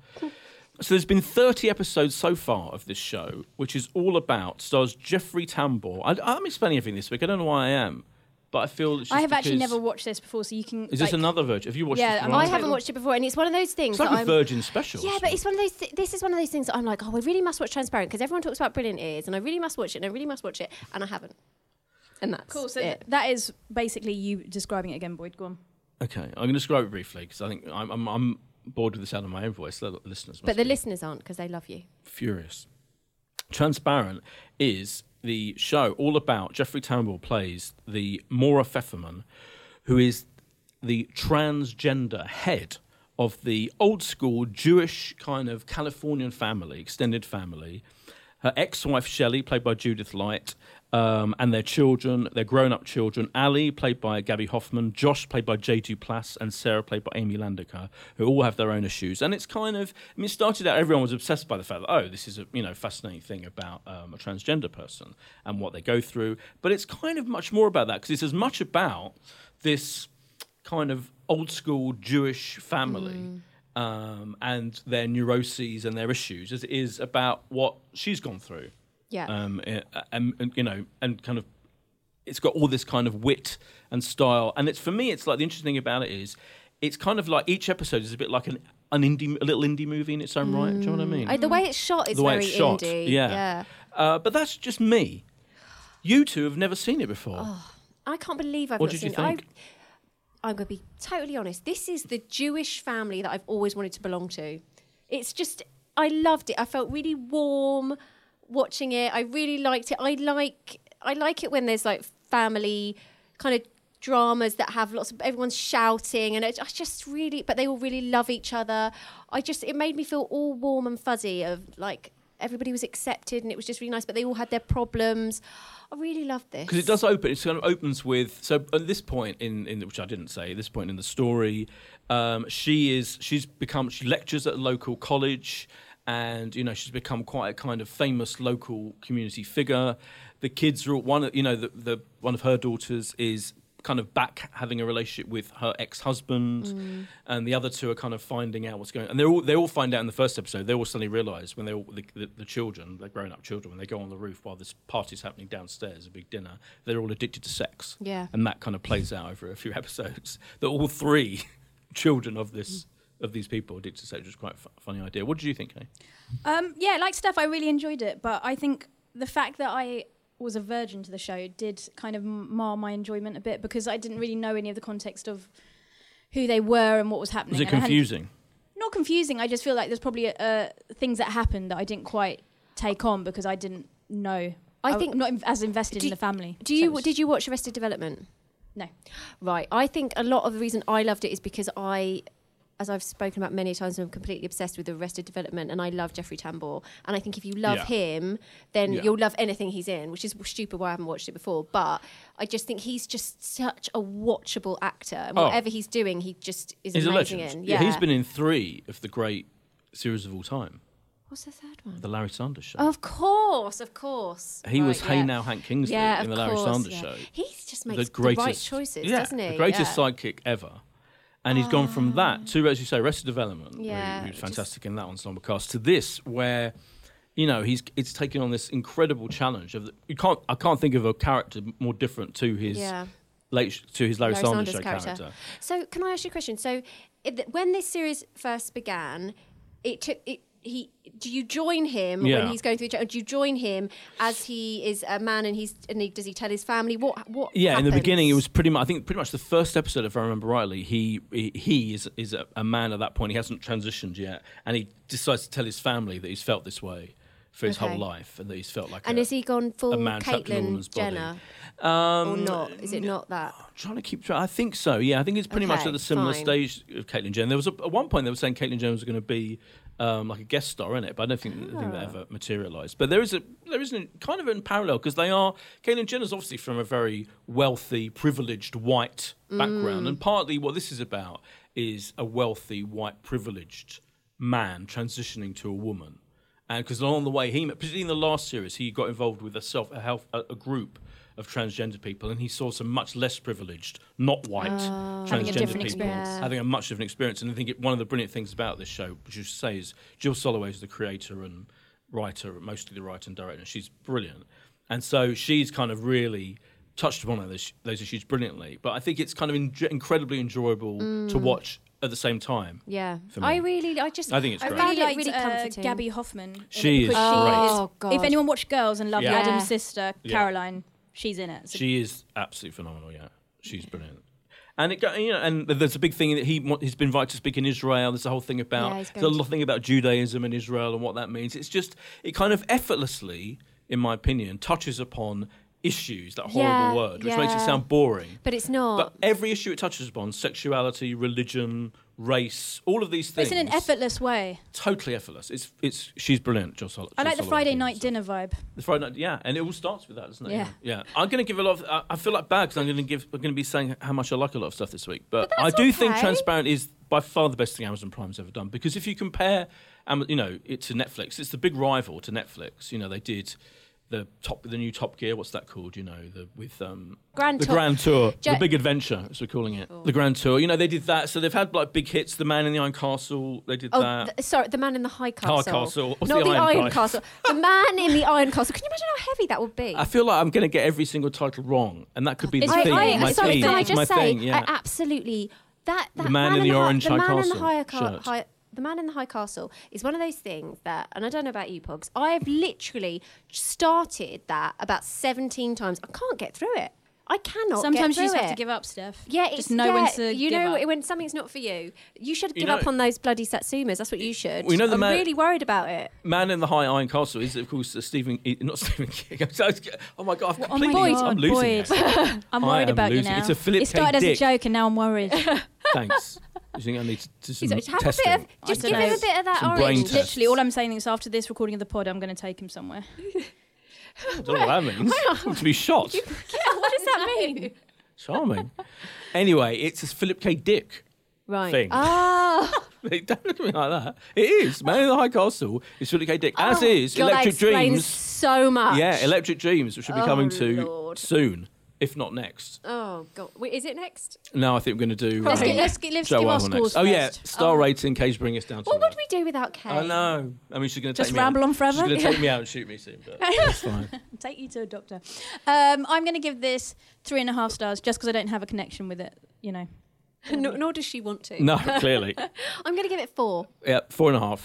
Speaker 1: So there's been thirty episodes so far of this show, which is all about, stars Jeffrey Tambor. I, I'm explaining everything this week, I don't know why I am, but I feel it's just
Speaker 2: I have actually
Speaker 1: because-
Speaker 2: never watched this before, so you can.
Speaker 1: Is
Speaker 2: like,
Speaker 1: this another Virgin? Have you watched
Speaker 2: Yeah,
Speaker 1: this?
Speaker 2: I'm
Speaker 1: before?
Speaker 3: I
Speaker 2: Right.
Speaker 3: haven't watched it before, and it's one of those things
Speaker 1: It's like
Speaker 3: that
Speaker 1: a
Speaker 3: I'm.
Speaker 1: Virgin special.
Speaker 3: Yeah, but it's one of those. Th- this is one of those things that I'm like, oh, I really must watch Transparent because everyone talks about brilliant it is, and I really must watch it, and I really must watch it, and I haven't. And that's
Speaker 2: Cool. So
Speaker 3: it.
Speaker 2: that is basically you describing it again, Boyd. Go on.
Speaker 1: Okay, I'm going to describe it briefly because I think I'm, I'm, I'm bored with the sound of my own voice. The listeners must
Speaker 3: But the
Speaker 1: be.
Speaker 3: listeners aren't because they love you.
Speaker 1: Furious. Transparent is the show all about Jeffrey Tambor plays the Maura Pfefferman, who is the transgender head of the old school Jewish kind of Californian family, extended family. Her ex-wife Shelley, played by Judith Light, um, and their children, their grown-up children, Ali, played by Gabby Hoffman, Josh, played by Jay Duplass, and Sarah, played by Amy Landecker, who all have their own issues. And it's kind of, I mean, it started out, everyone was obsessed by the fact that, oh, this is a you know fascinating thing about um, a transgender person and what they go through. But it's kind of much more about that, because it's as much about this kind of old-school Jewish family um, and their neuroses and their issues as it is about what she's gone through.
Speaker 3: Yeah.
Speaker 1: Um, eh, and, and you know, and kind of, it's got all this kind of wit and style. And it's for me, it's like the interesting thing about it is, it's kind of like each episode is a bit like an, an indie, a little indie movie in its own right. Do you know what I mean?
Speaker 3: I, the way it's shot is
Speaker 1: the way
Speaker 3: very
Speaker 1: it's shot,
Speaker 3: indie.
Speaker 1: yeah.
Speaker 3: yeah.
Speaker 1: Uh, but that's just me. You two have never seen it before.
Speaker 3: I can't believe I've
Speaker 1: What
Speaker 3: not
Speaker 1: did you
Speaker 3: seen it.
Speaker 1: think?
Speaker 3: I, I'm going to be totally honest. This is the Jewish family that I've always wanted to belong to. It's just, I loved it. I felt really warm watching it. I really liked it. I like, I like it when there's like family kind of dramas that have lots of everyone's shouting, and it, I just really, but they all really love each other. I just, it made me feel all warm and fuzzy of like everybody was accepted, and it was just really nice. But they all had their problems. I really loved this
Speaker 1: Because it does open. It kind of opens with. So at this point in, in which I didn't say, at this point in the story, um, she is she's become she lectures at a local college, and you know she's become quite a kind of famous local community figure. The kids are all, one. of- You know, the, the one of her daughters is kind of back having a relationship with her ex-husband,
Speaker 3: Mm.
Speaker 1: and the other two are kind of finding out what's going on. And they all they all find out in the first episode. They all suddenly realise when they all the, the, the children, the grown-up children, when they go on the roof while this party's happening downstairs, a big dinner, they're all addicted to sex.
Speaker 3: Yeah.
Speaker 1: And that kind of plays out over a few episodes. That all three children of this of these people are addicted to sex, which is quite a f- funny idea. What did you think, eh?
Speaker 2: Um, yeah, like Steph, I really enjoyed it, but I think the fact that I was a virgin to the show did kind of mar my enjoyment a bit, because I didn't really know any of the context of who they were and what was happening.
Speaker 1: Was it
Speaker 2: And I hadn't-
Speaker 1: confusing?
Speaker 2: Not confusing. I just feel like there's probably uh, things that happened that I didn't quite take on because I didn't know.
Speaker 3: I
Speaker 2: I
Speaker 3: think-
Speaker 2: am not in- as invested
Speaker 3: Do
Speaker 2: in
Speaker 3: you-
Speaker 2: the family.
Speaker 3: Do
Speaker 2: So
Speaker 3: you
Speaker 2: it was-
Speaker 3: did you watch Arrested Development?
Speaker 2: No.
Speaker 3: Right. I think a lot of the reason I loved it is because I, as I've spoken about many times, I'm completely obsessed with Arrested Development, and I love Jeffrey Tambor. And I think if you love
Speaker 1: Yeah.
Speaker 3: him, then
Speaker 1: Yeah.
Speaker 3: you'll love anything he's in, which is stupid why I haven't watched it before. But I just think he's just such a watchable actor, and
Speaker 1: Oh.
Speaker 3: whatever he's doing, he just is
Speaker 1: He's a
Speaker 3: amazing
Speaker 1: legend.
Speaker 3: in.
Speaker 1: Yeah.
Speaker 3: Yeah.
Speaker 1: He's been in three of the great series of all time,
Speaker 3: What's the third one?
Speaker 1: The Larry Sanders Show.
Speaker 3: Of course, of course.
Speaker 1: He was
Speaker 3: Right,
Speaker 1: Hey
Speaker 3: yeah.
Speaker 1: Now Hank Kingsley
Speaker 3: Yeah,
Speaker 1: in
Speaker 3: of
Speaker 1: the Larry
Speaker 3: course,
Speaker 1: Sanders
Speaker 3: yeah.
Speaker 1: Show.
Speaker 3: He just
Speaker 1: The
Speaker 3: makes the,
Speaker 1: greatest,
Speaker 3: right choices,
Speaker 1: yeah,
Speaker 3: doesn't he?
Speaker 1: the greatest
Speaker 3: Yeah.
Speaker 1: sidekick ever. And he's gone from that to, as you say, Arrested Development, where
Speaker 3: Yeah,
Speaker 1: he, he was
Speaker 3: just-
Speaker 1: fantastic in that ensemble cast, to this, where, you know, he's it's taken on this incredible challenge of the, you can't I can't think of a character more different to his
Speaker 3: Yeah.
Speaker 1: late to his Larry,
Speaker 3: Larry
Speaker 1: Sanders,
Speaker 3: Sanders
Speaker 1: Show
Speaker 3: character.
Speaker 1: character.
Speaker 3: So, can I ask you a question? So, it, when this series first began, it took it. He, do you join him
Speaker 1: Yeah.
Speaker 3: when he's going through? the- Do you join him as he is a man and he's and he, does he tell his family what what?
Speaker 1: Yeah, in the
Speaker 3: happens?
Speaker 1: beginning, it was pretty much. I think pretty much the first episode, if I remember rightly, he he, he is is a, a man at that point. He hasn't transitioned yet, and he decides to tell his family that he's felt this way for his
Speaker 3: Okay.
Speaker 1: whole life, and that he's felt like
Speaker 3: And
Speaker 1: a,
Speaker 3: has he gone full
Speaker 1: a man trapped in a woman's
Speaker 3: Caitlyn
Speaker 1: body.
Speaker 3: Jenner
Speaker 1: Um,
Speaker 3: or not? Is it not that?
Speaker 1: I'm trying to keep track. I think so. Yeah, I think it's pretty much
Speaker 3: Okay,
Speaker 1: at a similar
Speaker 3: fine.
Speaker 1: stage of Caitlyn Jenner. There was a, at one point they were saying Caitlyn Jenner was going to be um, like a guest star in it, but I don't think, I think that ever materialised. But there is a there is an, kind of in parallel, because they are Caitlyn Jenner's obviously from a very wealthy, privileged white background, and partly what this is about is a wealthy, white, privileged man transitioning to a woman. And because along the way, he, particularly in the last series, he got involved with a self a, health, a, a group of transgender people, and he saw some much less privileged, not white transgender
Speaker 2: Having a different
Speaker 1: people
Speaker 2: experience.
Speaker 3: Yeah.
Speaker 1: having a much different experience. And I think it, one of the brilliant things about this show, which you should say, is Jill Soloway is the creator and writer, mostly the writer and director. And she's brilliant, and so she's kind of really touched upon those, those issues brilliantly. But I think it's kind of in, incredibly enjoyable to watch at the same time.
Speaker 3: Yeah,
Speaker 1: for me.
Speaker 3: I really, I just,
Speaker 1: I think it's
Speaker 2: I
Speaker 1: great.
Speaker 2: really
Speaker 3: found it
Speaker 2: liked
Speaker 3: really
Speaker 2: uh,
Speaker 3: comforting.
Speaker 2: Gabby Hoffman. in it
Speaker 1: She is
Speaker 2: because
Speaker 1: great.
Speaker 3: Oh, God.
Speaker 2: If anyone watched Girls and loved
Speaker 1: Yeah.
Speaker 2: Adam's
Speaker 3: Yeah.
Speaker 2: sister
Speaker 1: Yeah.
Speaker 2: Caroline, she's in it. So
Speaker 1: She is absolutely phenomenal. Yeah, she's brilliant. And it, go- you know, and there's a big thing that he wa- he's been invited to speak in Israel. There's a whole thing about
Speaker 3: Yeah, he's
Speaker 1: there's a
Speaker 3: going
Speaker 1: lot thing about Judaism and Israel and what that means. It's just it kind of effortlessly, in my opinion, touches upon issues, that horrible
Speaker 3: Yeah,
Speaker 1: word, which makes it
Speaker 3: yeah.
Speaker 1: sound boring.
Speaker 3: but it's not.
Speaker 1: But every issue it touches upon, sexuality, religion, race, all of these
Speaker 2: But
Speaker 1: things,
Speaker 2: it's in an effortless way.
Speaker 1: totally effortless. It's it's she's brilliant, Joss Sol-
Speaker 2: I
Speaker 1: Jill
Speaker 2: like the
Speaker 1: Soloway,
Speaker 2: Friday
Speaker 1: yeah,
Speaker 2: night
Speaker 1: so-
Speaker 2: dinner vibe.
Speaker 1: The Friday night, yeah, and it all starts with that, doesn't it?
Speaker 2: Yeah.
Speaker 1: yeah. I'm going to give a lot. Of, I, I feel like bad because I'm going to give. I'm going to be saying how much I like a lot of stuff this week, but,
Speaker 3: But
Speaker 1: I
Speaker 3: that's
Speaker 1: do think
Speaker 3: okay.
Speaker 1: Transparent is by far the best thing Amazon Prime's ever done, because if you compare, Am- you know, it to Netflix, it's the big rival to Netflix. You know, they did the top, the new Top Gear. What's that called? You know, the with um,
Speaker 3: Grand
Speaker 1: the
Speaker 3: Tour.
Speaker 1: Grand Tour,
Speaker 3: Ja-
Speaker 1: the Big Adventure, as we're calling it, the Grand Tour. You know, they did that, so they've had like big hits. The Man in the Iron Castle, they did
Speaker 3: Oh,
Speaker 1: that.
Speaker 3: th- sorry, the man in the high castle.
Speaker 1: Castle. What's
Speaker 3: Not
Speaker 1: the
Speaker 3: the,
Speaker 1: Iron
Speaker 3: Iron
Speaker 1: Pie?
Speaker 3: Castle. The man in the Iron Castle. Can you imagine how heavy that would be?
Speaker 1: I feel like I'm going to get every single title wrong, and that could be the
Speaker 2: It's
Speaker 3: I,
Speaker 1: thing.
Speaker 2: very-
Speaker 3: I,
Speaker 1: my
Speaker 3: sorry,
Speaker 1: thing.
Speaker 3: can I
Speaker 1: my
Speaker 3: just say,
Speaker 1: thing, yeah.
Speaker 3: I absolutely that, that
Speaker 1: The man in the
Speaker 3: hi-
Speaker 1: orange
Speaker 3: the
Speaker 1: high
Speaker 3: man in
Speaker 1: castle
Speaker 3: the high, ca-
Speaker 1: shirt.
Speaker 3: high, the man in the high castle is one of those things that, and I don't know about you, Pogs. I have literally started that about seventeen times. I can't get through it. I cannot.
Speaker 2: Sometimes
Speaker 3: get
Speaker 2: you
Speaker 3: through
Speaker 2: just
Speaker 3: it.
Speaker 2: have to give up, Steph.
Speaker 3: Yeah,
Speaker 2: just
Speaker 3: it's,
Speaker 2: know
Speaker 3: yeah,
Speaker 2: when to
Speaker 3: you
Speaker 2: give
Speaker 3: know
Speaker 2: up.
Speaker 3: when something's not for you. You should
Speaker 1: You
Speaker 3: give
Speaker 1: know-
Speaker 3: up on those bloody Satsumas. That's what you should.
Speaker 1: Well, you know the
Speaker 3: I'm
Speaker 1: man-
Speaker 3: really worried about it.
Speaker 1: Man in the High Iron Castle is, of course, uh, Stephen. E- Not Stephen King. Oh my god! I've
Speaker 2: Oh my
Speaker 1: completely.
Speaker 2: God,
Speaker 1: I'm losing
Speaker 2: Boyd.
Speaker 1: it.
Speaker 2: I'm
Speaker 1: I
Speaker 2: worried
Speaker 1: am
Speaker 2: about you
Speaker 1: losing-
Speaker 2: now.
Speaker 1: it's a Philip
Speaker 2: it started
Speaker 1: K.
Speaker 2: as a
Speaker 1: Dick.
Speaker 2: joke and now I'm worried.
Speaker 1: Thanks. You think I need to do some
Speaker 3: He's like, have
Speaker 1: testing?
Speaker 3: a bit of, just
Speaker 2: I
Speaker 3: give
Speaker 2: don't
Speaker 3: him
Speaker 2: know.
Speaker 3: a bit of that
Speaker 1: Some
Speaker 3: orange.
Speaker 1: brain tests.
Speaker 2: Literally, all I'm saying is after this recording of the pod, I'm going to take him somewhere.
Speaker 1: I don't know what that means. To be shot.
Speaker 3: Yeah, what does that mean?
Speaker 1: Charming. Anyway, it's a Philip K. Dick
Speaker 3: Right.
Speaker 1: thing.
Speaker 3: Ah,
Speaker 1: Don't look at me like that. It is. Man in the High Castle is Philip K. Dick. As
Speaker 3: Oh,
Speaker 1: is
Speaker 3: God, that
Speaker 1: Electric
Speaker 3: explains
Speaker 1: Dreams.
Speaker 3: so much.
Speaker 1: Yeah, Electric Dreams, which should be
Speaker 3: Oh,
Speaker 1: coming to
Speaker 3: Lord.
Speaker 1: soon, if not next.
Speaker 3: Oh God. Wait, is it next?
Speaker 1: No, I think we're going to do.
Speaker 2: Let's
Speaker 1: um,
Speaker 2: get, let's get, let's
Speaker 1: Joe
Speaker 2: give our
Speaker 1: Wyman
Speaker 2: scores
Speaker 1: next. Oh yeah,
Speaker 2: first.
Speaker 1: star
Speaker 3: Oh.
Speaker 1: rating. Kay's bring us down to.
Speaker 3: What
Speaker 1: that.
Speaker 3: would we do without Kay?
Speaker 1: I know. I mean, she's going to take
Speaker 2: Just
Speaker 1: me
Speaker 2: ramble
Speaker 1: out.
Speaker 2: on forever?
Speaker 1: She's going to take me out and shoot me soon, but that's fine.
Speaker 2: Take you to a doctor. Um, I'm going to give this three and a half stars just because I don't have a connection with it, you know.
Speaker 3: nor, nor does she want to.
Speaker 1: No, clearly.
Speaker 3: I'm going to give it four.
Speaker 1: Yeah, four and a half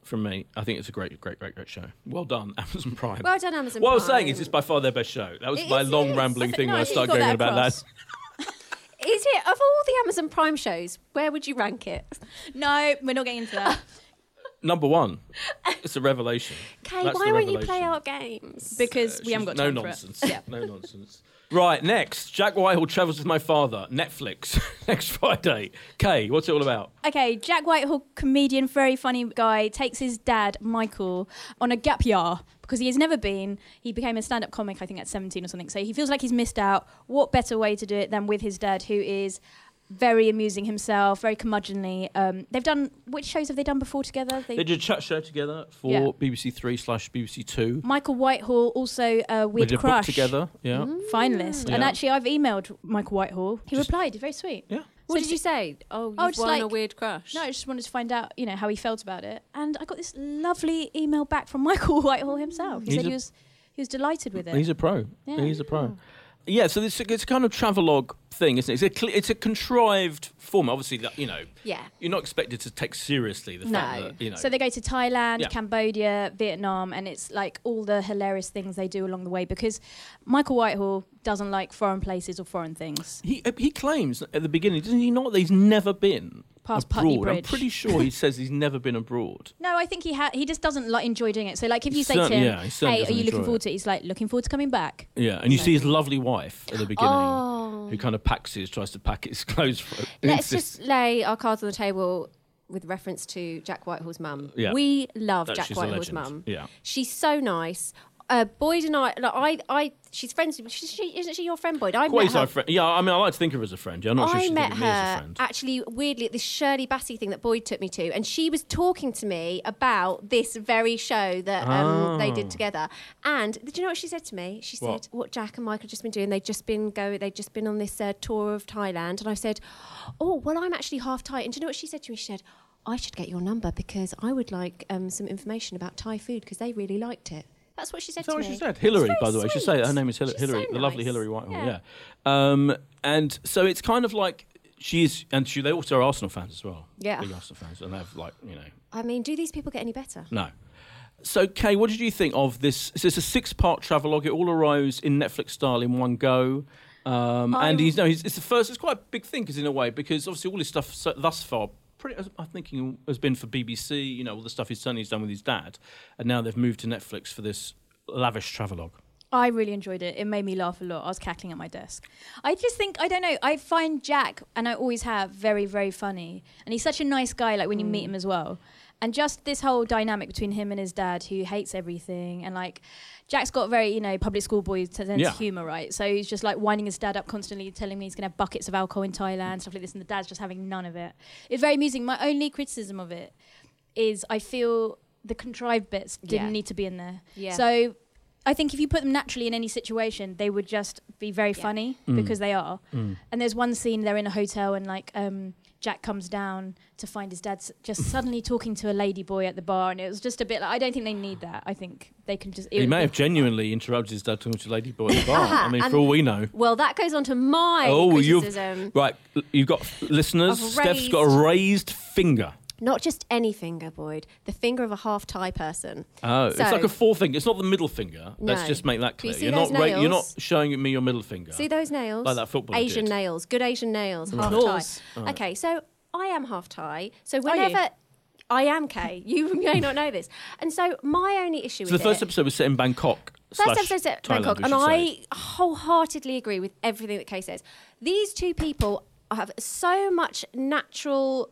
Speaker 1: from me. I think it's a great, great, great, great show. Well done, Amazon Prime.
Speaker 3: Well done, Amazon
Speaker 1: What
Speaker 3: Prime.
Speaker 1: I was saying is it's by far their best show. That was
Speaker 3: It
Speaker 1: my
Speaker 3: is,
Speaker 1: long
Speaker 3: it is.
Speaker 1: rambling
Speaker 2: I
Speaker 1: thing
Speaker 2: think- no,
Speaker 1: when I
Speaker 2: I think
Speaker 1: started
Speaker 2: you got
Speaker 1: going
Speaker 2: that
Speaker 1: on about
Speaker 2: across.
Speaker 1: that.
Speaker 3: Is it, of all the Amazon Prime shows, where would you rank it?
Speaker 2: No, we're not getting into that.
Speaker 1: Number one. It's a revelation.
Speaker 3: Kay,
Speaker 1: That's
Speaker 3: why
Speaker 1: the
Speaker 3: won't you play
Speaker 1: revelation.
Speaker 3: our games?
Speaker 2: Because we
Speaker 1: She's-
Speaker 2: haven't got
Speaker 1: no
Speaker 2: time for
Speaker 1: nonsense.
Speaker 2: it. Yeah.
Speaker 1: No nonsense. Right, next. Jack Whitehall travels with my father. Netflix. Next Friday. Kay, what's it all about?
Speaker 2: Okay, Jack Whitehall, comedian, very funny guy, takes his dad, Michael, on a gap year because he has never been. He became a stand-up comic, I think, at seventeen or something. So he feels like he's missed out. What better way to do it than with his dad, who is very amusing himself, very curmudgeonly. Um, they've done, which shows have they done before together?
Speaker 1: They did a chat show together for
Speaker 2: Yeah.
Speaker 1: B B C Three slash B B C Two.
Speaker 2: Michael Whitehall, also uh,
Speaker 1: We
Speaker 2: Weird
Speaker 1: did a book
Speaker 2: Crush
Speaker 1: together. Yeah.
Speaker 2: finalist. And
Speaker 1: Yeah.
Speaker 2: actually, I've emailed Michael Whitehall. He
Speaker 1: Just-
Speaker 2: replied, very sweet.
Speaker 1: Yeah.
Speaker 3: What
Speaker 2: So
Speaker 3: did you say? Oh, you've
Speaker 2: Oh, just
Speaker 3: won a
Speaker 2: like-
Speaker 3: weird crush.
Speaker 2: No, I just wanted to find out, you know, how he felt about it. And I got this lovely email back from Michael Whitehall himself. He
Speaker 1: He's
Speaker 2: said
Speaker 1: a-
Speaker 2: he was he was delighted with it.
Speaker 1: He's a pro.
Speaker 2: Yeah.
Speaker 1: He's a pro. Yeah, so this it's a kind of travelogue thing, isn't it? It's a cl- it's a contrived form. Obviously, that, you know,
Speaker 3: Yeah.
Speaker 1: you're not expected to take seriously the fact
Speaker 3: No.
Speaker 1: that, you know.
Speaker 2: So they go to Thailand,
Speaker 1: Yeah.
Speaker 2: Cambodia, Vietnam, and it's like all the hilarious things they do along the way because Michael Whitehall doesn't like foreign places or foreign things.
Speaker 1: he he claims at the beginning, doesn't he not, that he's never been
Speaker 2: Past Putney
Speaker 1: abroad? I'm
Speaker 2: Bridge.
Speaker 1: pretty sure he says he's never been abroad.
Speaker 2: No, I think he ha- he just doesn't like enjoy doing it. So like if you
Speaker 1: He
Speaker 2: say to
Speaker 1: certainly-
Speaker 2: him,
Speaker 1: yeah, he certainly
Speaker 2: "Hey, are
Speaker 1: doesn't
Speaker 2: you looking
Speaker 1: enjoy
Speaker 2: forward
Speaker 1: it.
Speaker 2: to it?" He's like, "Looking forward to coming back."
Speaker 1: Yeah, and you see his lovely wife at the beginning,
Speaker 3: Oh.
Speaker 1: who kind of packs his, tries to pack his clothes for him.
Speaker 3: Let's just lay our cards on the table with reference to Jack Whitehall's mum.
Speaker 1: Yeah.
Speaker 3: We love
Speaker 1: That
Speaker 3: Jack
Speaker 1: she's a
Speaker 3: Whitehall's
Speaker 1: legend.
Speaker 3: mum.
Speaker 1: Yeah.
Speaker 3: She's so nice. Uh, Boyd and I, like, I, I, she's friends. She, she, isn't she your friend, Boyd? I met
Speaker 1: Quasi
Speaker 3: her.
Speaker 1: friend. Yeah, I mean, I like to think of her as a friend. Yeah, I'm not sure
Speaker 3: I
Speaker 1: she's
Speaker 3: met
Speaker 1: thinking of me as a
Speaker 3: her
Speaker 1: friend.
Speaker 3: actually weirdly at this Shirley Bassey thing that Boyd took me to, and she was talking to me about this very show that um, they
Speaker 1: Oh.
Speaker 3: did together. And did you know what she said to me? She said,
Speaker 1: What?
Speaker 3: "What Jack and Mike had just been doing? They'd just been go. They'd just been on this uh, tour of Thailand." And I said, "Oh, well, I'm actually half Thai." And do you know what she said to me? She said, "I should get your number because I would like um, some information about Thai food because they really liked it." That's what she said
Speaker 1: Is that
Speaker 3: to
Speaker 1: what
Speaker 3: me.
Speaker 1: she said? Hillary,
Speaker 3: It's
Speaker 1: by
Speaker 3: very
Speaker 1: the way. She
Speaker 3: sweet.
Speaker 1: say her name is Hillary,
Speaker 3: She's
Speaker 1: Hillary
Speaker 3: so
Speaker 1: the lovely
Speaker 3: nice.
Speaker 1: Hillary Whitehall.
Speaker 3: Yeah.
Speaker 1: Yeah. Um, and so it's kind of like she's, and she, they also are Arsenal fans as well.
Speaker 3: Yeah.
Speaker 1: Big Arsenal fans, and they have like, you know,
Speaker 3: I mean, do these people get any better?
Speaker 1: no. So, Kay, what did you think of this? So it's a six-part travelogue. It all arose in Netflix style in one go. Um, and he's no, he's, it's the first. It's quite a big thing, because in a way, because obviously all his stuff so, thus far, pretty, I'm thinking, has been for B B C. You know, all the stuff he's done, he's done with his dad, and now they've moved to Netflix for this lavish travelogue.
Speaker 2: I really enjoyed it. It made me laugh a lot. I was cackling at my desk. I just think, I don't know, I find Jack, and I always have, very, very funny. And he's such a nice guy, like when you meet him as well. And just this whole dynamic between him and his dad, who hates everything. And like, Jack's got very, you know, public school boy sense
Speaker 1: Yeah.
Speaker 2: of humour, right? So he's just like winding his dad up constantly, telling me he's going to have buckets of alcohol in Thailand, stuff like this. And the dad's just having none of it. It's very amusing. My only criticism of it is I feel the contrived bits didn't
Speaker 3: Yeah.
Speaker 2: need to be in there.
Speaker 3: Yeah.
Speaker 2: So I think if you put them naturally in any situation, they would just be very
Speaker 3: Yeah.
Speaker 2: funny
Speaker 1: Mm.
Speaker 2: because they are.
Speaker 1: Mm.
Speaker 2: And there's one scene they're in a hotel and like um, Jack comes down to find his dad s- just suddenly talking to a lady boy at the bar, and it was just a bit like, I don't think they need that. I think they can just.
Speaker 1: He
Speaker 2: it-
Speaker 1: may have genuinely interrupted his dad talking to a lady boy at the bar. I mean,
Speaker 3: And-
Speaker 1: for all we know.
Speaker 3: Well, that goes on to my
Speaker 1: Oh, you've
Speaker 3: criticism.
Speaker 1: right. You've got listeners.
Speaker 3: I've
Speaker 1: Steph's got a raised finger.
Speaker 3: Not just any finger, Boyd. The finger of a half Thai person.
Speaker 1: Oh, it's
Speaker 3: So-
Speaker 1: like a forefinger. It's not the middle finger. Let's
Speaker 3: No.
Speaker 1: just make that
Speaker 3: Do you
Speaker 1: clear.
Speaker 3: see
Speaker 1: You're
Speaker 3: those
Speaker 1: not ra- you're not
Speaker 3: nails?
Speaker 1: showing me your middle finger.
Speaker 3: See those nails?
Speaker 1: Like that footballer
Speaker 3: Asian
Speaker 1: did.
Speaker 3: nails. Good Asian nails. Half
Speaker 2: Applause.
Speaker 3: Thai. Okay, so I am half Thai. So
Speaker 2: you?
Speaker 3: whenever I am Kay, you may not know this. And so my only issue
Speaker 1: So
Speaker 3: with
Speaker 1: the first
Speaker 3: it,
Speaker 1: episode was set in Bangkok.
Speaker 3: First
Speaker 1: slash
Speaker 3: episode set
Speaker 1: Thailand,
Speaker 3: Bangkok,
Speaker 1: we
Speaker 3: and
Speaker 1: should say.
Speaker 3: I wholeheartedly agree with everything that Kay says. These two people have so much natural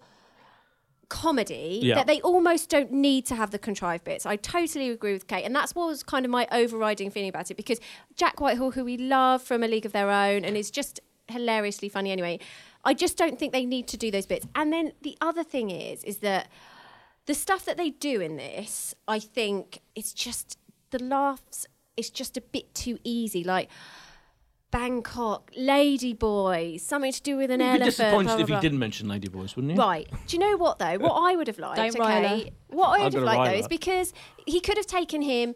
Speaker 3: comedy
Speaker 1: Yeah.
Speaker 3: that they almost don't need to have the contrived bits. I totally agree with Kate, and that's what was kind of my overriding feeling about it, because Jack Whitehall, who we love from A League of Their Own and is just hilariously funny anyway, I just don't think they need to do those bits. And then the other thing is is that the stuff that they do in this, I think it's just the laughs, it's just a bit too easy. Like Bangkok, Ladyboy, something to do with an
Speaker 1: You'd be
Speaker 3: elephant.
Speaker 1: disappointed
Speaker 3: blah, blah,
Speaker 1: if he
Speaker 3: blah.
Speaker 1: didn't mention Ladyboys, wouldn't you?
Speaker 3: Right. Do you know what though? What I would have liked,
Speaker 2: Don't rile
Speaker 3: okay, what I
Speaker 1: I'm
Speaker 3: would have
Speaker 1: gonna
Speaker 3: liked
Speaker 1: rile
Speaker 3: though
Speaker 1: her.
Speaker 3: is because he could have taken him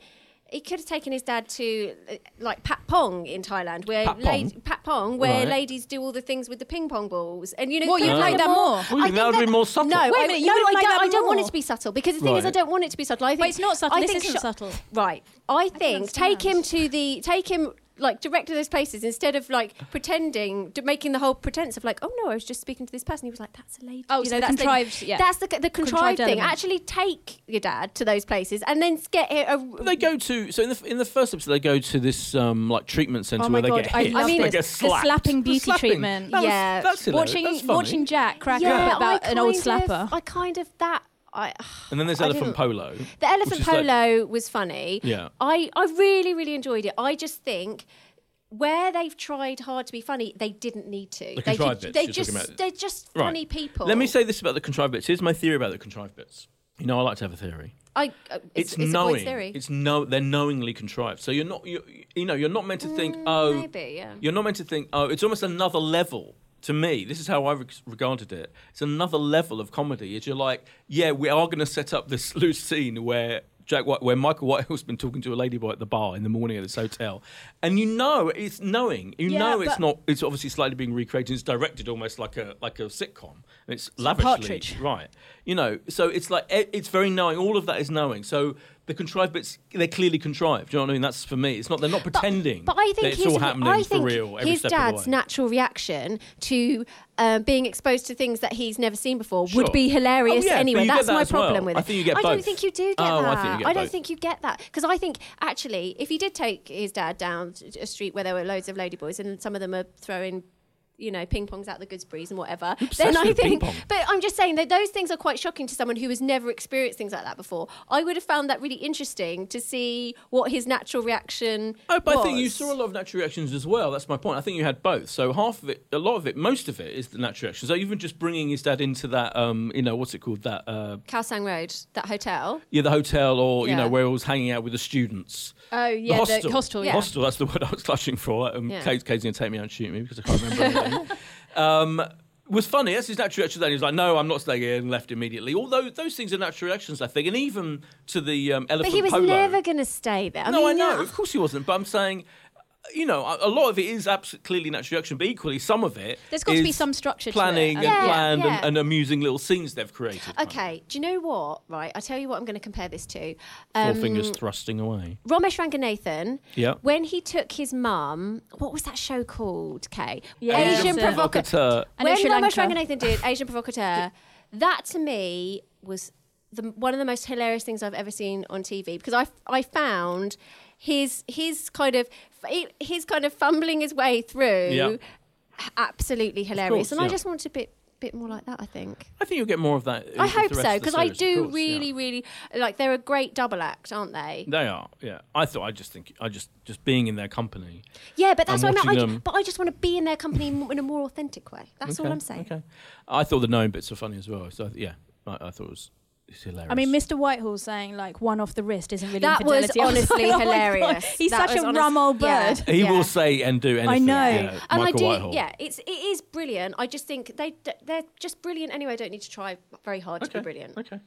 Speaker 3: he could have taken his dad to uh, like Pat Pong in Thailand, where
Speaker 1: Pat
Speaker 3: lady,
Speaker 1: Pong?
Speaker 3: Pat Pong, where
Speaker 1: Right.
Speaker 3: ladies do all the things with the ping pong balls, and you know,
Speaker 2: What,
Speaker 3: could
Speaker 2: you
Speaker 3: have
Speaker 2: like
Speaker 3: made
Speaker 2: that more?
Speaker 1: Well, you
Speaker 3: I
Speaker 1: think that would
Speaker 3: think
Speaker 1: be more subtle.
Speaker 3: No,
Speaker 2: Wait a
Speaker 3: I,
Speaker 2: minute, you
Speaker 3: no,
Speaker 2: would
Speaker 3: I
Speaker 2: like
Speaker 3: don't,
Speaker 2: that
Speaker 3: I don't want
Speaker 2: more?
Speaker 3: it to be subtle because the thing is, I
Speaker 1: Right.
Speaker 3: don't want it to be subtle. I think
Speaker 2: But it's not subtle.
Speaker 3: I
Speaker 2: This
Speaker 3: think
Speaker 2: isn't
Speaker 3: sho-
Speaker 2: subtle.
Speaker 3: Right. I think
Speaker 2: understand.
Speaker 3: take him to the take him. Like direct to those places instead of like pretending, to making the whole pretense of like, oh no, I was just speaking to this person. He was like, that's a lady.
Speaker 2: Oh,
Speaker 3: you
Speaker 2: so
Speaker 3: know, that's
Speaker 2: contrived,
Speaker 3: The,
Speaker 2: yeah.
Speaker 3: That's the the contrived,
Speaker 2: Contrived
Speaker 3: thing.
Speaker 2: element.
Speaker 3: Actually, take your dad to those places and then get here. A,
Speaker 1: They go to so in the in the first episode they go to this um like treatment centre
Speaker 2: Oh
Speaker 1: where
Speaker 2: my
Speaker 1: they
Speaker 2: God,
Speaker 1: get
Speaker 2: I
Speaker 1: hit.
Speaker 2: love
Speaker 1: they
Speaker 3: this.
Speaker 1: get
Speaker 2: The
Speaker 1: slapped.
Speaker 2: slapping beauty
Speaker 1: slapping.
Speaker 2: treatment.
Speaker 1: That was-
Speaker 3: Yeah.
Speaker 1: that's hilarious.
Speaker 2: Watching
Speaker 1: That's funny.
Speaker 2: watching Jack crack
Speaker 3: yeah,
Speaker 2: up about
Speaker 3: I
Speaker 2: an old
Speaker 3: kind
Speaker 2: slapper.
Speaker 3: Of, I kind of that. I,
Speaker 1: And then there's
Speaker 3: I
Speaker 1: Elephant
Speaker 3: didn't-
Speaker 1: Polo.
Speaker 3: the elephant
Speaker 1: which is like-
Speaker 3: polo was funny.
Speaker 1: Yeah.
Speaker 3: I, I really, really enjoyed it. I just think where they've tried hard to be funny, they didn't need to.
Speaker 1: The
Speaker 3: they
Speaker 1: contrived
Speaker 3: did-
Speaker 1: bits
Speaker 3: they
Speaker 1: you're
Speaker 3: just,
Speaker 1: talking about.
Speaker 3: they're just
Speaker 1: Right.
Speaker 3: funny people.
Speaker 1: Let me say this about the contrived bits. Here's my theory about the contrived bits. You know, I like to have a theory.
Speaker 3: I, uh,
Speaker 1: It's,
Speaker 3: it's, it's a
Speaker 1: knowing.
Speaker 3: boy's theory.
Speaker 1: It's no. They're knowingly contrived. So you're not. You, you know, you're not meant to think. oh,
Speaker 3: Mm, maybe, yeah.
Speaker 1: You're not meant to think. Oh, it's almost another level. To me, this is how I re- regarded it. It's another level of comedy. Is you're like, yeah, we are going to set up this loose scene where Jack White, where Michael Whitehall's been talking to a ladyboy at the bar in the morning at this hotel, and you know it's knowing. You
Speaker 2: Yeah,
Speaker 1: know it's
Speaker 2: but-
Speaker 1: not. It's obviously slightly being recreated. It's directed almost like a like a sitcom. And it's lavishly
Speaker 2: Partridge.
Speaker 1: right. You know, so it's like it- it's very knowing. All of that is knowing. So the contrived bits, they're clearly contrived. Do you know what I mean? That's for me. It's not. They're not pretending.
Speaker 3: But I think
Speaker 1: that it's
Speaker 3: his,
Speaker 1: all happening
Speaker 3: I
Speaker 1: for
Speaker 3: think
Speaker 1: real. Every
Speaker 3: his
Speaker 1: step of the
Speaker 3: dad's
Speaker 1: way.
Speaker 3: natural reaction to uh, being exposed to things that he's never seen before
Speaker 1: Sure.
Speaker 3: would be hilarious
Speaker 1: Oh, yeah, but
Speaker 3: anyway.
Speaker 1: you get
Speaker 3: That's
Speaker 1: that
Speaker 3: my
Speaker 1: as well.
Speaker 3: problem with it.
Speaker 1: I think you get
Speaker 3: I don't
Speaker 1: both.
Speaker 3: think you do get
Speaker 1: Oh,
Speaker 3: that.
Speaker 1: I think you get
Speaker 3: don't
Speaker 1: both.
Speaker 3: think you get that because I think actually, if he did take his dad down a street where there were loads of ladyboys and some of them are throwing, you know, ping pongs out the gooseberries and whatever, then
Speaker 1: obsessed
Speaker 3: I
Speaker 1: with ping
Speaker 3: think.
Speaker 1: pong?
Speaker 3: But I'm just saying that those things are quite shocking to someone who has never experienced things like that before. I would have found that really interesting to see what his natural reaction.
Speaker 1: Oh, but
Speaker 3: was.
Speaker 1: I think you saw a lot of natural reactions as well. That's my point. I think you had both. So half of it, a lot of it, most of it is the natural reactions. So even just bringing his dad into that, um, you know, what's it called? That, uh,
Speaker 3: Khao Sang Road, that hotel.
Speaker 1: yeah, the hotel, or you
Speaker 3: Yeah.
Speaker 1: know, where he was hanging out with the students.
Speaker 2: Oh yeah,
Speaker 1: the
Speaker 2: the
Speaker 1: hostel.
Speaker 2: hostel.
Speaker 3: Yeah.
Speaker 1: Hostel. That's the word I was clutching for. Um,
Speaker 3: Yeah.
Speaker 1: Kate's, Kate's going to take me out and shoot me because I can't remember anything. Um, was funny. That's his natural reaction. Then he was like, "No, I'm not staying here," and left immediately. Although those things are natural reactions, I think, and even to the um,
Speaker 3: But
Speaker 1: elephant
Speaker 3: he was
Speaker 1: polo.
Speaker 3: never going to stay there. I
Speaker 1: no,
Speaker 3: mean,
Speaker 1: I know.
Speaker 3: yeah.
Speaker 1: Of course he wasn't. But I'm saying, you know, a, a lot of it is absolutely clearly natural reaction, but equally some of it
Speaker 2: There's got to be
Speaker 1: is
Speaker 2: some structure to it.
Speaker 1: planning and
Speaker 3: Yeah,
Speaker 1: planned
Speaker 3: yeah.
Speaker 1: And, and amusing little scenes they've created. kind of.
Speaker 3: Okay, do you know what? Right, I tell you what I'm going to compare this to.
Speaker 1: Four
Speaker 3: Um,
Speaker 1: fingers thrusting away.
Speaker 3: Ramesh Ranganathan,
Speaker 1: Yeah.
Speaker 3: when he took his mum, what was that show called, Kay?
Speaker 2: Yeah,
Speaker 3: Asian
Speaker 2: that's it.
Speaker 3: Provocateur.
Speaker 2: And in
Speaker 3: When
Speaker 2: Sri
Speaker 3: Ramesh
Speaker 2: Lanka.
Speaker 3: Ranganathan did Asian Provocateur, that to me was the, one of the most hilarious things I've ever seen on T V because I, I found his his kind of his kind of fumbling his way through
Speaker 1: Yeah.
Speaker 3: absolutely hilarious,
Speaker 1: course,
Speaker 3: and I
Speaker 1: yeah.
Speaker 3: just want a bit bit more like that. I think.
Speaker 1: I think you'll get more of that.
Speaker 3: I
Speaker 1: with
Speaker 3: hope
Speaker 1: the rest
Speaker 3: so
Speaker 1: of the
Speaker 3: because I
Speaker 1: series, of
Speaker 3: do
Speaker 1: course,
Speaker 3: really,
Speaker 1: yeah.
Speaker 3: really like. They're a great double act, aren't they?
Speaker 1: They are, yeah. I thought I just think I just just being in their company.
Speaker 3: Yeah, but that's
Speaker 1: I'm
Speaker 3: what I mean. I
Speaker 1: watching
Speaker 3: ju-
Speaker 1: them.
Speaker 3: but I just want to be in their company in in a more authentic way. That's all
Speaker 1: Okay,
Speaker 3: I'm saying.
Speaker 1: Okay. I thought the knowing bits were funny as well. So yeah, I, I thought it was it's hilarious.
Speaker 2: I mean, Mister Whitehall saying like one off the wrist isn't really
Speaker 3: That was
Speaker 2: infidelity. I
Speaker 3: honestly
Speaker 2: like, oh my God,
Speaker 3: hilarious.
Speaker 2: He's
Speaker 3: That
Speaker 2: such
Speaker 3: was
Speaker 2: a
Speaker 3: honest-
Speaker 2: rum old
Speaker 3: yeah.
Speaker 2: bird.
Speaker 1: he
Speaker 3: yeah.
Speaker 1: will say and do anything.
Speaker 2: know.
Speaker 1: Yeah,
Speaker 3: And
Speaker 1: Michael
Speaker 3: I do,
Speaker 1: Whitehall.
Speaker 3: yeah. It's it is brilliant. I just think they they're just brilliant anyway. I don't need to try very hard to
Speaker 1: Okay.
Speaker 3: be brilliant.
Speaker 1: Okay.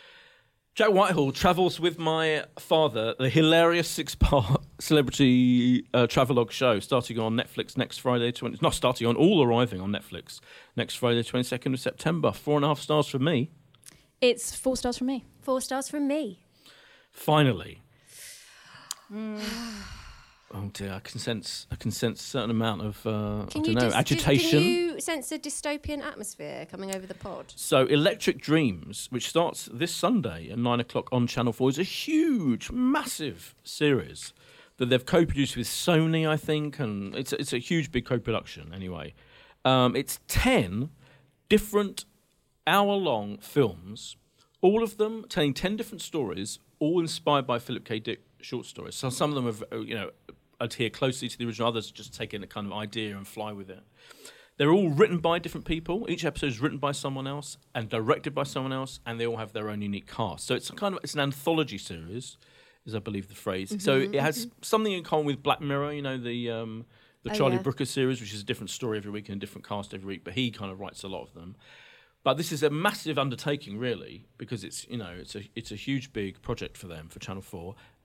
Speaker 1: Jack Whitehall travels with my father, the hilarious six-part celebrity uh, travelogue show, starting on Netflix next Friday. twenty Not starting on, all arriving on Netflix next Friday, twenty-second of September. Four and a half stars from me.
Speaker 2: It's four stars from me.
Speaker 3: Four stars from me.
Speaker 1: Finally. Oh dear, I can sense, I can sense a certain amount of, uh,
Speaker 3: Can
Speaker 1: I
Speaker 3: you
Speaker 1: don't know,
Speaker 3: dis-
Speaker 1: agitation.
Speaker 3: Can you sense a dystopian atmosphere coming over the pod?
Speaker 1: So, Electric Dreams, which starts this Sunday at nine o'clock on Channel four, is a huge, massive series that they've co-produced with Sony, I think, and it's a, it's a huge, big co-production. Anyway, um, it's ten different hour-long films, all of them telling ten different stories, all inspired by Philip K. Dick short stories. So some of them have, you know, adhere closely to the original. Others just take in a kind of idea and fly with it. They're all written by different people. Each episode is written by someone else and directed by someone else, and they all have their own unique cast. So it's a kind of it's an anthology series, is I believe the phrase.
Speaker 3: Mm-hmm,
Speaker 1: so it has something in common with Black Mirror. You know, the um, the
Speaker 3: Oh,
Speaker 1: Charlie
Speaker 3: yeah.
Speaker 1: Brooker series, which is a different story every week and a different cast every week. But he kind of writes a lot of them. But this is a massive undertaking, really, because it's you know it's a it's a huge big project for them for Channel Four.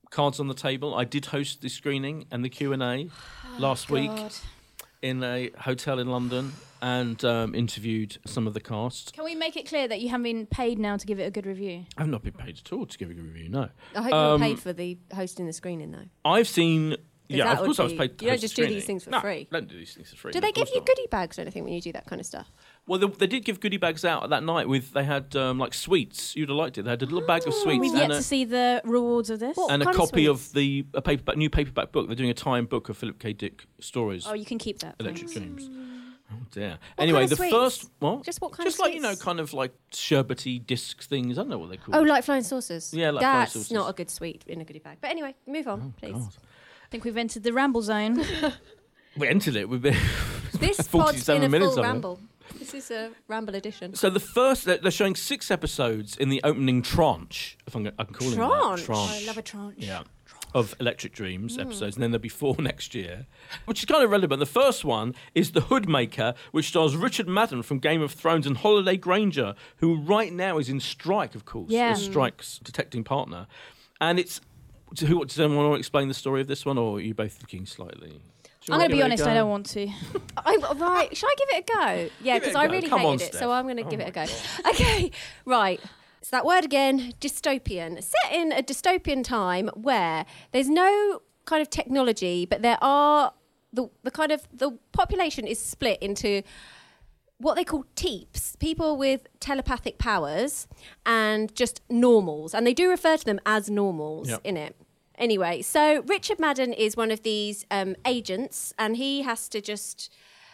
Speaker 1: cards on the table. I did host the screening and the Q and A last week
Speaker 2: God.
Speaker 1: in a hotel in London and um, interviewed some of the cast.
Speaker 2: Can we make it clear that you haven't been paid now to give it a good review?
Speaker 1: I've not been paid at all to give a good review, no.
Speaker 3: I hope
Speaker 1: Um,
Speaker 3: you're paid for the hosting the screening, though.
Speaker 1: I've seen... Yeah,
Speaker 3: that
Speaker 1: of course
Speaker 3: would
Speaker 1: I was
Speaker 3: be-
Speaker 1: paid to
Speaker 3: you don't
Speaker 1: host
Speaker 3: just
Speaker 1: the
Speaker 3: do these
Speaker 1: screening.
Speaker 3: things for
Speaker 1: No,
Speaker 3: free.
Speaker 1: don't do these things for free.
Speaker 3: Do
Speaker 1: no,
Speaker 3: they
Speaker 1: of
Speaker 3: give
Speaker 1: course
Speaker 3: you
Speaker 1: not.
Speaker 3: goodie bags or anything when you do that kind of stuff?
Speaker 1: Well, they, they did give goodie bags out that night with... They had, um, like, sweets. You'd have liked it. They had a little bag of sweets
Speaker 2: We've
Speaker 1: and
Speaker 2: yet
Speaker 1: a,
Speaker 2: to see the rewards of this.
Speaker 3: What?
Speaker 1: and a
Speaker 3: kind of
Speaker 1: copy of,
Speaker 3: sweets?
Speaker 1: the a paperback, new paperback book. They're doing a tie-in book of Philip K. Dick stories.
Speaker 2: Oh, you can keep that.
Speaker 1: Electric
Speaker 2: thanks.
Speaker 1: Dreams. Oh dear.
Speaker 3: What
Speaker 1: Anyway,
Speaker 3: kind of
Speaker 1: the
Speaker 3: sweets?
Speaker 1: first what?
Speaker 3: Just what kind
Speaker 1: Just
Speaker 3: of
Speaker 1: like you know,
Speaker 3: sweets?
Speaker 1: kind of like sherbety disc things. I don't know what they're called.
Speaker 3: Oh, like flying saucers?
Speaker 1: Yeah, like flying
Speaker 3: That's
Speaker 1: saucers.
Speaker 3: not a good sweet in a goodie bag. But anyway, move on, please.
Speaker 1: God.
Speaker 2: I think we've entered the ramble zone.
Speaker 1: We entered it. We've been
Speaker 3: This pod's
Speaker 1: forty-seven
Speaker 3: been a
Speaker 1: minutes
Speaker 3: full
Speaker 1: of it.
Speaker 3: ramble. This is a ramble edition.
Speaker 1: So the first, they're they're showing six episodes in the opening tranche, if I'm, I can call it
Speaker 3: Tranche?
Speaker 1: that. Tranche.
Speaker 2: I love a tranche.
Speaker 1: Yeah. Of Electric Dreams episodes, and then there'll be four next year, which is kind of relevant. The first one is The Hoodmaker, which stars Richard Madden from Game of Thrones and Holiday Granger, who right now is in strike, of course,
Speaker 2: Yeah.
Speaker 1: as Strike's detecting partner. And it's... Who, does anyone want to explain the story of this one, or are you both looking slightly... Do you
Speaker 2: I'm
Speaker 1: want
Speaker 2: going to be
Speaker 1: give it a
Speaker 2: honest,
Speaker 1: go?
Speaker 2: I don't want to.
Speaker 3: I, right, shall I give it a go? Yeah,
Speaker 1: Give it
Speaker 3: because
Speaker 1: a
Speaker 3: I
Speaker 1: go.
Speaker 3: really
Speaker 1: Come on,
Speaker 3: hated it,
Speaker 1: Steph.
Speaker 3: so I'm going to
Speaker 1: Oh
Speaker 3: give it a
Speaker 1: my
Speaker 3: go.
Speaker 1: God.
Speaker 3: Okay, right. So that word again, dystopian. Set in a dystopian time where there's no kind of technology, but there are the the kind of the population is split into what they call teeps, people with telepathic powers, and just normals, and they do refer to them as normals
Speaker 1: Yep.
Speaker 3: in it. Anyway, so Richard Madden is one of these um, agents, and he has to just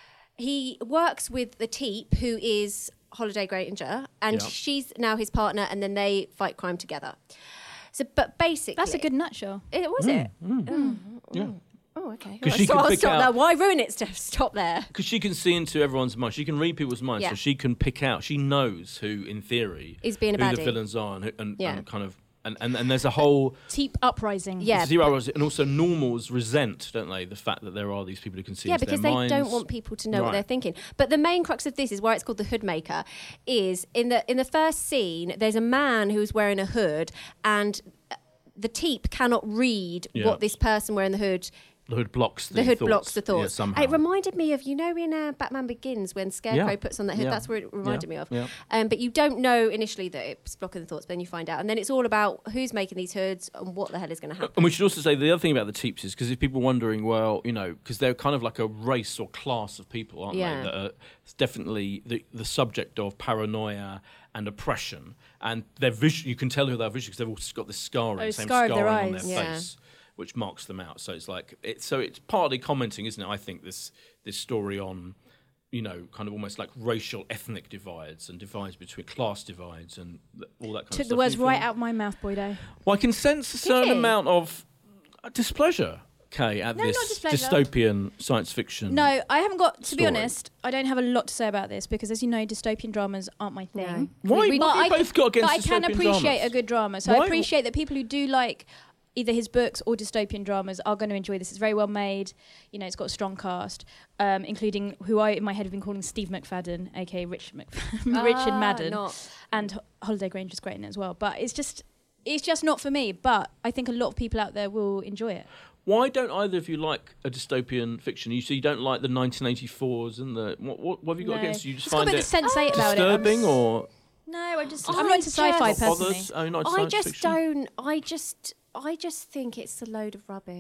Speaker 3: he works with the Teep, who is Holiday Granger, and
Speaker 1: Yeah.
Speaker 3: she's now his partner, and then they fight crime together. So, but basically,
Speaker 2: That's a good nutshell.
Speaker 3: It was it.
Speaker 1: Yeah.
Speaker 3: Oh, okay.
Speaker 1: 'Cause
Speaker 3: Right,
Speaker 1: she
Speaker 3: so
Speaker 1: can
Speaker 3: I'll
Speaker 1: pick
Speaker 3: stop
Speaker 1: out-
Speaker 3: there. Why ruin it? Steph? Stop there.
Speaker 1: Because she can see into everyone's mind. She can read people's minds,
Speaker 3: Yeah.
Speaker 1: so she can pick out. She knows who, in theory,
Speaker 3: Is being a
Speaker 1: who the
Speaker 3: baddie.
Speaker 1: villains are, and, who- and,
Speaker 3: Yeah.
Speaker 1: and kind of, and, and, and there's a whole
Speaker 2: Teep uprising.
Speaker 3: Yeah.
Speaker 1: zero hours, and also normals resent, don't they, the fact that there are these people who can see
Speaker 3: Yeah,
Speaker 1: into
Speaker 3: because
Speaker 1: their
Speaker 3: they
Speaker 1: minds.
Speaker 3: don't want people to know what
Speaker 1: Right.
Speaker 3: they're thinking. But the main crux of this is why it's called the Hoodmaker. Is in the in the first scene, there's a man who's wearing a hood, and the Teep cannot read
Speaker 1: Yeah.
Speaker 3: what this person wearing the hood.
Speaker 1: The hood blocks the,
Speaker 3: The hood
Speaker 1: thoughts.
Speaker 3: blocks the
Speaker 1: Yeah,
Speaker 3: thoughts.
Speaker 1: somehow.
Speaker 3: it reminded me of, you know, in uh, Batman Begins when Scarecrow
Speaker 1: Yeah.
Speaker 3: puts on that hood.
Speaker 1: Yeah.
Speaker 3: That's where it reminded
Speaker 1: Yeah.
Speaker 3: me of.
Speaker 1: Yeah.
Speaker 3: Um, but you don't know initially that it's blocking the thoughts, but then you find out, and then it's all about who's making these hoods and what the hell is going to happen.
Speaker 1: And we should also say the other thing about the Teeps is because if people are wondering, well, you know, because they're kind of like a race or class of people, aren't
Speaker 3: Yeah.
Speaker 1: they? That are definitely the, the subject of paranoia and oppression. And they're visu- you can tell who they're visual because they've all got this scarring,
Speaker 2: Oh,
Speaker 1: same
Speaker 2: scar of
Speaker 1: scarring
Speaker 2: their
Speaker 1: on
Speaker 2: eyes.
Speaker 1: their
Speaker 3: Yeah.
Speaker 1: face, which marks them out. So it's like it's so it's partly commenting, isn't it? I think this this story on, you know, kind of almost like racial, ethnic divides and divides between class divides and th- all that kind of
Speaker 2: Took
Speaker 1: stuff.
Speaker 2: the words
Speaker 1: You feel-
Speaker 2: right out my mouth, Boydo.
Speaker 1: Well, I can sense a certain
Speaker 3: you?
Speaker 1: amount of uh, displeasure, Kay, at
Speaker 2: No,
Speaker 1: this
Speaker 2: not displeasure.
Speaker 1: dystopian science fiction.
Speaker 2: No, I haven't got, to be
Speaker 1: Story.
Speaker 2: honest, I don't have a lot to say about this because, as you know, dystopian dramas aren't my thing.
Speaker 3: No.
Speaker 1: Why?
Speaker 3: We- we-
Speaker 1: what have you
Speaker 2: But I-
Speaker 1: both got against
Speaker 2: But I can
Speaker 1: dystopian
Speaker 2: appreciate
Speaker 1: dramas?
Speaker 2: a good drama. So
Speaker 1: Why-
Speaker 2: I appreciate that people who do like either his books or dystopian dramas are going to enjoy this. It's very well made. You know, it's got a strong cast, um, including who I, in my head, have been calling Steve McFadden, a k a. Rich McF- Richard
Speaker 3: Ah,
Speaker 2: Madden.
Speaker 3: not-
Speaker 2: And Ho- Holiday Granger's great in it as well. But it's just... It's just not for me, but I think a lot of people out there will enjoy it.
Speaker 1: Why don't either of you like a dystopian fiction? You see, you don't like the nineteen eighty-fours and the what? What, what have you got
Speaker 2: No.
Speaker 1: against it? You just
Speaker 2: It's got a
Speaker 1: find
Speaker 2: bit
Speaker 1: it
Speaker 2: of sensate about it. I'm
Speaker 1: disturbing,
Speaker 2: s-
Speaker 1: or
Speaker 2: No, I just...
Speaker 3: I
Speaker 2: I'm not into sci-fi
Speaker 3: just-
Speaker 2: personally.
Speaker 1: bothers? Oh, you're not into
Speaker 3: I
Speaker 1: science
Speaker 3: just
Speaker 1: fiction?
Speaker 3: don't. I just. I just think it's a load of rubbish.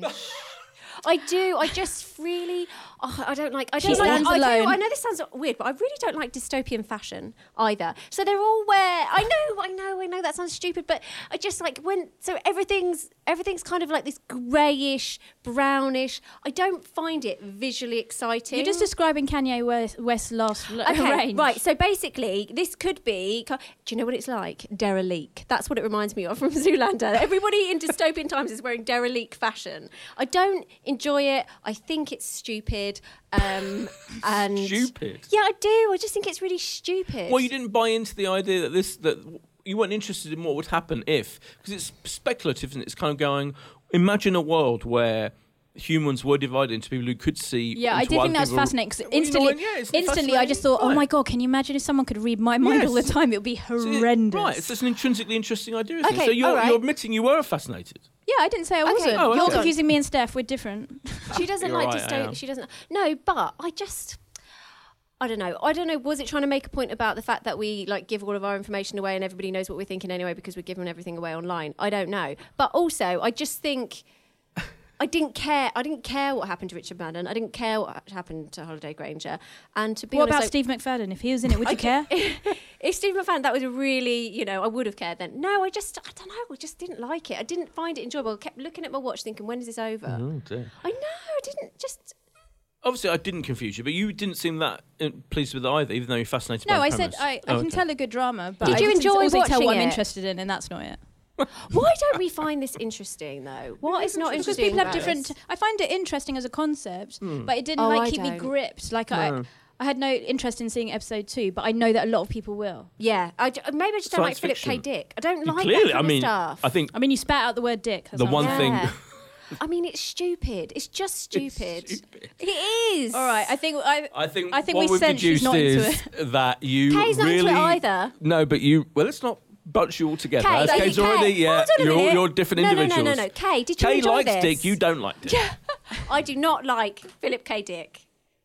Speaker 3: I do. I just really. Oh, I don't like. I
Speaker 2: She
Speaker 3: don't like.
Speaker 2: stands
Speaker 3: I, tell you
Speaker 2: alone.
Speaker 3: what, I know this sounds weird, but I really don't like dystopian fashion either. So they're all wear. I know. I know. I know that sounds stupid, but I just like when. So everything's everything's kind of like this greyish, brownish. I don't find it visually exciting.
Speaker 2: You're just describing Kanye West, West's last l-
Speaker 3: Okay,
Speaker 2: range.
Speaker 3: right. So basically, this could be. Do you know what it's like? Derelict. That's what it reminds me of from Zoolander. Everybody in dystopian times is wearing derelict fashion. I don't enjoy it. I think it's stupid. Um, and
Speaker 1: Stupid.
Speaker 3: Yeah, I do. I just think it's really stupid.
Speaker 1: Well, you didn't buy into the idea that this that you weren't interested in what would happen if, because it's speculative and it's kind of going. Imagine a world where humans were divided into people who could see.
Speaker 2: Yeah, I
Speaker 1: into
Speaker 2: do
Speaker 1: other
Speaker 2: think that was
Speaker 1: people.
Speaker 2: fascinating. 'Cause
Speaker 1: Well, you know,
Speaker 2: instantly,
Speaker 1: yeah, it's
Speaker 2: instantly, I just thought, oh
Speaker 1: fascinating.
Speaker 2: my
Speaker 1: Right.
Speaker 2: god, can you imagine if someone could read my mind all the
Speaker 1: Yes.
Speaker 2: time? It would be
Speaker 1: So it-
Speaker 2: horrendous.
Speaker 1: right, it's just an intrinsically interesting idea. Isn't it?
Speaker 3: Okay,
Speaker 1: So you're,
Speaker 3: all right.
Speaker 1: you're admitting you were fascinated.
Speaker 2: Yeah, I didn't say I
Speaker 3: Okay.
Speaker 2: wasn't.
Speaker 1: Oh,
Speaker 2: You're
Speaker 1: okay.
Speaker 2: confusing me and Steph. We're different.
Speaker 3: She doesn't
Speaker 1: You're
Speaker 3: like
Speaker 1: right, I am.
Speaker 3: dystopian. She doesn't. No, but I just. I don't know. I don't know. Was it trying to make a point about the fact that we like give all of our information away and everybody knows what we're thinking anyway because we're giving everything away online? I don't know. But also, I just think I didn't care. I didn't care what happened to Richard Madden. I didn't care what happened to Holiday Granger. And to be
Speaker 2: What
Speaker 3: honest,
Speaker 2: about
Speaker 3: I-
Speaker 2: Steve McFadden? If he was in it, would you care?
Speaker 3: if Steve McFadden, that was a really, you know, I would have cared then. No, I just, I don't know. I just didn't like it. I didn't find it enjoyable. I kept looking at my watch thinking, when is this over?
Speaker 1: Oh dear.
Speaker 3: I know. I didn't just.
Speaker 1: Obviously, I didn't confuse you, but you didn't seem that uh, pleased with it either, even though you're fascinated
Speaker 2: No,
Speaker 1: by
Speaker 2: I
Speaker 1: the
Speaker 2: said
Speaker 1: premise.
Speaker 2: I, I
Speaker 1: Oh,
Speaker 2: can
Speaker 1: okay.
Speaker 2: tell a good drama, but
Speaker 3: Did
Speaker 2: I
Speaker 3: you
Speaker 2: can
Speaker 3: enjoy
Speaker 2: also tell what
Speaker 3: watching
Speaker 2: I'm
Speaker 3: it?
Speaker 2: interested in, and that's not it.
Speaker 3: Why don't we find this interesting though? What is not
Speaker 2: Because
Speaker 3: interesting?
Speaker 2: people have
Speaker 3: about
Speaker 2: different.
Speaker 3: this?
Speaker 2: I find it interesting as a concept, but it didn't
Speaker 3: Oh,
Speaker 2: like
Speaker 3: I
Speaker 2: keep me
Speaker 3: don't.
Speaker 2: gripped. Like
Speaker 1: No.
Speaker 2: I, I had no interest in seeing episode two, but I know that a lot of people will.
Speaker 3: Yeah, I d- maybe I just don't like
Speaker 1: Science
Speaker 3: Philip K.
Speaker 1: fiction.
Speaker 3: Dick. I don't like
Speaker 1: Clearly,
Speaker 3: that kind
Speaker 1: I mean,
Speaker 3: of stuff.
Speaker 1: I think
Speaker 2: I mean, you spat out the word dick. That's
Speaker 1: The
Speaker 2: all I'm
Speaker 1: one
Speaker 2: saying.
Speaker 1: thing-
Speaker 3: Yeah. I mean, it's stupid. It's just stupid.
Speaker 1: stupid.
Speaker 3: It is.
Speaker 2: All right, I think I.
Speaker 1: I think
Speaker 2: I think
Speaker 1: what
Speaker 2: we
Speaker 1: we've
Speaker 2: sense she's
Speaker 1: deduced
Speaker 2: not into
Speaker 1: is that you
Speaker 3: Kay's not
Speaker 1: really
Speaker 3: into it either.
Speaker 1: No, but you. Well, let's not bunch you all together.
Speaker 3: Kay,
Speaker 1: As
Speaker 3: Kay,
Speaker 1: Kay's
Speaker 3: Kay,
Speaker 1: already. Yeah,
Speaker 3: hold on a
Speaker 1: you're all
Speaker 3: minute.
Speaker 1: you're different
Speaker 3: no,
Speaker 1: individuals.
Speaker 3: No, no, no, no. Kay, did you
Speaker 1: Kay
Speaker 3: enjoy
Speaker 1: likes
Speaker 3: this?
Speaker 1: Dick. You don't like Dick.
Speaker 3: I do not like Philip K. Dick.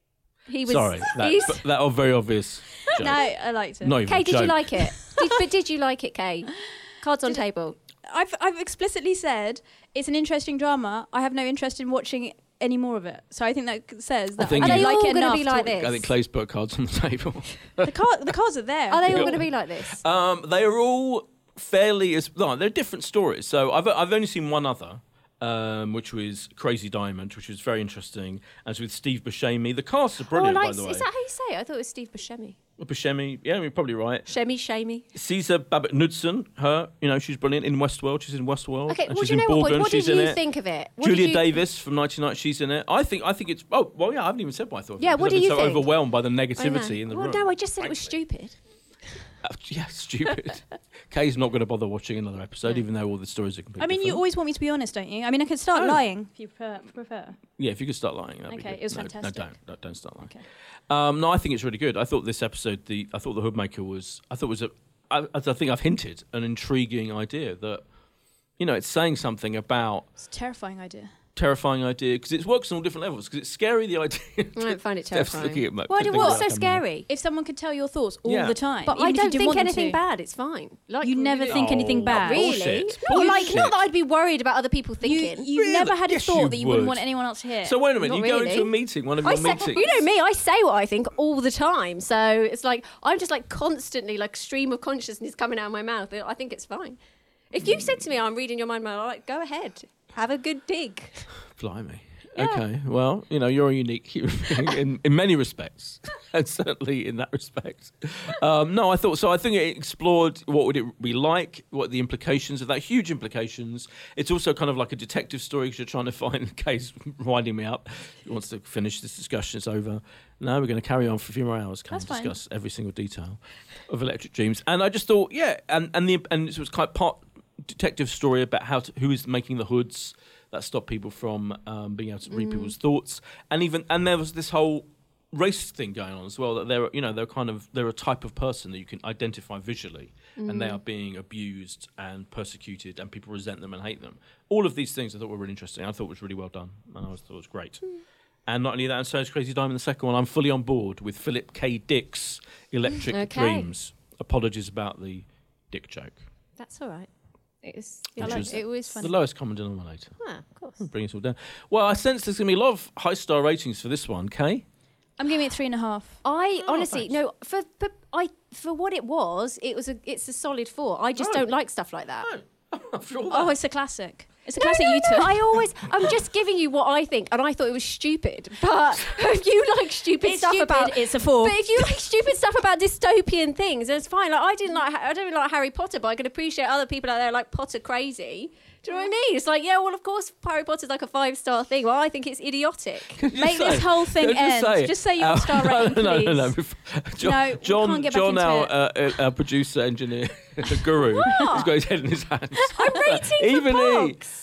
Speaker 3: He was.
Speaker 1: Sorry, that
Speaker 3: he's-
Speaker 1: but that was very obvious. Joke.
Speaker 2: No, I liked it.
Speaker 1: Not even
Speaker 3: Kay,
Speaker 1: a
Speaker 3: did you
Speaker 1: joke.
Speaker 3: like it? Did, but did you like it, Kay? Cards on table.
Speaker 2: I've I've explicitly said it's an interesting drama. I have no interest in watching any more of it. So I think that says that I,
Speaker 1: think
Speaker 2: don't
Speaker 1: you-
Speaker 3: Are they
Speaker 2: like
Speaker 3: all
Speaker 2: it
Speaker 3: gonna
Speaker 2: enough.
Speaker 3: be like
Speaker 2: to-
Speaker 3: this?
Speaker 1: I think Clay's put cards on the table.
Speaker 2: The, car, the cards are there.
Speaker 3: Are they all
Speaker 1: Yeah.
Speaker 3: going to be like this?
Speaker 1: Um, they are all fairly as no, they're different stories. So I've I've only seen one other, um, which was Crazy Diamond, which was very interesting, as with Steve Buscemi. The cast are brilliant,
Speaker 3: oh, I like,
Speaker 1: by the way.
Speaker 3: is that how you say it? I thought it was Steve Buscemi.
Speaker 1: Buscemi, yeah, you're probably right.
Speaker 3: Shemi, Shamey.
Speaker 1: Caesar Babbitt Knudsen, her, you know, she's brilliant in Westworld. She's in Westworld.
Speaker 3: Okay,
Speaker 1: and
Speaker 3: well,
Speaker 1: she's
Speaker 3: do you
Speaker 1: in
Speaker 3: know what?
Speaker 1: Borgen.
Speaker 3: What did
Speaker 1: she's in
Speaker 3: you
Speaker 1: it.
Speaker 3: think of it? What
Speaker 1: Julia
Speaker 3: did you,
Speaker 1: Davis from ninety Night, she's in it. I think I think it's oh well yeah, I haven't even said what I thought of
Speaker 3: Yeah,
Speaker 1: it,
Speaker 3: what
Speaker 1: because
Speaker 3: do
Speaker 1: I've
Speaker 3: you
Speaker 1: been so
Speaker 3: think?
Speaker 1: overwhelmed by the
Speaker 3: I know.
Speaker 1: negativity in the
Speaker 3: well,
Speaker 1: room.
Speaker 3: no, I just said it was
Speaker 1: frankly.
Speaker 3: stupid.
Speaker 1: Uh, yeah, stupid. Kay's not going to bother watching another episode, even though all the stories are completely
Speaker 2: I mean, you
Speaker 1: different.
Speaker 2: always want me to be honest, don't you? I mean, I can start
Speaker 1: Oh.
Speaker 2: lying if you prefer. prefer.
Speaker 1: Yeah, if you could start lying, that'd be
Speaker 2: Okay,
Speaker 1: good.
Speaker 2: it was
Speaker 1: no,
Speaker 2: fantastic.
Speaker 1: No, don't, no, don't start lying.
Speaker 2: Okay.
Speaker 1: Um, no, I think it's really good. I thought this episode, the I thought the Hoodmaker was, I thought was a, I, as I think I've hinted, an intriguing idea that, you know, it's saying something about
Speaker 2: It's a terrifying idea.
Speaker 1: terrifying idea because it works on all different levels. Because it's scary the idea.
Speaker 3: I don't find it
Speaker 1: Steph's
Speaker 3: terrifying.
Speaker 1: looking at me.
Speaker 3: Why do
Speaker 1: Couldn't
Speaker 3: what's
Speaker 1: think
Speaker 3: so
Speaker 1: about that.
Speaker 3: scary?
Speaker 2: If someone could tell your thoughts all
Speaker 1: Yeah.
Speaker 2: the time,
Speaker 3: But
Speaker 2: even
Speaker 3: I
Speaker 2: if you
Speaker 3: don't
Speaker 2: didn't
Speaker 3: think
Speaker 2: want them
Speaker 3: anything
Speaker 2: to.
Speaker 3: bad. It's fine. Like
Speaker 2: You never
Speaker 3: really-
Speaker 2: think anything
Speaker 1: Oh,
Speaker 2: bad.
Speaker 3: Really?
Speaker 1: bullshit.
Speaker 3: Not like
Speaker 1: Bullshit.
Speaker 3: not that I'd be worried about other people
Speaker 2: You,
Speaker 3: thinking.
Speaker 2: you've
Speaker 1: Really?
Speaker 2: never had a
Speaker 1: Yes,
Speaker 2: thought
Speaker 1: you
Speaker 2: that you wouldn't
Speaker 1: would.
Speaker 2: want anyone else to hear.
Speaker 1: So wait a minute,
Speaker 3: Not
Speaker 1: you go
Speaker 3: really.
Speaker 1: into a meeting, one of
Speaker 3: I
Speaker 1: your
Speaker 3: say,
Speaker 1: meetings.
Speaker 3: you know me, I say what I think all the time. So it's like I'm just like constantly like stream of consciousness coming out of my mouth. I think it's fine. If you said to me, "I'm reading your mind," I'm like, go ahead, have a good dig.
Speaker 1: Blimey.
Speaker 3: Yeah.
Speaker 1: Okay, well, you know, you're a unique human being in, in many respects, and certainly in that respect. Um, no, I thought so. I think it explored what would it be like, what the implications of that, huge implications. It's also kind of like a detective story because you're trying to find the case, winding me up. He wants to finish this discussion, it's over. No, we're going to carry on for a few more hours, can
Speaker 2: That's fine.
Speaker 1: discuss every single detail of Electric Dreams. And I just thought, yeah, and, and, the, and it was kind of part detective story about how to, who is making the hoods that stop people from um, being able to read
Speaker 3: Mm.
Speaker 1: people's thoughts, and even and there was this whole race thing going on as well. That they're you know they're kind of they're a type of person that you can identify visually, and they
Speaker 3: Mm.
Speaker 1: are being abused and persecuted, and people resent them and hate them. All of these things I thought were really interesting. I thought was really well done, and I thought it was great.
Speaker 3: Mm.
Speaker 1: And not only that, and so is Crazy Diamond, the second one. I'm fully on board with Philip K. Dick's Electric
Speaker 3: Okay.
Speaker 1: Dreams. Apologies about the dick joke.
Speaker 3: That's all right. It was.
Speaker 1: Which
Speaker 3: It,
Speaker 1: was
Speaker 3: it was fun.
Speaker 1: The lowest common denominator.
Speaker 3: Ah, of course.
Speaker 1: Bring us all down. Well, I sense there's going to be a lot of high star ratings for this one, Kay.
Speaker 2: I'm giving it three and a half.
Speaker 3: I
Speaker 1: Oh,
Speaker 3: honestly
Speaker 1: thanks.
Speaker 3: no for, for I for what it was. It was a it's a solid four. I just
Speaker 1: Oh.
Speaker 3: don't like stuff like that.
Speaker 1: After all
Speaker 2: Oh,
Speaker 1: that.
Speaker 2: it's a classic. It's a
Speaker 3: No,
Speaker 2: classic
Speaker 3: no,
Speaker 2: you
Speaker 3: no,
Speaker 2: two.
Speaker 3: I always, I'm just giving you what I think, and I thought it was stupid. But if you like stupid
Speaker 2: It's
Speaker 3: stuff
Speaker 2: stupid,
Speaker 3: about,
Speaker 2: it's a four.
Speaker 3: But if you like stupid stuff about dystopian things, it's fine. Like I didn't like, I don't really like Harry Potter, but I can appreciate other people out there like Potter crazy. Do you know what I mean? It's like, yeah, well, of course, Harry Potter's like a five star thing. Well, I think it's idiotic.
Speaker 1: Can you
Speaker 2: Make
Speaker 1: say-
Speaker 2: this whole thing
Speaker 1: can you
Speaker 2: end.
Speaker 1: say-
Speaker 2: Just say your
Speaker 1: Uh,
Speaker 2: star rating,
Speaker 1: no, no, no, no.
Speaker 2: please.
Speaker 1: John,
Speaker 2: No, we
Speaker 1: John,
Speaker 2: can't get back
Speaker 1: John
Speaker 2: into
Speaker 1: our,
Speaker 2: it.
Speaker 1: uh, uh, our producer, engineer, guru, he's got his head in his hands.
Speaker 3: I'm rating for
Speaker 1: Even he.
Speaker 3: Pogs.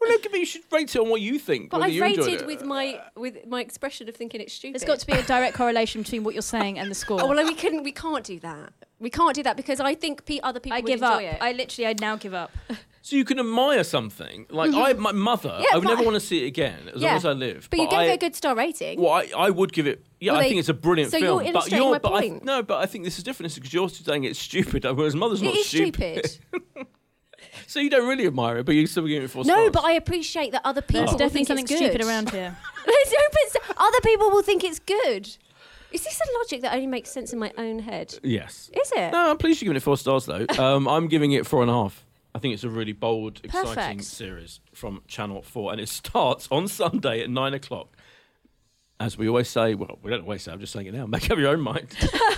Speaker 1: Well, no, but you should rate it on what you think.
Speaker 3: But
Speaker 1: whether
Speaker 3: I've
Speaker 1: you enjoyed
Speaker 3: rated
Speaker 1: it.
Speaker 3: with my with my expression of thinking it's stupid.
Speaker 2: There's got to be a direct correlation between what you're saying and the score.
Speaker 3: Oh, well, we couldn't. We can't do that. We can't do that because I think pe- other people
Speaker 2: I
Speaker 3: would
Speaker 2: give
Speaker 3: enjoy
Speaker 2: up.
Speaker 3: it.
Speaker 2: I literally, I now give up.
Speaker 1: So you can admire something. Like I, my mother,
Speaker 3: Yeah,
Speaker 1: I would
Speaker 3: but-
Speaker 1: never want to see it again as
Speaker 3: Yeah.
Speaker 1: long as I live.
Speaker 3: but you gave
Speaker 1: I,
Speaker 3: it a good star rating.
Speaker 1: Well, I, I would give it. Yeah,
Speaker 3: Well,
Speaker 1: I
Speaker 3: they-
Speaker 1: think it's a brilliant
Speaker 3: so
Speaker 1: film.
Speaker 3: you're
Speaker 1: but
Speaker 3: illustrating
Speaker 1: you're,
Speaker 3: my
Speaker 1: but I,
Speaker 3: point.
Speaker 1: no, but I think this is different because you're saying it's stupid, whereas mother's not
Speaker 3: It is
Speaker 1: stupid.
Speaker 3: stupid.
Speaker 1: So you don't really admire it, but you still give it four
Speaker 3: No,
Speaker 1: stars.
Speaker 3: but I appreciate that other people
Speaker 2: There's
Speaker 3: will
Speaker 2: definitely
Speaker 3: think
Speaker 2: something
Speaker 3: it's
Speaker 2: stupid
Speaker 3: good.
Speaker 2: around here.
Speaker 3: There's no- but other people will think it's good. Is this a logic that only makes sense in my own head?
Speaker 1: Yes.
Speaker 3: Is it?
Speaker 1: No, I'm pleased you're giving it four stars though. Um, I'm giving it four and a half. I think it's a really bold, exciting
Speaker 2: Perfect.
Speaker 1: series from Channel four, and it starts on Sunday at nine o'clock. As we always say, well, we don't always say. I'm just saying it now. Make up your own mind.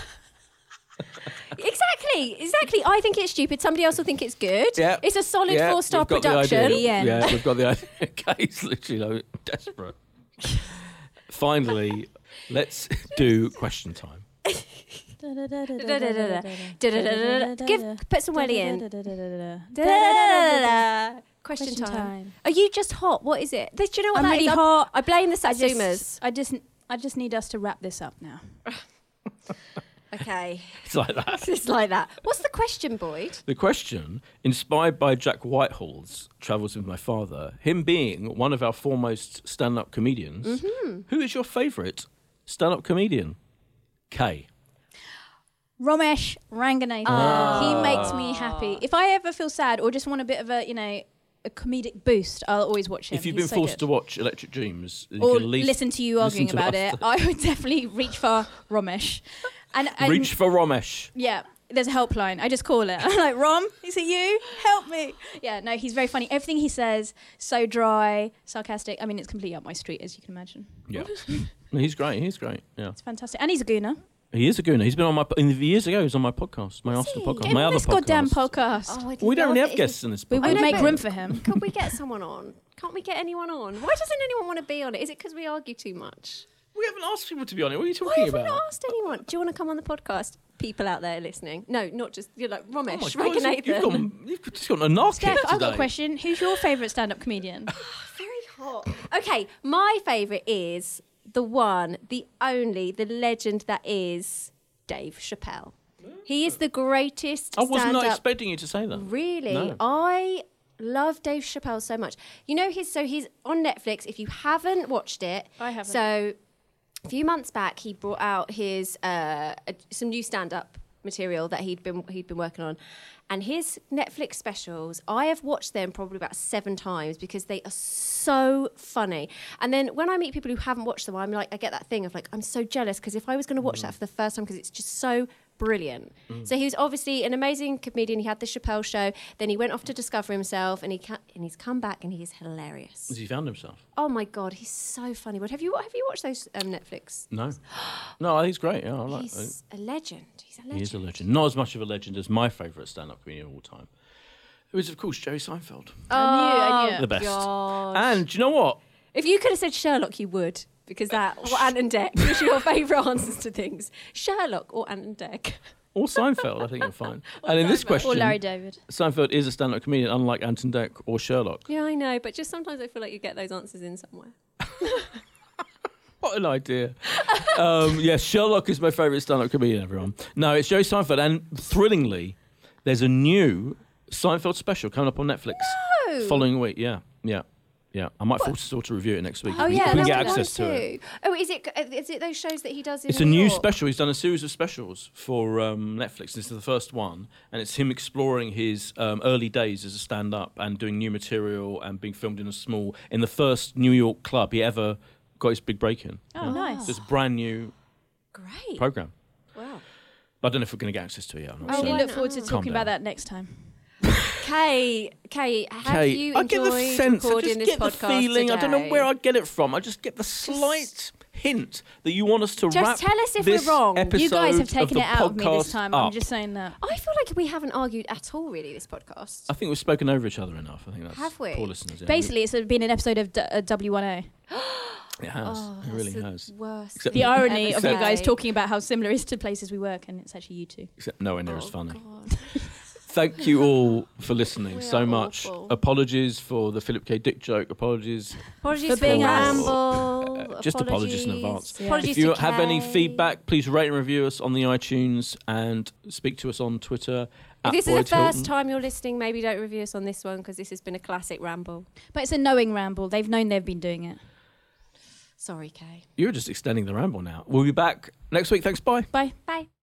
Speaker 3: Exactly, exactly. I think it's stupid. Somebody else will think it's good.
Speaker 1: Yeah.
Speaker 3: It's a solid
Speaker 1: Yeah,
Speaker 3: four-star
Speaker 1: we've got the
Speaker 3: production.
Speaker 1: idea.
Speaker 2: The end.
Speaker 1: Yeah, we've got the idea. Kay's literally like, desperate. Finally, let's do question time.
Speaker 3: Give put some welly in. Question,
Speaker 2: Question
Speaker 3: time.
Speaker 2: time.
Speaker 3: Are you just hot? What is it? This, do you know what
Speaker 2: I'm
Speaker 3: that
Speaker 2: really
Speaker 3: is? I-
Speaker 2: hot.
Speaker 3: I blame the
Speaker 2: I
Speaker 3: Satsumas.
Speaker 2: just, I just, I just need us to wrap this up now.
Speaker 3: Okay,
Speaker 1: It's like that.
Speaker 3: it's like that. What's the question, Boyd?
Speaker 1: The question, inspired by Jack Whitehall's Travels with My Father, him being one of our foremost stand-up comedians,
Speaker 3: Mm-hmm.
Speaker 1: who is your favourite stand-up comedian? Kay.
Speaker 2: Ramesh Ranganathan.
Speaker 3: Ah.
Speaker 2: He makes me happy. If I ever feel sad or just want a bit of a, you know, a comedic boost, I'll always watch him.
Speaker 1: If you've
Speaker 2: He's
Speaker 1: been
Speaker 2: so
Speaker 1: forced
Speaker 2: good.
Speaker 1: to watch Electric Dreams, you
Speaker 2: or
Speaker 1: can at least
Speaker 2: listen to you
Speaker 1: listen
Speaker 2: arguing
Speaker 1: to
Speaker 2: about
Speaker 1: us.
Speaker 2: it, I would definitely reach for Ramesh. And, and
Speaker 1: Reach for Ramesh.
Speaker 2: yeah, there's a helpline. I just call it. I'm like, Rom, is it you? Help me. Yeah, no, he's very funny. Everything he says, so dry, sarcastic. I mean, it's completely up my street, as you can imagine.
Speaker 1: Yeah. No, he's great. He's great. Yeah.
Speaker 2: It's fantastic. And he's a gooner.
Speaker 1: He is a gooner. He's been on my in the years ago. He was on my podcast, my After
Speaker 3: he?
Speaker 1: podcast,
Speaker 2: Get him
Speaker 1: my
Speaker 2: on
Speaker 1: other
Speaker 2: this goddamn
Speaker 1: podcast.
Speaker 2: podcast.
Speaker 3: Oh, I'd
Speaker 1: Well, we don't really
Speaker 3: love
Speaker 1: have
Speaker 3: it
Speaker 1: guests in this
Speaker 2: we
Speaker 1: podcast.
Speaker 3: I
Speaker 2: would
Speaker 3: know,
Speaker 2: make
Speaker 3: but-
Speaker 2: room for him.
Speaker 3: Could we get someone on? Can't we get anyone on? Why doesn't anyone want to be on it? Is it because we argue too much?
Speaker 1: We haven't asked people to be on it. What are you
Speaker 3: Why
Speaker 1: talking
Speaker 3: have we
Speaker 1: about?
Speaker 3: not asked anyone? Do you want to come on the podcast? People out there listening. No, not just, you're like,
Speaker 1: Oh my
Speaker 3: Ramesh,
Speaker 1: God,
Speaker 3: Ranganathan.
Speaker 1: you've, gone, you've just got a narc
Speaker 2: Steph,
Speaker 1: today.
Speaker 2: I've got a question. Who's your favourite stand-up comedian?
Speaker 3: Very hot. Okay, my favourite is the one, the only, the legend that is Dave Chappelle. He is the greatest
Speaker 1: I was not
Speaker 3: stand-up.
Speaker 1: expecting you to say that.
Speaker 3: Really?
Speaker 1: No.
Speaker 3: I love Dave Chappelle so much. You know, his so he's on Netflix. If you haven't watched it,
Speaker 2: I haven't.
Speaker 3: So a few months back, he brought out his uh, a, some new stand-up material that he'd been he'd been working on, and his Netflix specials. I have watched them probably about seven times because they are so funny. And then when I meet people who haven't watched them, I'm like, I get that thing of like, I'm so jealous because if I was going to watch that for the first time, because it's just so brilliant. So he was obviously an amazing comedian. He had the Chappelle Show. Then he went off to discover himself, and he ca- and he's come back, and he is hilarious.
Speaker 1: Has he found himself?
Speaker 3: Oh my god, he's so funny. What have you have you watched those um, Netflix?
Speaker 1: No. No, he's great. Yeah, I like
Speaker 3: He's a legend. He's a legend.
Speaker 1: He is a legend. Not as much of a legend as my favourite stand-up comedian of all time. It was, of course, Jerry Seinfeld.
Speaker 2: I knew, I knew.
Speaker 1: The best.
Speaker 3: God.
Speaker 1: And do you know what?
Speaker 3: If you could have said Sherlock, you would. Because that, or Ant and Dec, was your favourite answers to things. Sherlock or Ant and Dec.
Speaker 1: Or Seinfeld, I think you'll find. And in this question,
Speaker 2: Or Larry David.
Speaker 1: Seinfeld is a stand-up comedian, unlike Ant and Dec or Sherlock.
Speaker 3: Yeah, I know, but just sometimes I feel like you get those answers in somewhere.
Speaker 1: What an idea. um, yes, Sherlock is my favourite stand-up comedian, everyone. No, it's Jerry Seinfeld. And thrillingly, there's a new Seinfeld special coming up on Netflix.
Speaker 3: No!
Speaker 1: Following week, yeah. Yeah. Yeah. I might force us all to review it next week.
Speaker 3: Oh
Speaker 1: We
Speaker 3: yeah,
Speaker 1: can
Speaker 3: that's
Speaker 1: get
Speaker 3: what I want
Speaker 1: access to it.
Speaker 3: to. Oh, is it? Is it those shows that he does? In
Speaker 1: It's a
Speaker 3: New
Speaker 1: new
Speaker 3: York?
Speaker 1: special. He's done a series of specials for um, Netflix. This is the first one, and it's him exploring his um, early days as a stand-up and doing new material and being filmed in a small, in the first New York club he ever got his big break in.
Speaker 2: Oh, nice.
Speaker 1: So it's a brand new
Speaker 3: Great.
Speaker 1: program.
Speaker 3: Wow.
Speaker 1: But I don't know if we're going to get access to it yet. I'm not
Speaker 2: I
Speaker 3: Oh,
Speaker 1: sure.
Speaker 2: really
Speaker 3: why
Speaker 2: look
Speaker 3: not?
Speaker 2: forward to
Speaker 3: Calm
Speaker 2: talking
Speaker 1: down.
Speaker 2: about that next time.
Speaker 3: Kay, Kay, have
Speaker 1: Kay,
Speaker 3: you
Speaker 1: I get the
Speaker 3: enjoyed
Speaker 1: sense, I
Speaker 3: recording
Speaker 1: just
Speaker 3: this
Speaker 1: get the
Speaker 3: podcast
Speaker 1: feeling, I don't know
Speaker 3: today?
Speaker 1: where I get it from. I just get the slight hint that you want us to
Speaker 3: Just
Speaker 1: wrap
Speaker 3: tell us if
Speaker 1: this
Speaker 3: we're wrong. You
Speaker 2: You guys have
Speaker 1: episode
Speaker 2: taken
Speaker 1: of
Speaker 2: it
Speaker 1: the
Speaker 2: out of me this
Speaker 1: podcast
Speaker 2: time. I'm
Speaker 1: up.
Speaker 2: just saying that.
Speaker 3: I feel like we haven't argued at all, really, this podcast.
Speaker 1: I think we've spoken over each other enough. I think that's
Speaker 3: Have we?
Speaker 1: poor listeners. Yeah.
Speaker 2: Basically, it's been an episode of D- uh, W one A.
Speaker 1: It has.
Speaker 3: Oh,
Speaker 1: it really
Speaker 3: that's the
Speaker 1: has.
Speaker 3: Worst.
Speaker 1: Except-
Speaker 2: The
Speaker 1: Yeah.
Speaker 2: irony of you
Speaker 1: Except-
Speaker 2: guys talking about how similar it is to places we work, and it's actually you two.
Speaker 1: Except nowhere near as
Speaker 3: Oh,
Speaker 1: funny.
Speaker 3: God.
Speaker 1: Thank you all for listening
Speaker 3: We
Speaker 1: so
Speaker 3: are
Speaker 1: much.
Speaker 3: awful.
Speaker 1: Apologies for the Philip K. Dick joke. Apologies.
Speaker 3: Apologies
Speaker 2: For
Speaker 3: for
Speaker 2: being
Speaker 3: being
Speaker 2: us.
Speaker 3: ramble.
Speaker 1: Uh, just apologies in advance.
Speaker 2: Yeah.
Speaker 3: Apologies
Speaker 1: If you
Speaker 3: to
Speaker 1: have any
Speaker 3: Kay.
Speaker 1: feedback, please rate and review us on the iTunes and speak to us on Twitter.
Speaker 3: If
Speaker 1: at
Speaker 3: this is
Speaker 1: Boyd
Speaker 3: the first
Speaker 1: Hilton.
Speaker 3: time you're listening, maybe don't review us on this one because this has been a classic ramble.
Speaker 2: But it's a knowing ramble. They've known they've been doing it.
Speaker 3: Sorry, Kay.
Speaker 1: You're just extending the ramble now. We'll be back next week. Thanks. Bye.
Speaker 2: Bye.
Speaker 3: Bye.